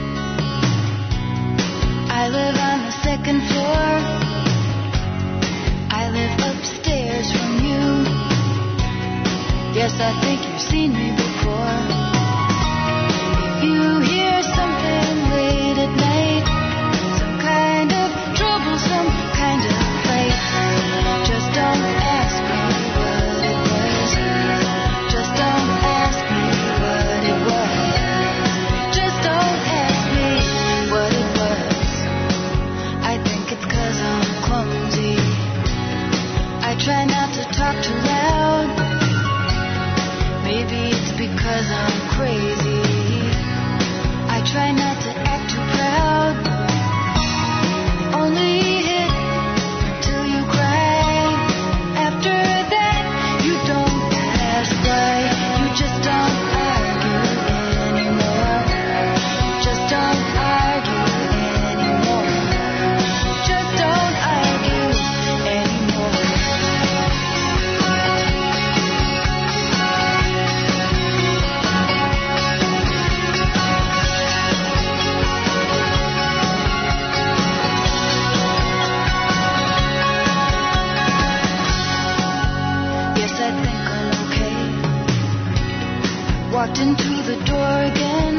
K: I live on the second floor. I live upstairs from you. Yes, I think you've seen me before. If you hear something late at night, some kind of trouble, some kind of fight, just don't ask me what it was. Just don't ask me what it was. Just don't ask me what it was. I think it's 'cause I'm clumsy. I try not to talk too loud. Maybe it's because I'm crazy. I try not to act too proud. Only hit till you cry. After that, you don't ask why. You just don't argue anymore. Just don't argue anymore. Just don't argue anymore. Yes, I think I'm okay. Walked into the door again.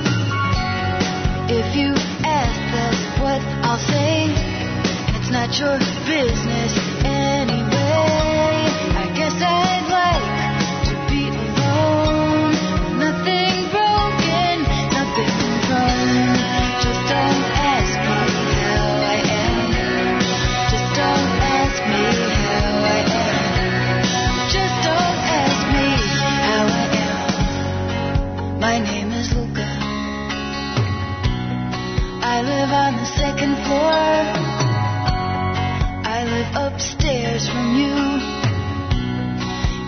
K: If you ask, that's what I'll say. It's not your business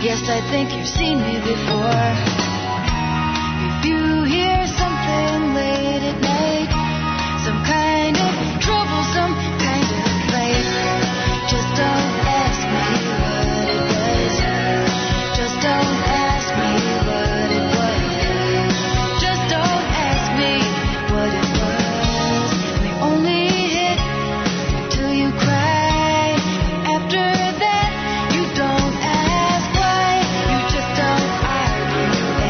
K: Yes, I think you've seen me before. If you hear something late at night, some kind of troublesome kind of fight, just don't ask me what it was. Just don't ask me what it was. Just don't ask me what it was. We only hit till you cry. After that, you don't ask why. You just don't argue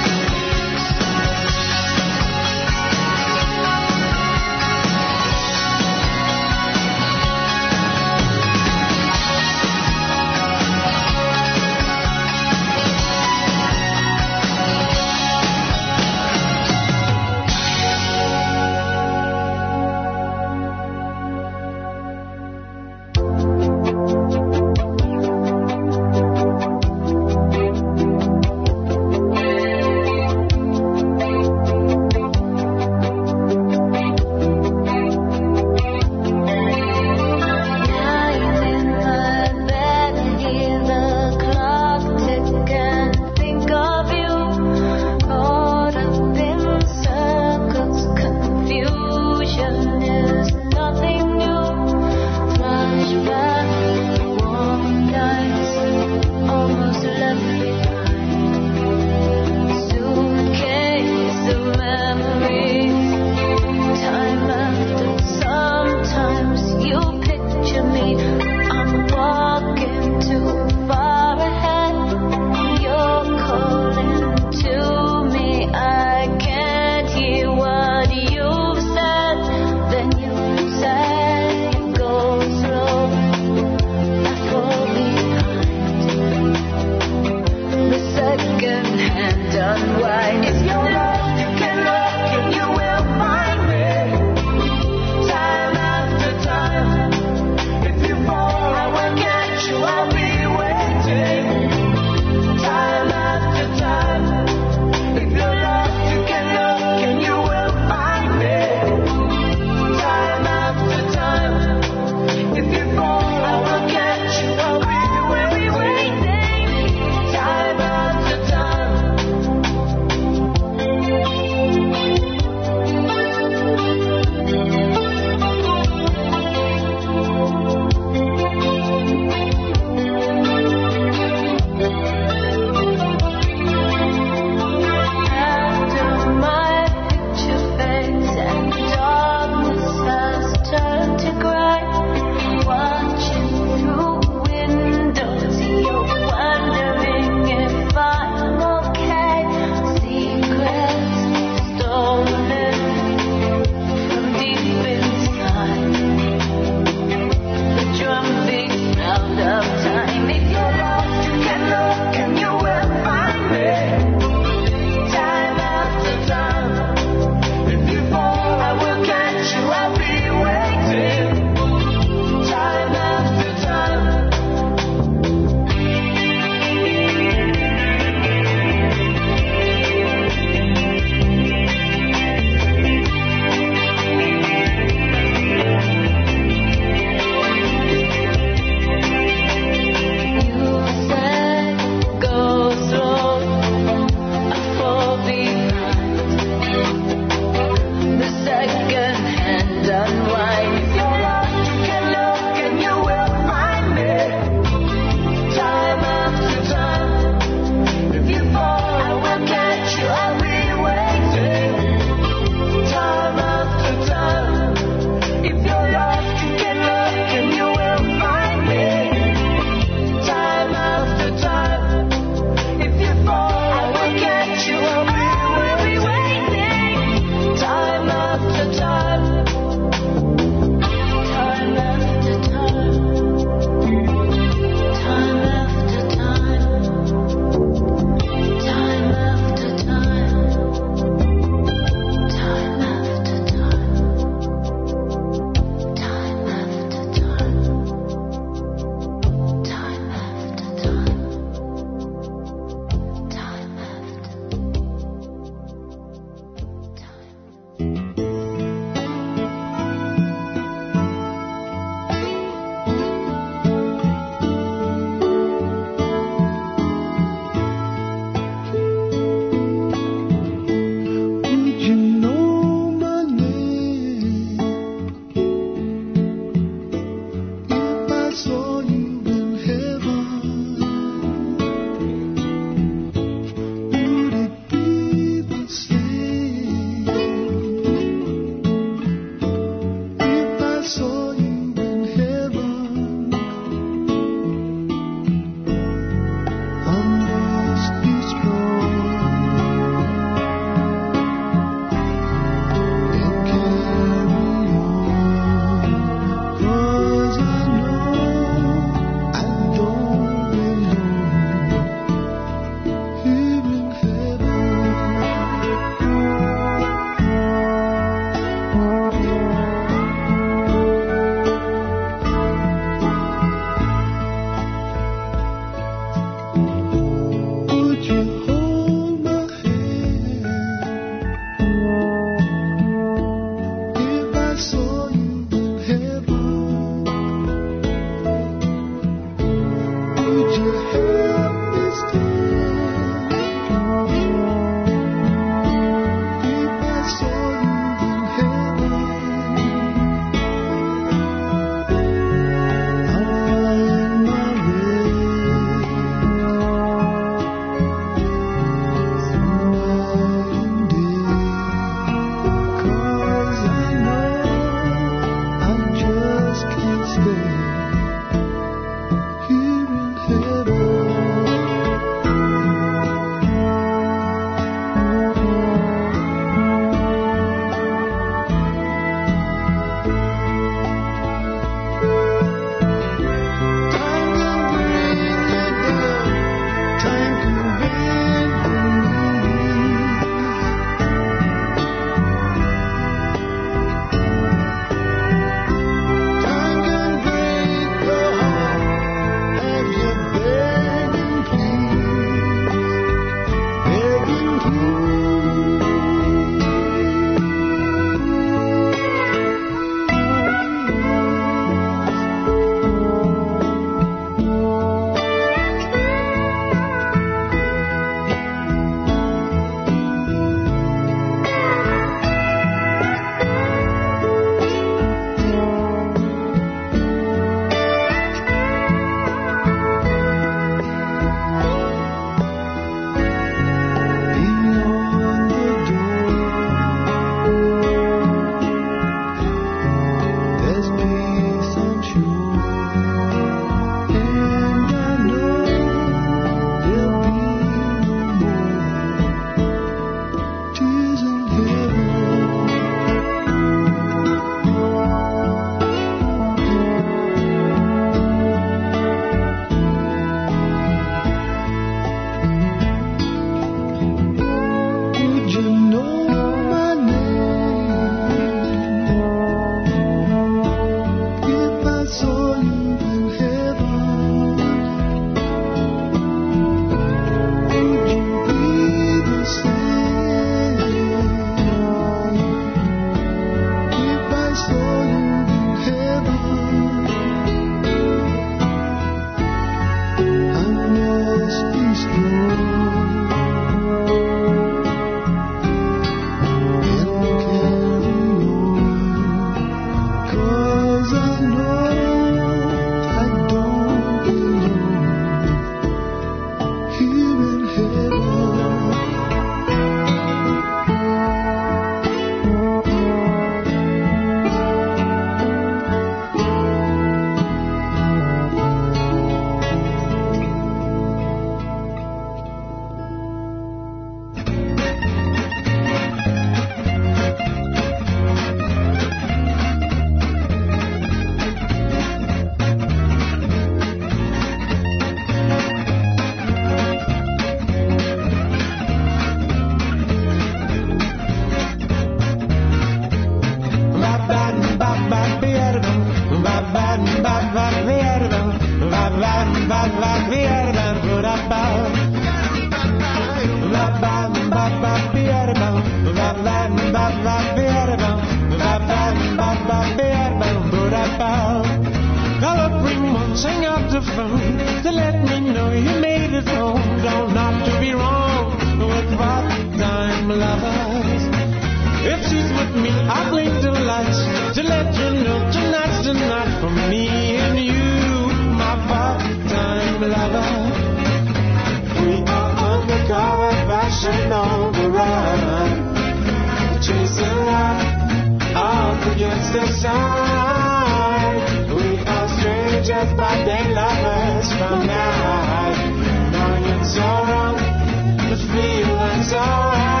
O: Call up Fremont, sing out the phone to let me know you made it home. Don't not to be wrong with part-time lovers. If she's with me, I'll blink the lights to let you know tonight's the night for me and you, my part-time lover. We are undercover, fashion on the run, chasing life up against the sun. We are strangers, but they lovers from night. Knowing it's so wrong, but feeling so right.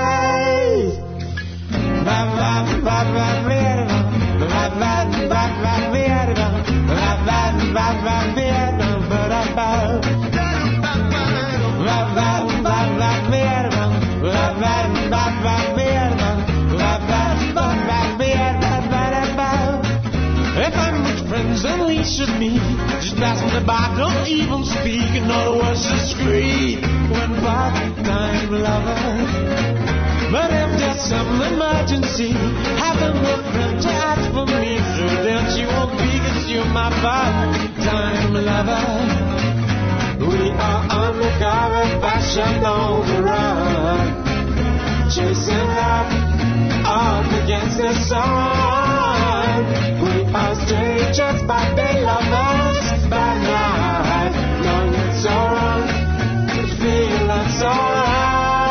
O: Ba ba ba ba ba ba ba ba ba ba ba if I'm with friends and we should meet, just pass me by, don't even speak, in other words, discreet when part-time lovers. But if there's some emergency, having a friend to ask for me, so then she won't be, 'cause you're my part-time lover. We are undercover, fashion on the run, chasing love up against the sun. We are strangers, but they love us by night. Knowing it's so wrong, but feeling so right.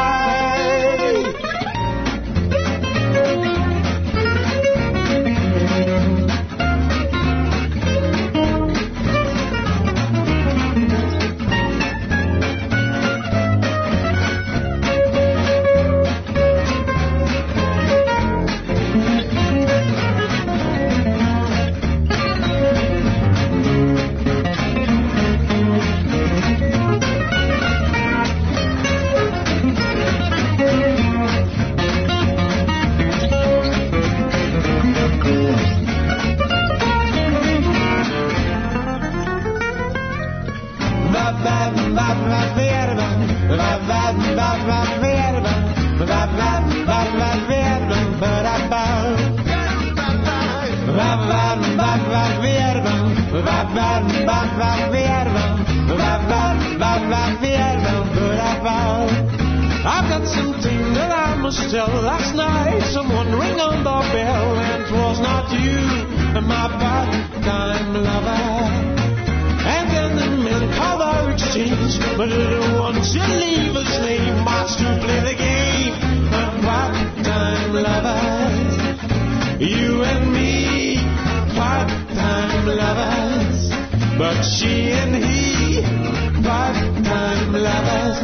O: I've got something that I must tell. Last night someone rang on the bell, and 'twas not you, my part-time lover. And then the men called our exchange, but I didn't want to leave his name. March to play the game of part-time lovers. You and me, part-time lovers. But she and he, part-time lovers.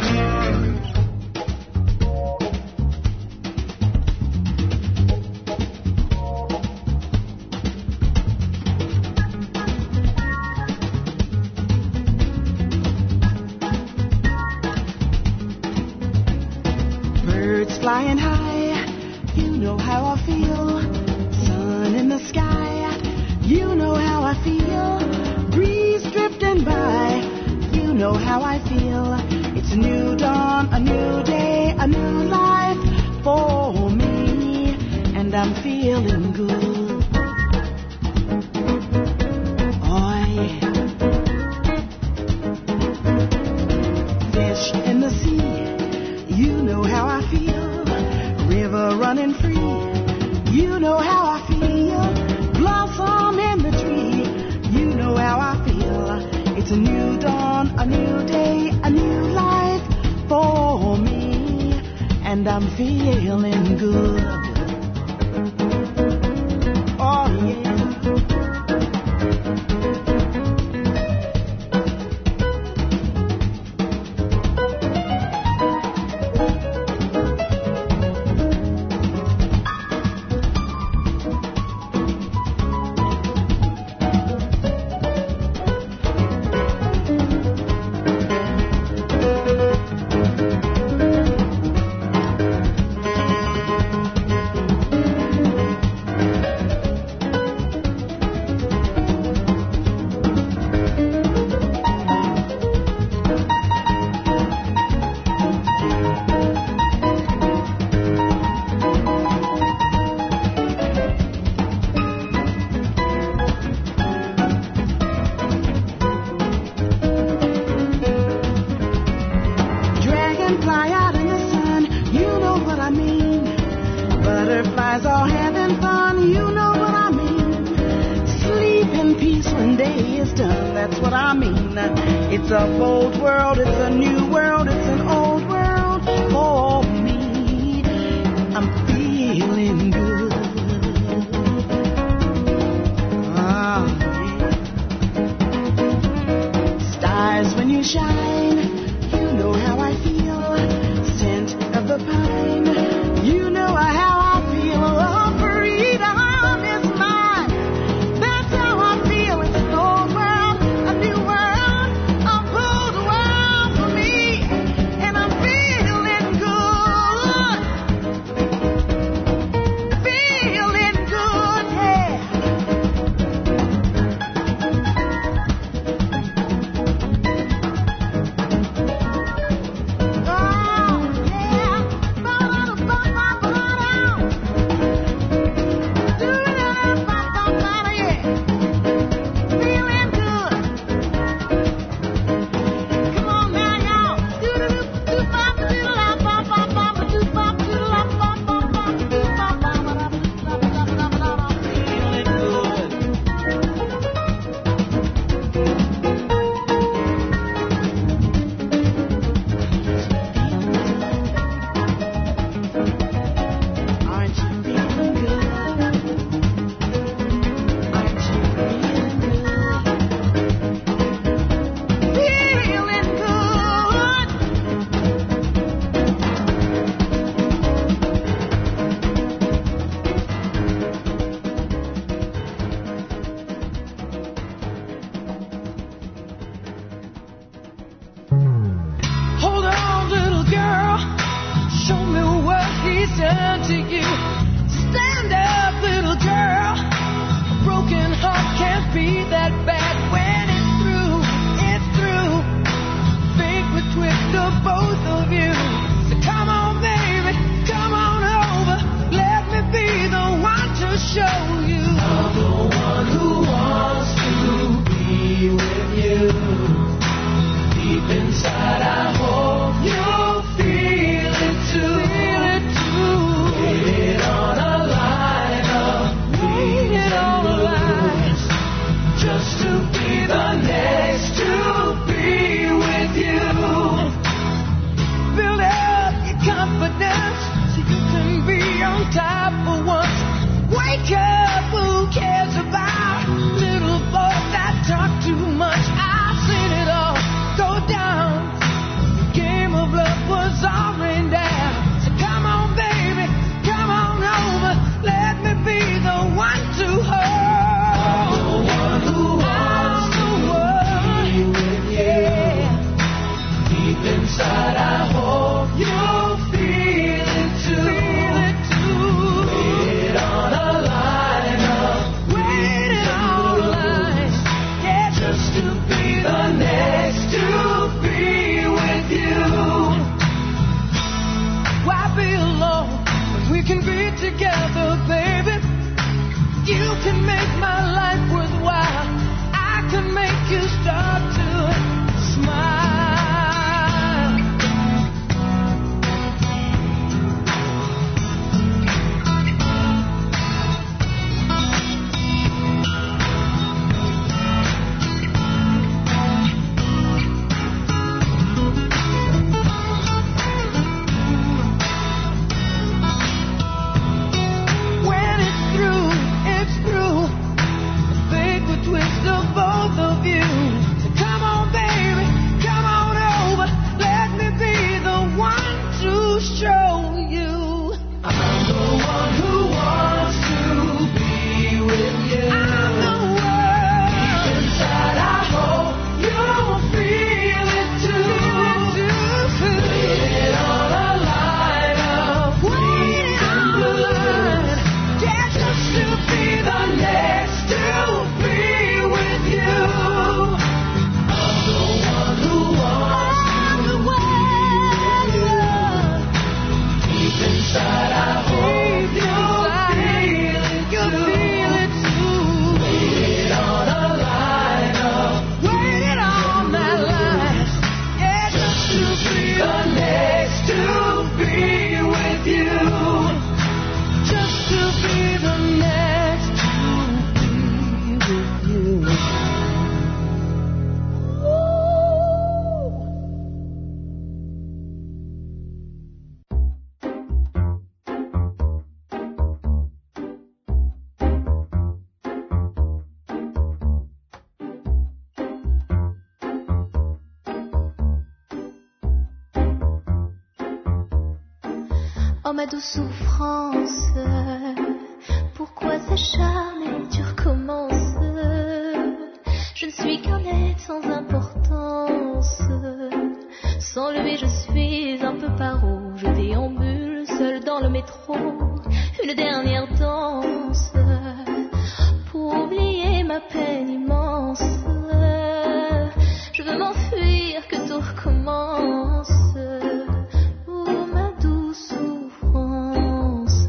P: Flying high, you know how I feel. Sun in the sky, you know how I feel. Breeze drifting by, you know how I feel. It's a new dawn, a new day, a new life for me, and I'm feeling good. Oh yeah. Fish in the sea, you know how I feel. River running free, you know how I feel. Blossom in the tree, you know how I feel. It's a new dawn, a new day, a new life for me, and I'm feeling good. Oh yeah. peace when day is done. That's what I mean. It's a bold world, it's a new world, it's an old world for me. I'm feeling good. Ah, yeah. Stars when you shine, you know how I feel. Scent of the pine, you know how I feel. Oh, freedom is mine. That's how I feel. It's an old world, a new world, a bold world for me. And I'm feeling good. Feeling good, yeah. Hold on, little girl. Show me what he's done to you. Stand up, little girl. A broken heart can't be that bad when it's through. It's through. Fate would twist the both of you. So come on, baby, come on over. Let me be the one to show you. I'm the one who wants to be with you. Deep inside, I hope you'll feel it too. Feel it too. Waited on a line of waited on a line just to be the next to be with you. Build up your confidence so you can be on top for once. Wake up, who cares about little boys that talk too much? I've seen it all go down. The game of love was all rained down. So come on, baby, come on over. Let me be the one to hold. I'm the one who wants to be with you. Deep inside, I hope you'll feel it too. Feel it too. Waited on a line up. Waited on a line. Yeah, just to be the next to be with you. Why be alone when we can be together, baby? You can make my life worthwhile. I can make you start to smile.
Q: Oh ma douce souffrance, pourquoi s'acharner, tu recommences? Je ne suis qu'un être sans importance. Sans lui je suis un peu paro. Je déambule seul dans le métro. Une dernière danse pour oublier ma peine immense. Je veux m'enfuir, que tout recommence. Oh ma douce souffrance.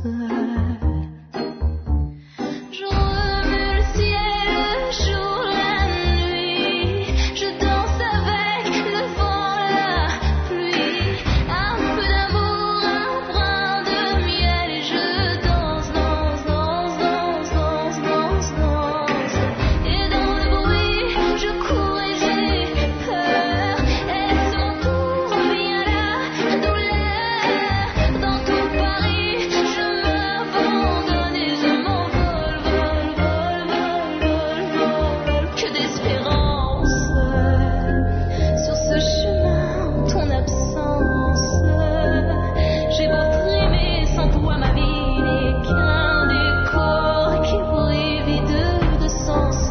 Q: Je remue le ciel, le jour, la nuit. Je danse avec le vent, la pluie. Un peu d'amour, un brin de miel. Et je danse, danse, danse, danse, danse, danse, danse. Et dans le bruit, je cours et j'ai peur. Est-ce mon tour, vient la douleur? Dans tout Paris, je m'abandonne et je m'envole, vole, vole, vole, vole, vole. Que d'espérance sur ce chemin en ton absence. J'ai beau trimer sans toi, ma vie n'est qu'un décor qui brille vide de sens.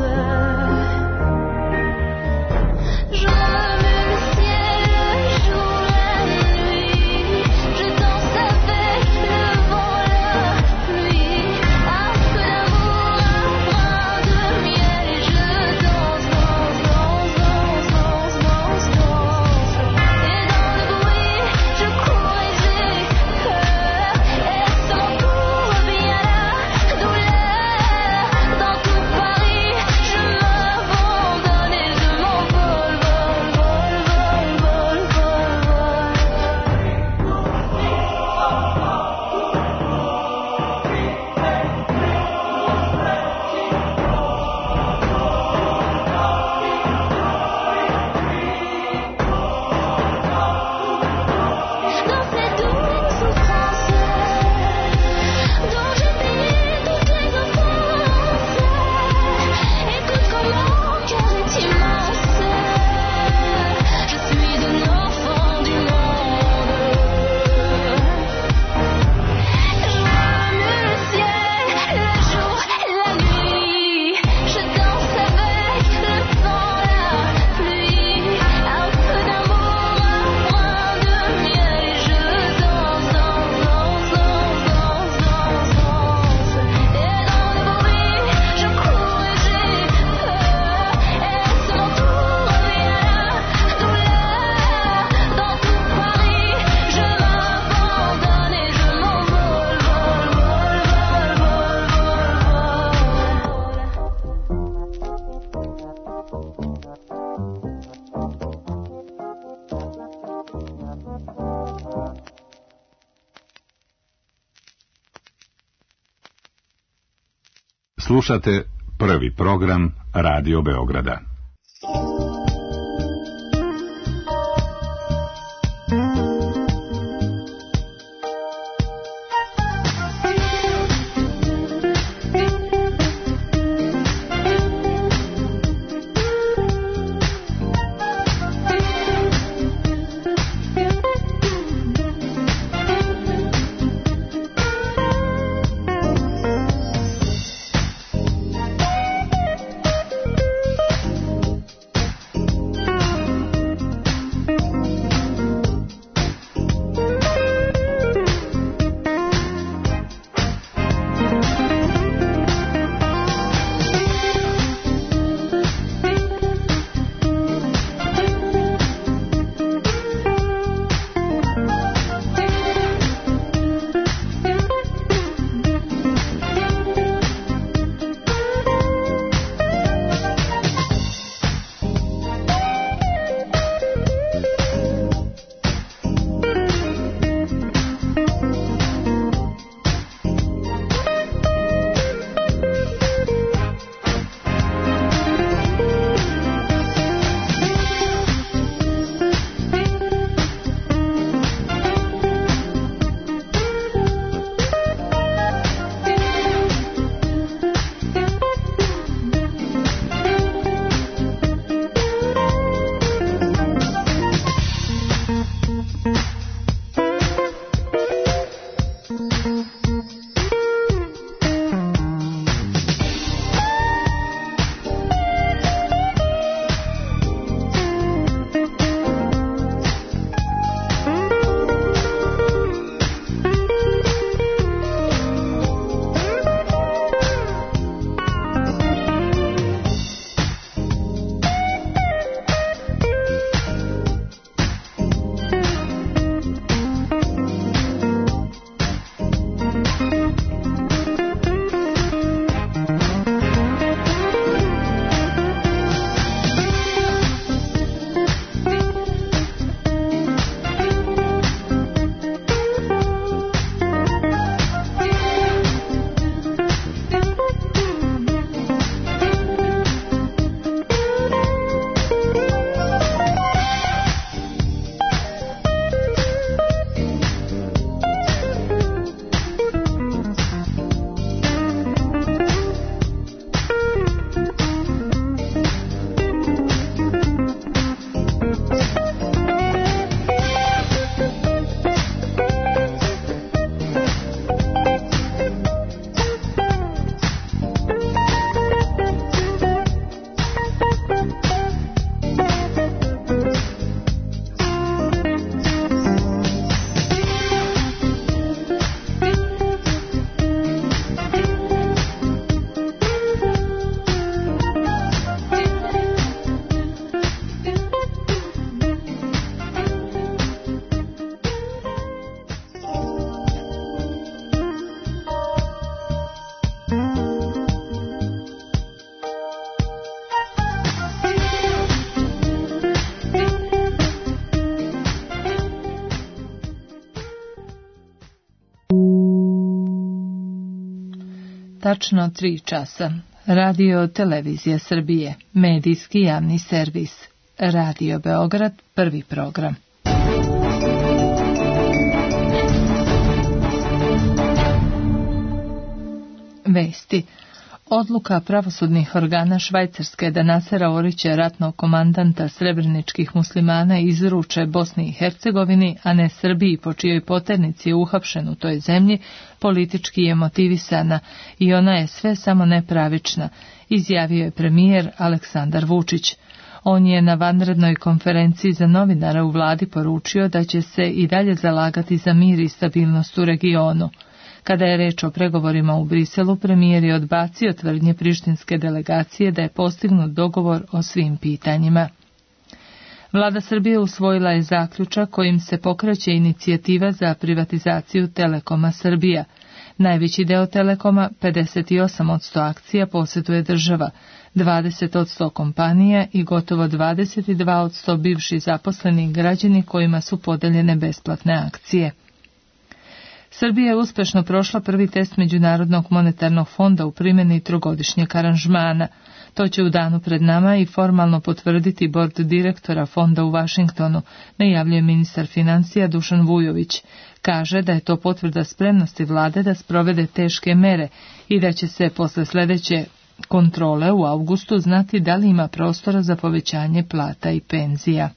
Q: Je remue le ciel, le jour, la nuit. Je danse avec le vent, la pluie. Un peu d'amour, un brin de miel. Et je danse, danse, danse, danse, danse, danse, danse. Et dans le bruit, je cours et j'ai peur. Est-ce mon tour, vient la douleur? Dans tout Paris, je m'abandonne et je m'envole, vole, vole, vole, vole, dans cette douce souffrance dont j'ai payé toutes les offenses. Écoute comment mon cœur est immense. Je suis un enfant du monde. Je remue le ciel, le jour, la nuit. Je danse avec le vent, la pluie. Un peu d'amour, un brin de miel. Et je danse, danse, danse, danse, danse, danse, danse. Et dans le bruit, je cours et j'ai peur. Est-ce mon tour, vient la douleur? Dans tout Paris, je m'abandonne et je m'envole, vole, vole, vole,
A: Slušate prvi program Radio Beograda.
G: tačno tri časa. Radio Televizija Srbije, medijski javni servis. Radio Beograd, prvi program. Vesti. Odluka pravosudnih organa Švajcarske da Nasera Orića, ratnog komandanta srebreničkih muslimana, izruče Bosni i Hercegovini, a ne Srbiji, po čijoj poternici je uhapšen u toj zemlji, politički je motivisana i ona je sve samo nepravična, izjavio je premijer Aleksandar Vučić. On je na vanrednoj konferenciji za novinare u vladi poručio da će se i dalje zalagati za mir i stabilnost u regionu. Kada je reč o pregovorima u Briselu, premijer je odbacio tvrdnje prištinske delegacije da je postignut dogovor o svim pitanjima. Vlada Srbije usvojila je zaključak kojim se pokreće inicijativa za privatizaciju Telekoma Srbija. Najveći deo Telekoma, pedeset osam posto akcija, posjeduje država, dvadeset posto kompanija i gotovo dvadeset dva posto bivši zaposleni građani kojima su podeljene besplatne akcije. Srbija je uspešno prošla prvi test Međunarodnog monetarnog fonda u primjeni trogodišnjeg aranžmana. To će u danu pred nama i formalno potvrditi bord direktora fonda u Vašingtonu, najavljuje ministar financija Dušan Vujović. Kaže da je to potvrda spremnosti vlade da sprovede teške mere i da će se posle sljedeće kontrole u avgustu znati da li ima prostora za povećanje plata i penzija.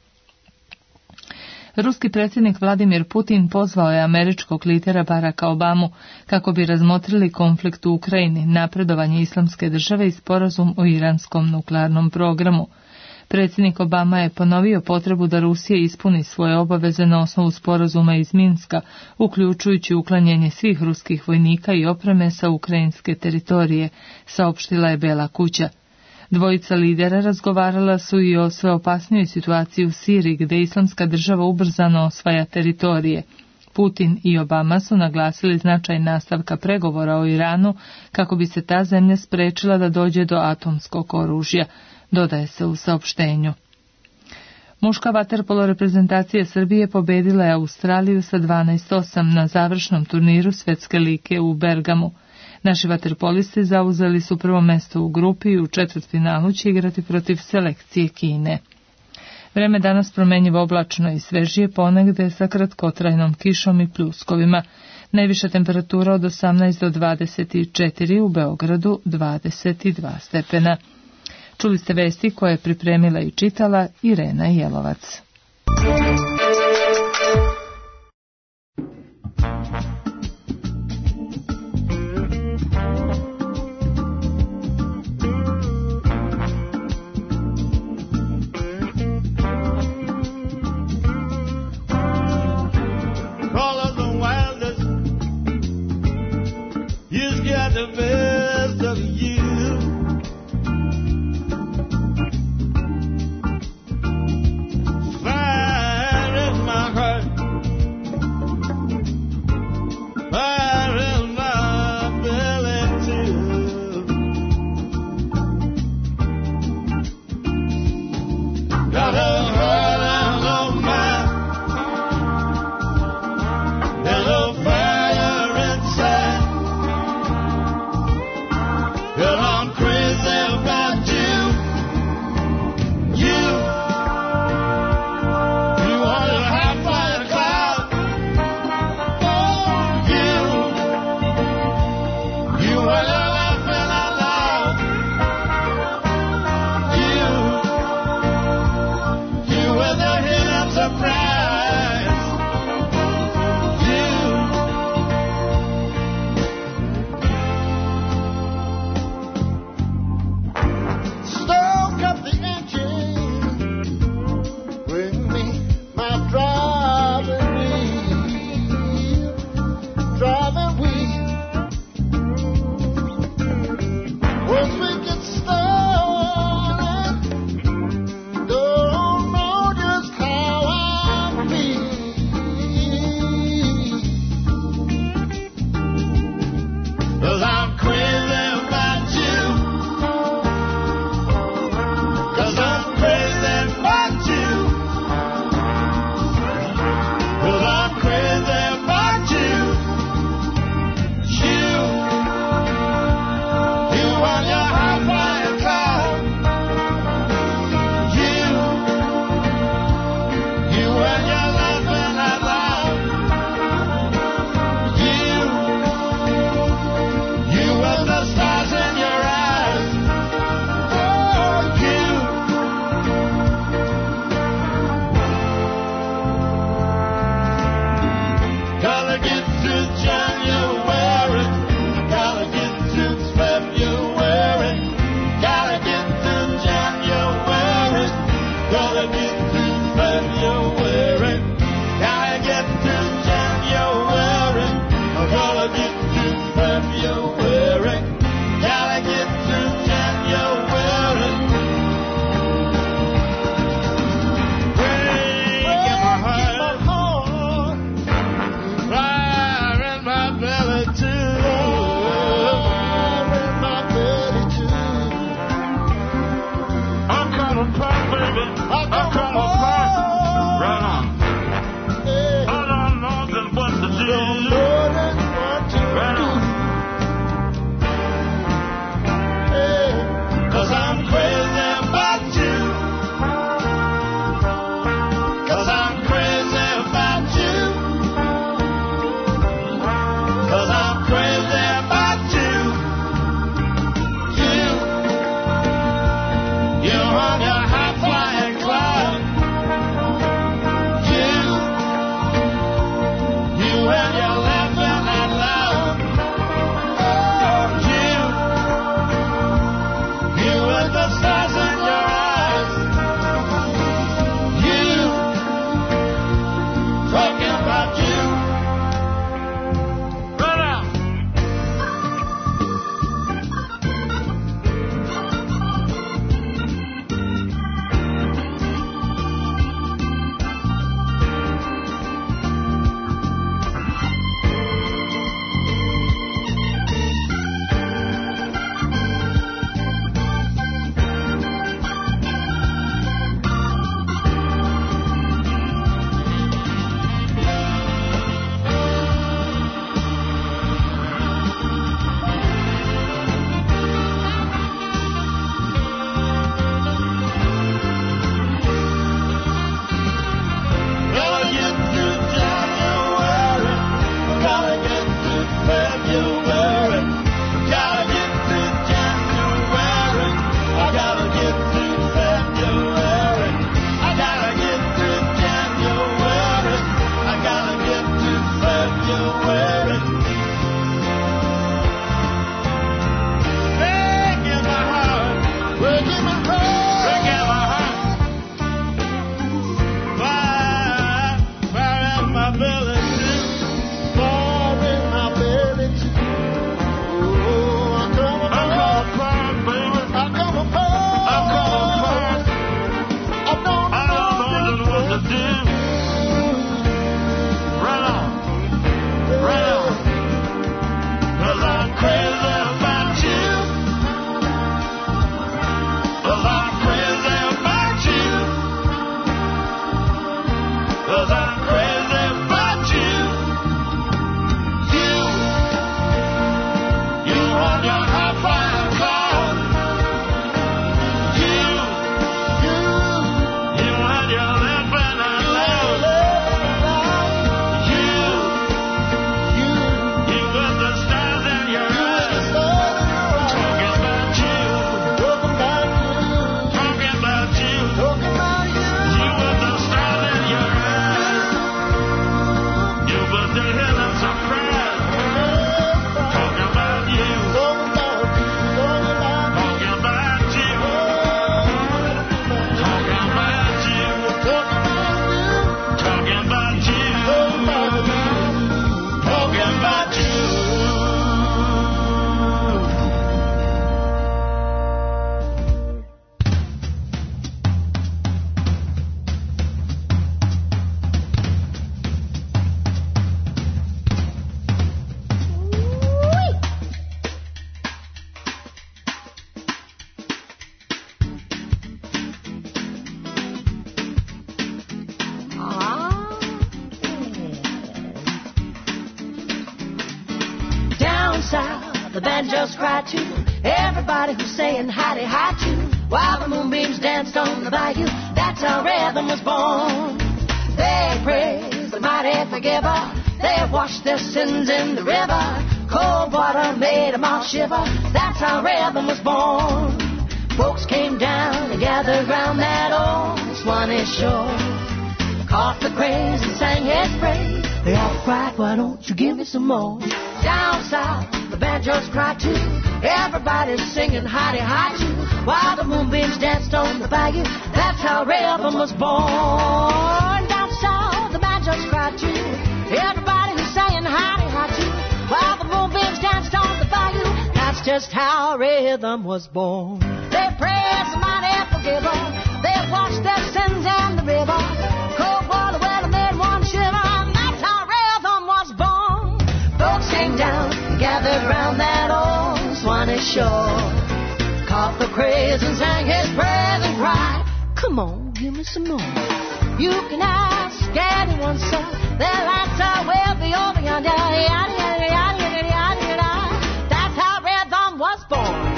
G: Ruski predsjednik Vladimir Putin pozvao je američkog lidera Baracka Obamu kako bi razmotrili konflikt u Ukrajini, napredovanje Islamske države i sporazum o iranskom nuklearnom programu. Predsjednik Obama je ponovio potrebu da Rusija ispuni svoje obaveze na osnovu sporazuma iz Minska, uključujući uklanjanje svih ruskih vojnika i opreme sa ukrajinske teritorije, saopštila je Bela kuća. Dvojica lidera razgovarala su i o sve opasnijoj situaciji u Siriji, gdje Islamska država ubrzano osvaja teritorije. Putin i Obama su naglasili značaj nastavka pregovora o Iranu kako bi se ta zemlja sprečila da dođe do atomskog oružja, dodaje se u saopštenju. Muška vaterpolo reprezentacija Srbije pobedila je Australiju sa dvanaest osam na završnom turniru Svjetske lige u Bergamu. Naši vaterpolisti zauzeli su prvo mesto u grupi i u četvrtfinalu će igrati protiv selekcije Kine. Vreme danas promjenjivo oblačno i svežije, ponegde sa kratkotrajnom kišom i pljuskovima. Najviša temperatura od osamnaest do dvadeset četiri, u Beogradu dvadeset dva stepena. Čuli ste vesti koje je pripremila i čitala Irena Jelovac.
O: The best of you. Fine. gotta get through February. Gotta get through January. I gotta get through February. Gotta get through January. Break in my heart, fire in my belly too, fire in my belly too. I'm gonna cry, baby. I'm gonna cry. Right on. I don't know just what to do. Right on. Cause I'm crazy about you. Cause I'm crazy about you. Cause I'm crazy about you. You. You on your high flying cloud. You. You and your laughing out loud. You. You with the stars in your eyes. You. Talking about you. Run out. Gotta get through January. Gotta get through February. Gotta get through January. I gotta get through February. I gotta get through January. I gotta get through February. Break in my heart. Break in my heart. Break in my heart. Fire, fire in my belly too. Fire in my belly too. Oh, I'm gonna cry, baby. I'm gonna cry. I'm gonna cry. I don't know, I don't know just what to do. Right on, right on. 'Cause I'm crazy about you. 'Cause I'm crazy about you. 'Cause I'm crazy about you. You. You on your high flying cloud. You. You. You and your laughing out loud. You. You. You with the stars in your eyes. Talking about you. Talking about you. Talking about you. Talking about you. You with the stars in your eyes. You with the healing surprise. Talking about you. Talking about you. Talking about you. Talking about you. Talking about you. Talking about you.
R: Down south, the banjos cry too. Everybody who's saying howdy hi to, while the moonbeams danced on the bayou. That's how rhythm was born. They praise the mighty forgiver. They washed their sins in the river. Cold water made them all shiver. That's how rhythm was born. Folks came down and gathered round that old Swanee shore. Caught the craze and sang his praise. They all cried, why don't you give me some more? Down south, the banjos cry too. Everybody's singing hidey high too, while the moonbeams danced on the bayou. That's how rhythm was born. Down south, the banjos cry too. Everybody was singing hidey high too, while the moonbeams danced on the bayou. That's just how rhythm was born. They praise the mighty forgiver. They washed their sins in the river. Cold water well made one shiver. That's how rhythm was born. Folks came down, gathered round that old Swanee shore. Caught the craze and sang his praise and cried, come on, give me some more. You can ask anyone, sir. Their answer will be over yonder. Yada, yada, yada, yada, yada, yada. That's how rhythm was born.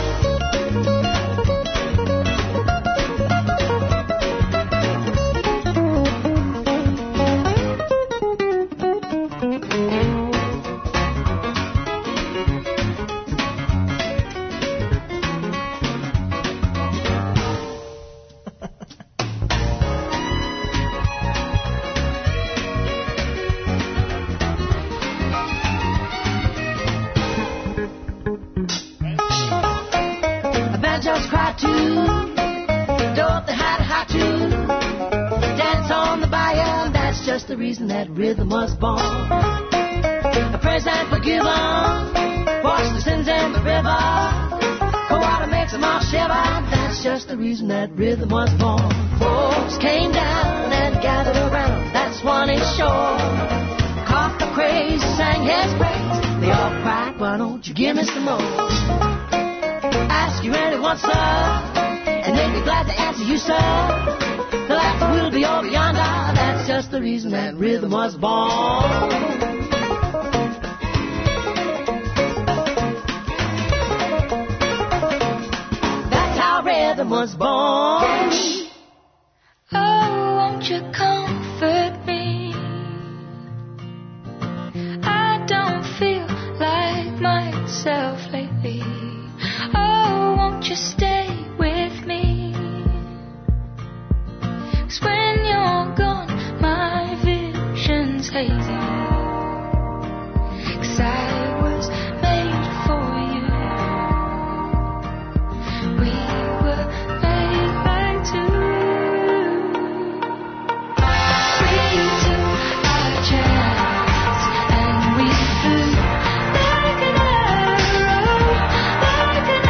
R: Just cry too, don't they hide high too, dance on the bayou, that's just the reason that rhythm was born. A praise and forgive 'em, wash the sins in the river, cold water makes them all shiver, that's just the reason that rhythm was born. Folks came down and gathered around that Swanee shore, caught the craze, sang his praise, they all cried, why don't you give me some more? Ask you anyone, sir, and they'd be glad to answer you, sir. The laughter will be over yonder. That's just the reason that rhythm was born. That's how rhythm was born.
Q: Oh, won't you comfort me? I don't feel like myself lately. Oh, won't you stay with me? 'Cause when you're gone, my vision's hazy. 'Cause I was made for you. We were made right two. We took our chance and we flew like an arrow, like an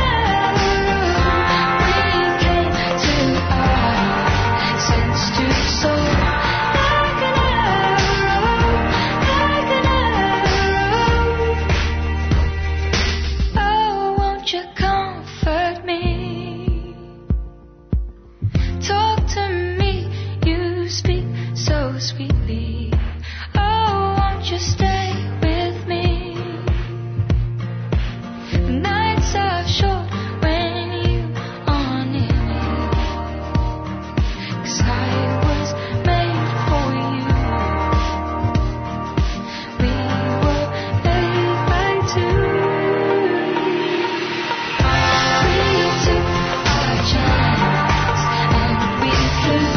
Q: sweetly. Oh, won't you stay with me? The nights are short when you are near me. 'Cause I was made for you. We were made by two. We took our chance and we flew.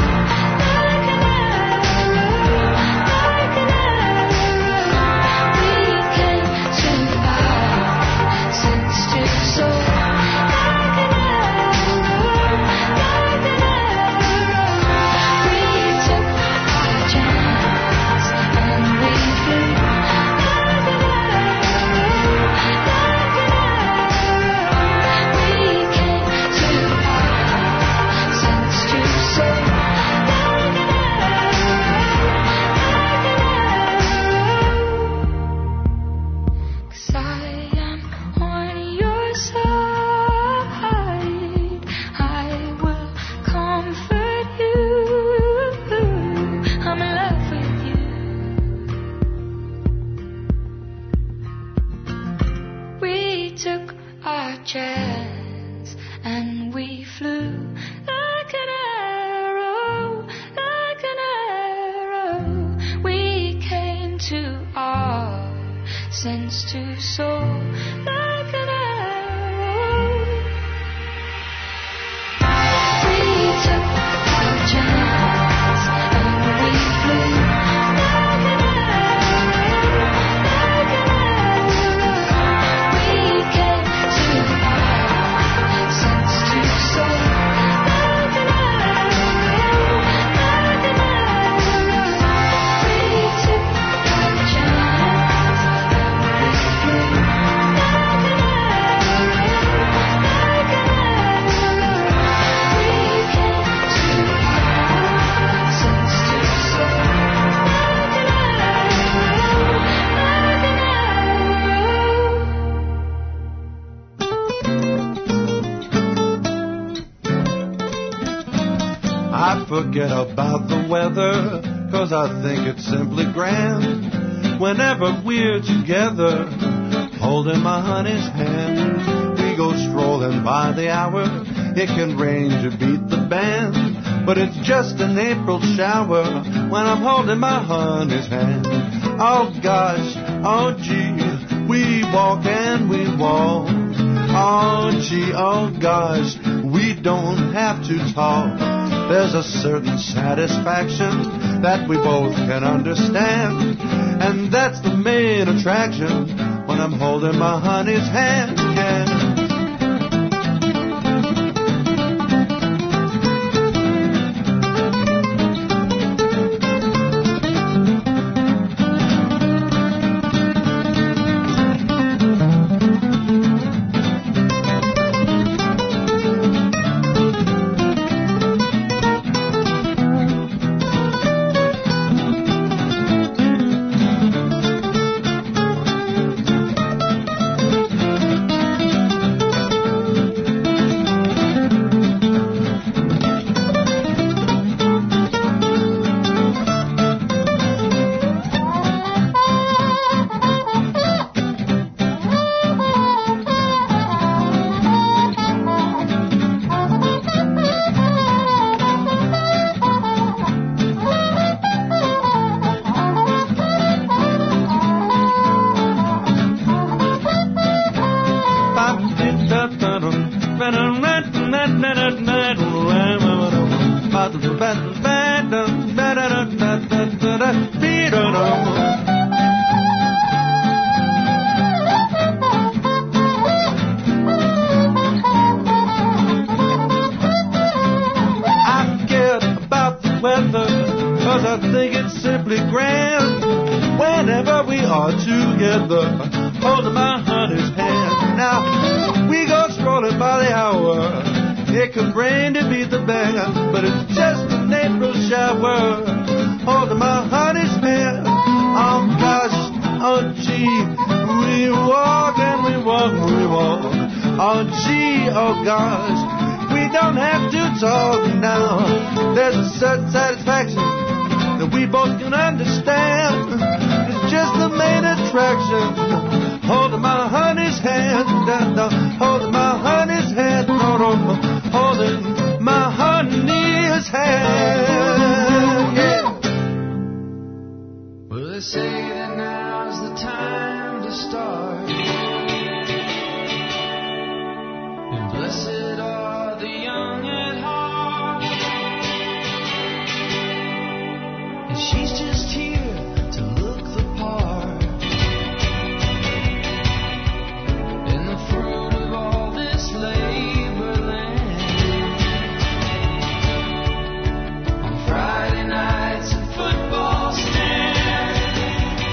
S: I forget about the weather, 'cause I think it's simply grand. Whenever we're together, holding my honey's hand, we go strolling by the hour. It can rain to beat the band, but it's just an April shower when I'm holding my honey's hand. Oh gosh, oh gee, we walk and we walk. Oh gee, oh gosh, we don't have to talk. There's a certain satisfaction that we both can understand, and that's the main attraction when I'm holding my honey's hand. Yeah.
D: Friday nights and football stand.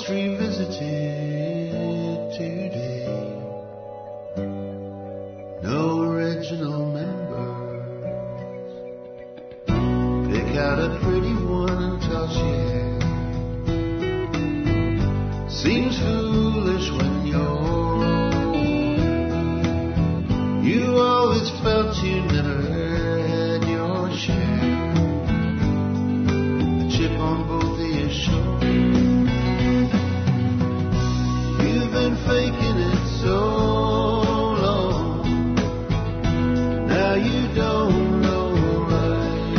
F: revisited today. No original members. Pick out a pretty one and toss your hair. Seems foolish when you're old. You always felt you never had your share. A chip on both of your shoulders. You've been faking it so long. Now you don't know right.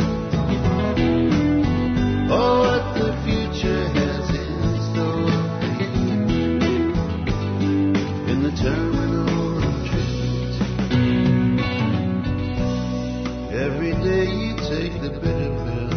F: Oh, what the future has in store for you. In the terminal of truth. Every day you take the bitter pill.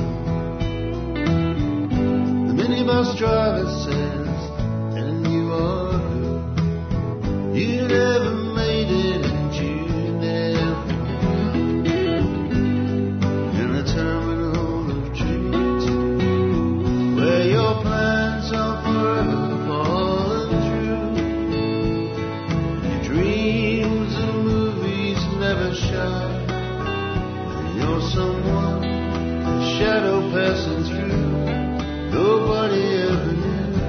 F: The minibus driver says, and you are who? You never made it and you never will. In the terminal of truth, where your plans are forever falling through. Your dreams and movies never shine. When you're someone, a shadow passing through, nobody ever knew.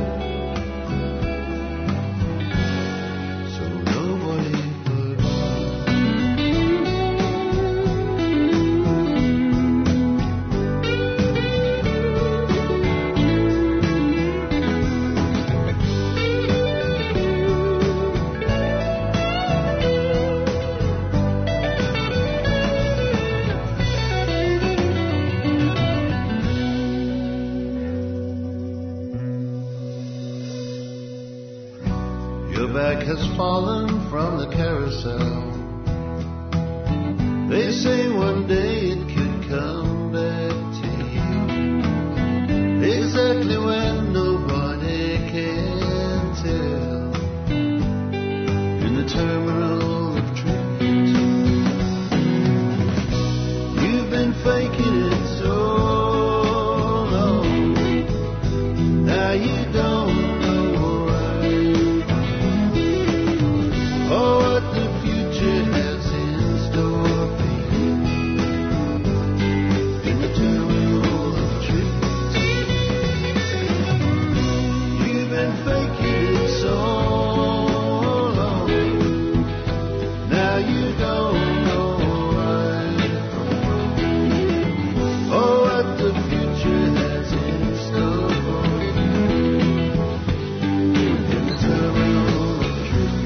F: So nobody but your back has fallen from the carousel. They say one day it could come back to you. Exactly when nobody can tell. In the terminal of truth, you've been faking it so long. Now you don't know right. Oh, what the future has in store for you. In the terminal of truth, you've been faking it so long. Now you don't know right from wrong. Oh, what the future has in store for you. In the terminal of truth.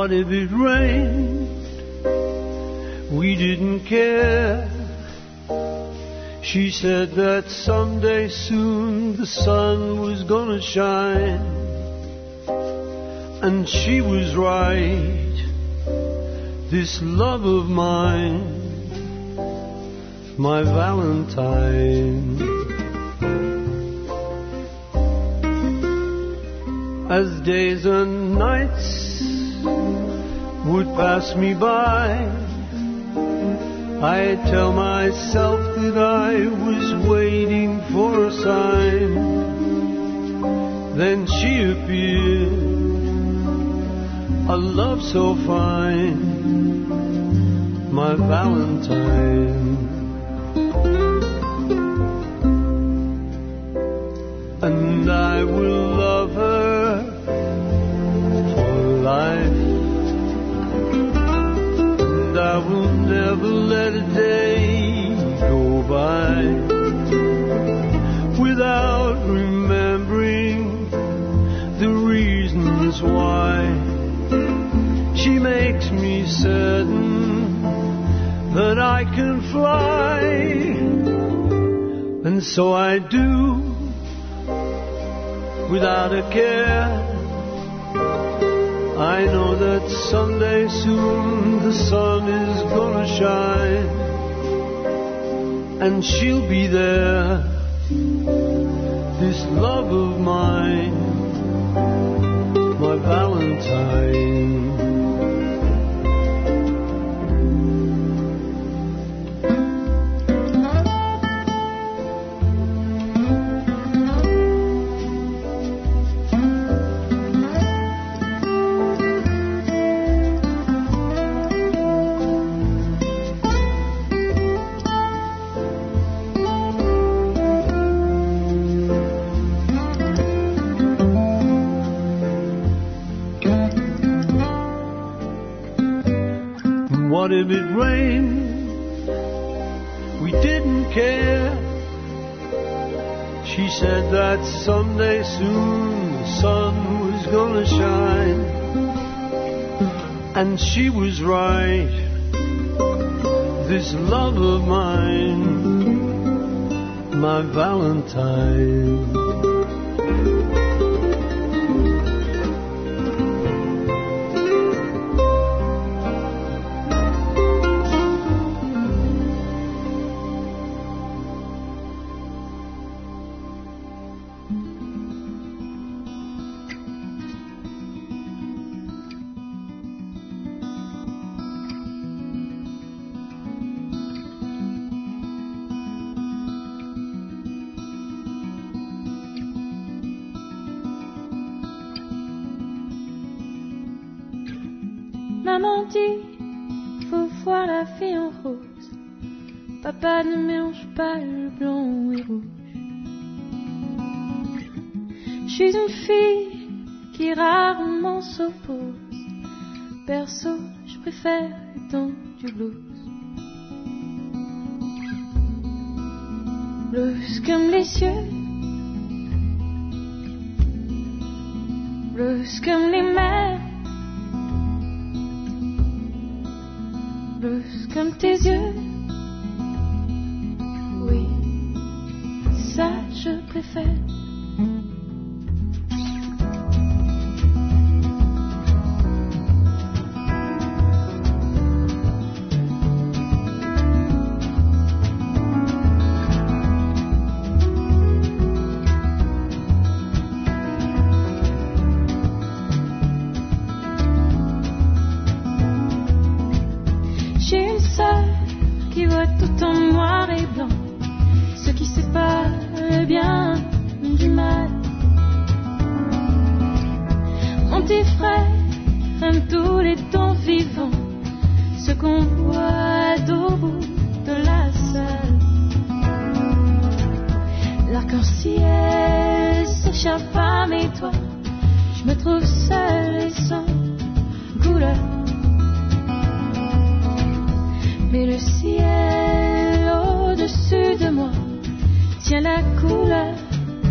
T: What if it rained? We didn't care. She said that someday soon the sun was gonna shine. And she was right. This love of mine, my Valentine. As days and nights would pass me by, I tell myself that I was waiting for a sign. Then she appeared, a love so fine, my Valentine. And I will love her for life, and I will never let a day go by without remembering the reasons why. She makes me certain that I can fly, and so I do, without a care. I know that someday soon the sun is gonna shine, and she'll be there, this love of mine, my Valentine. What if it rained? We didn't care. She said that someday soon the sun was gonna shine, and she was right. This love of mine, my Valentine.
Q: Maman dit, faut voir la vie en rose. Papa ne mélange pas le blanc et rouge. Je suis une fille qui rarement s'oppose. Perso, je préfère le temps du blues. Blues comme les cieux, blues comme les mers, blues comme tes yeux. Oui, ça je préfère.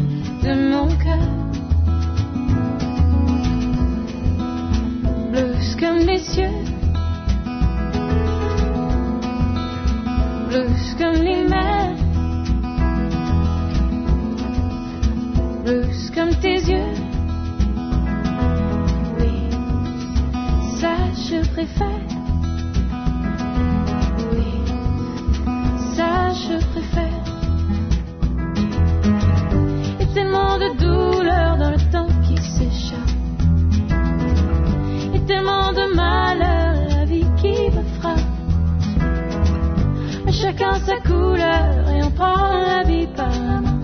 Q: Blues comme les cieux, bleus comme les mers, bleus comme tes yeux. Oui, ça je préfère. Oui, ça je préfère. Et tellement de douleur dans le temps qui s'échappe, et tellement de malheur, la vie qui me frappe. Chacun sa couleur et on prend la vie par la main.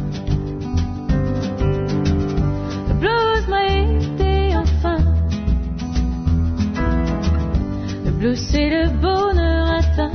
Q: Le blues m'a aidé enfin. Le blues c'est le bonheur atteint.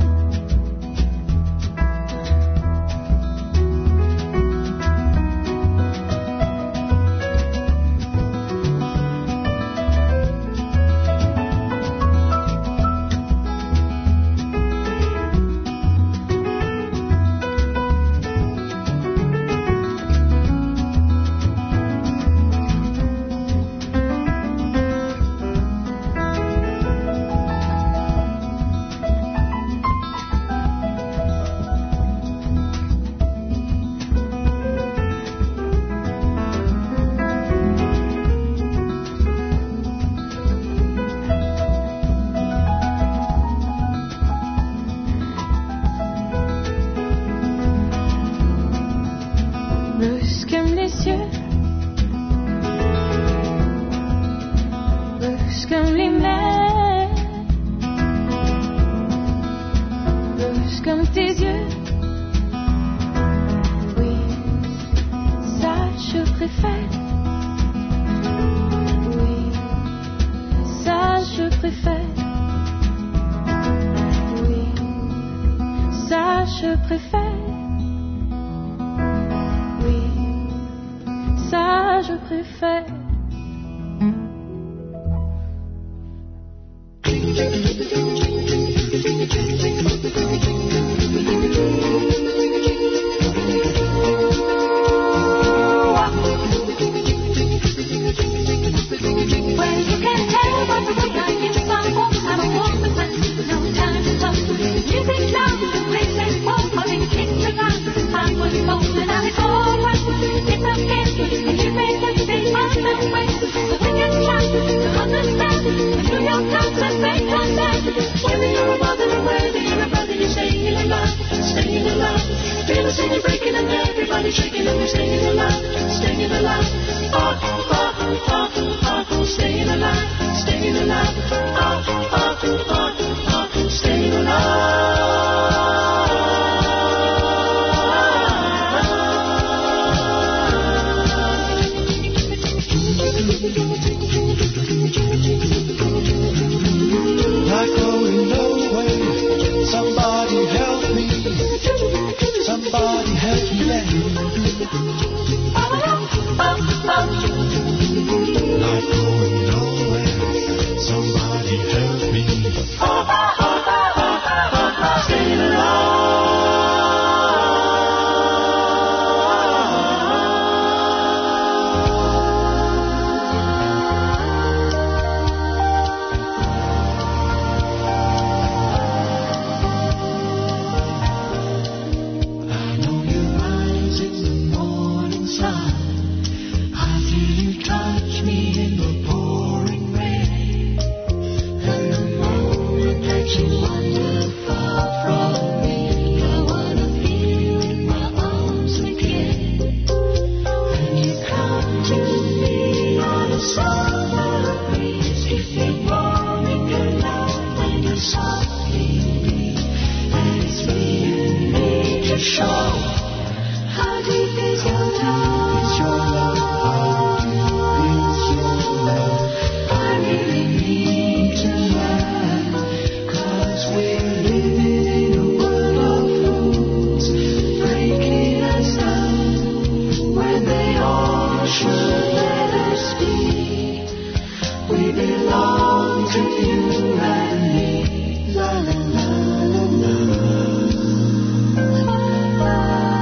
F: La la la la la.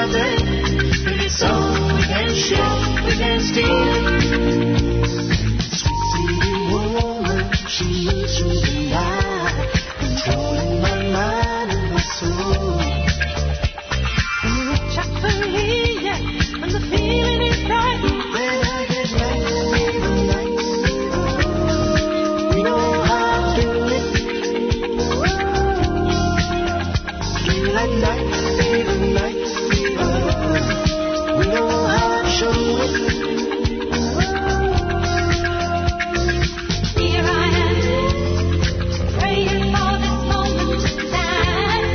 F: together. We can sow, we can share, we can steal. Sweet woman, she moves through the night, controlling my mind and my soul.
L: Reach out for me, yeah, when the feeling is right.
F: When I get night fever, night fever, we know how to do it. Feel like night fever, night fever, we know how to show it.
L: Here I am, praying for this moment to stand.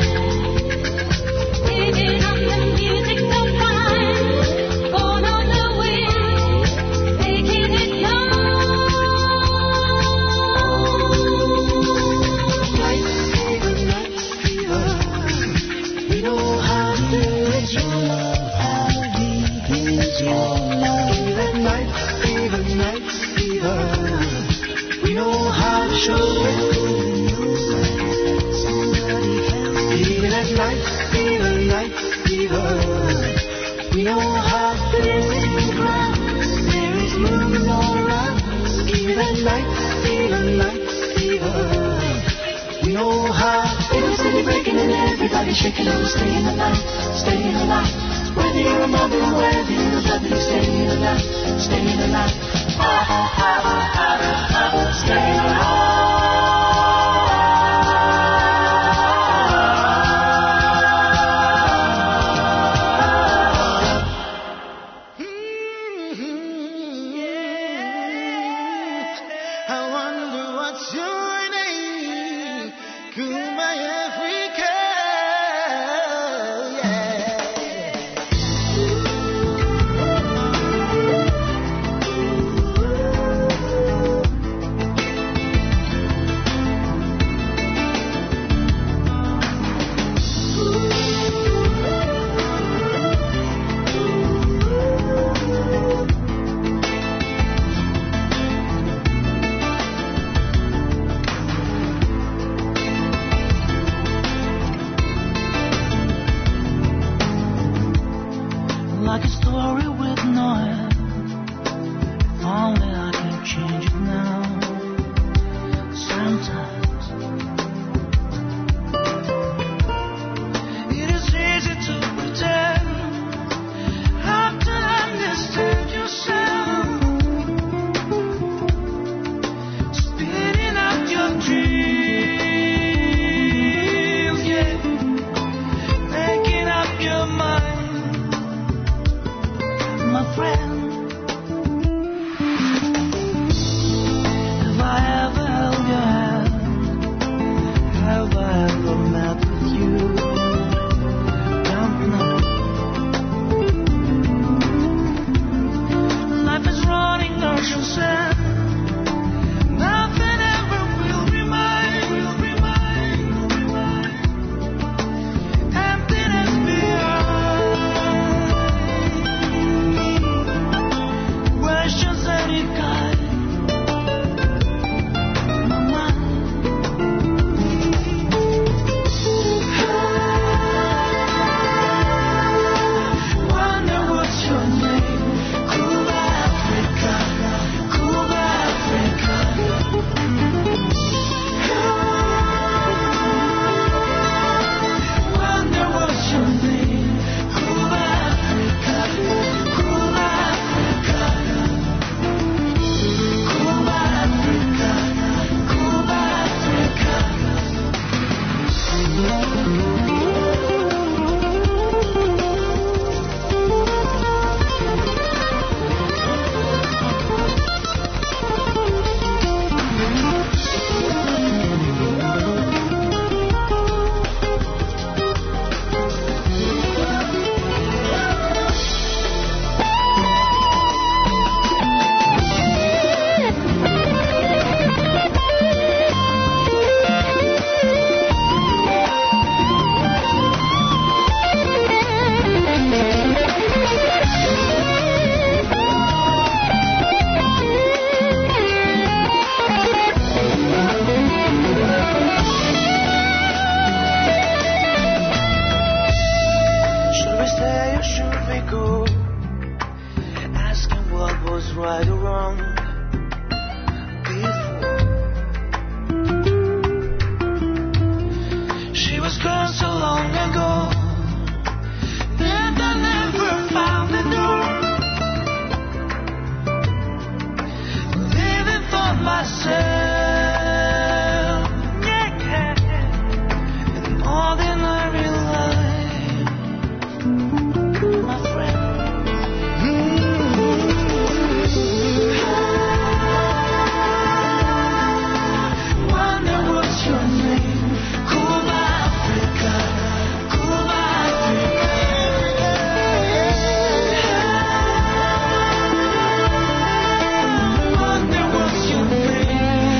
L: Living on the music so fine, born on the wind, making it
F: Night fever, night fever, we know how to do it. Your love, how deep is your love? Feel that night fever, night fever, we know how to show it. Somebody help me. Feel that night fever, night fever, we know how to do it. There is moving all around. Feel that night fever, night fever, we know how. Little city breaking and everybody shaking on, staying alive, staying alive. Whether you're a mother or whether you're a brother, you're staying alive, staying alive. Ah, ah, ah, ah, ah, ah, staying alive.
L: I wonder what's your name, Kuma Africa, yeah.
F: right or wrong before. She was gone so long ago, and I never found the door. Living for myself, yeah, in an ordinary life, my friend.
O: Wonder what's your name.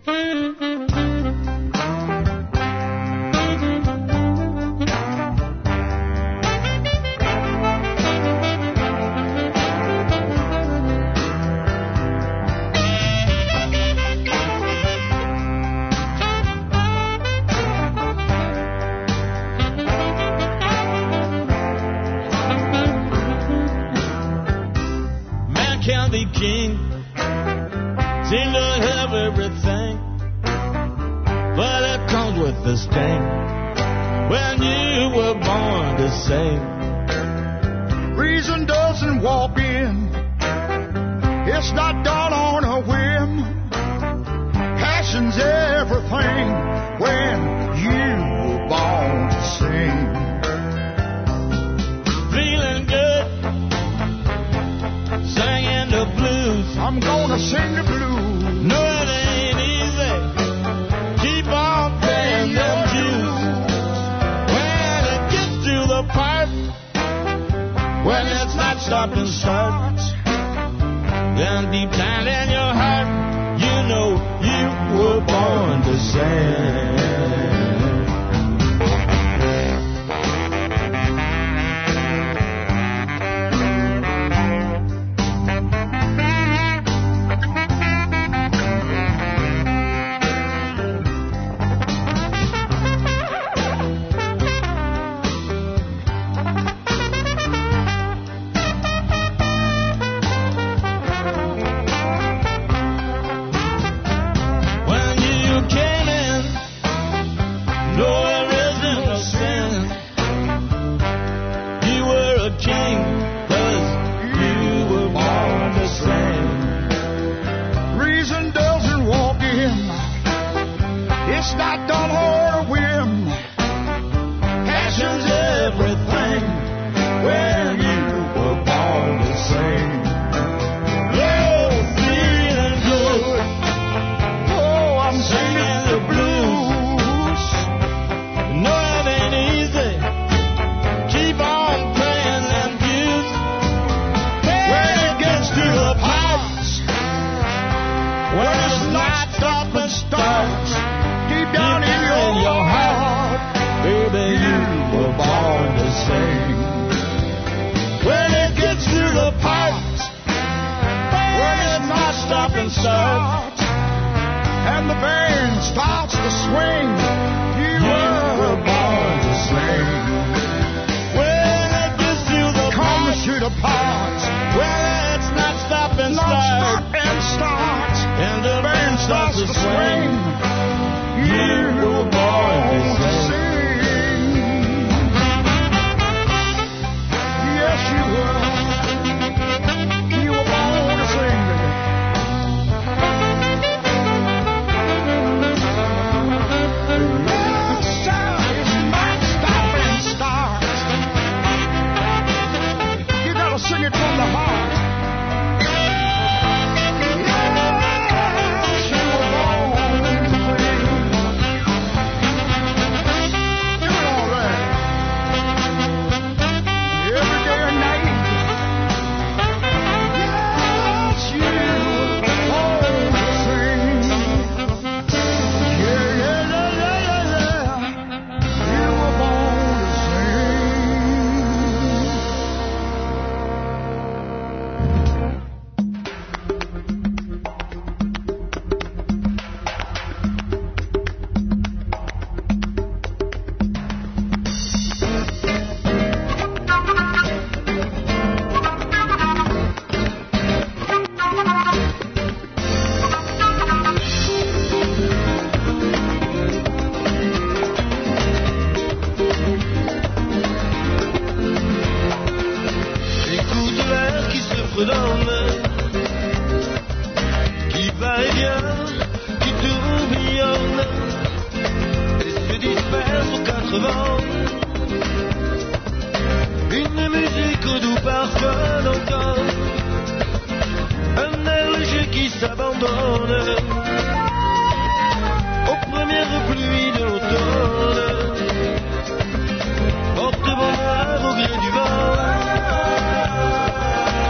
O: Can be king, seem to have everything, but it comes with the sting when you were born to sing.
F: Reason doesn't walk in, it's not done on a whim. Passion's everything when you were born to sing.
O: Feeling good, singing the blues.
F: I'm gonna sing the blues.
O: No, it ain't easy. Keep on playing them tunes. When it gets to the part when it's not stop and start, then deep down in your heart, you know you were born to sing.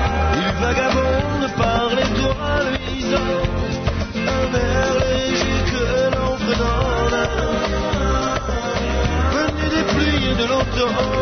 O: Vagabonde par l'étoile luisante, un air léger
F: door.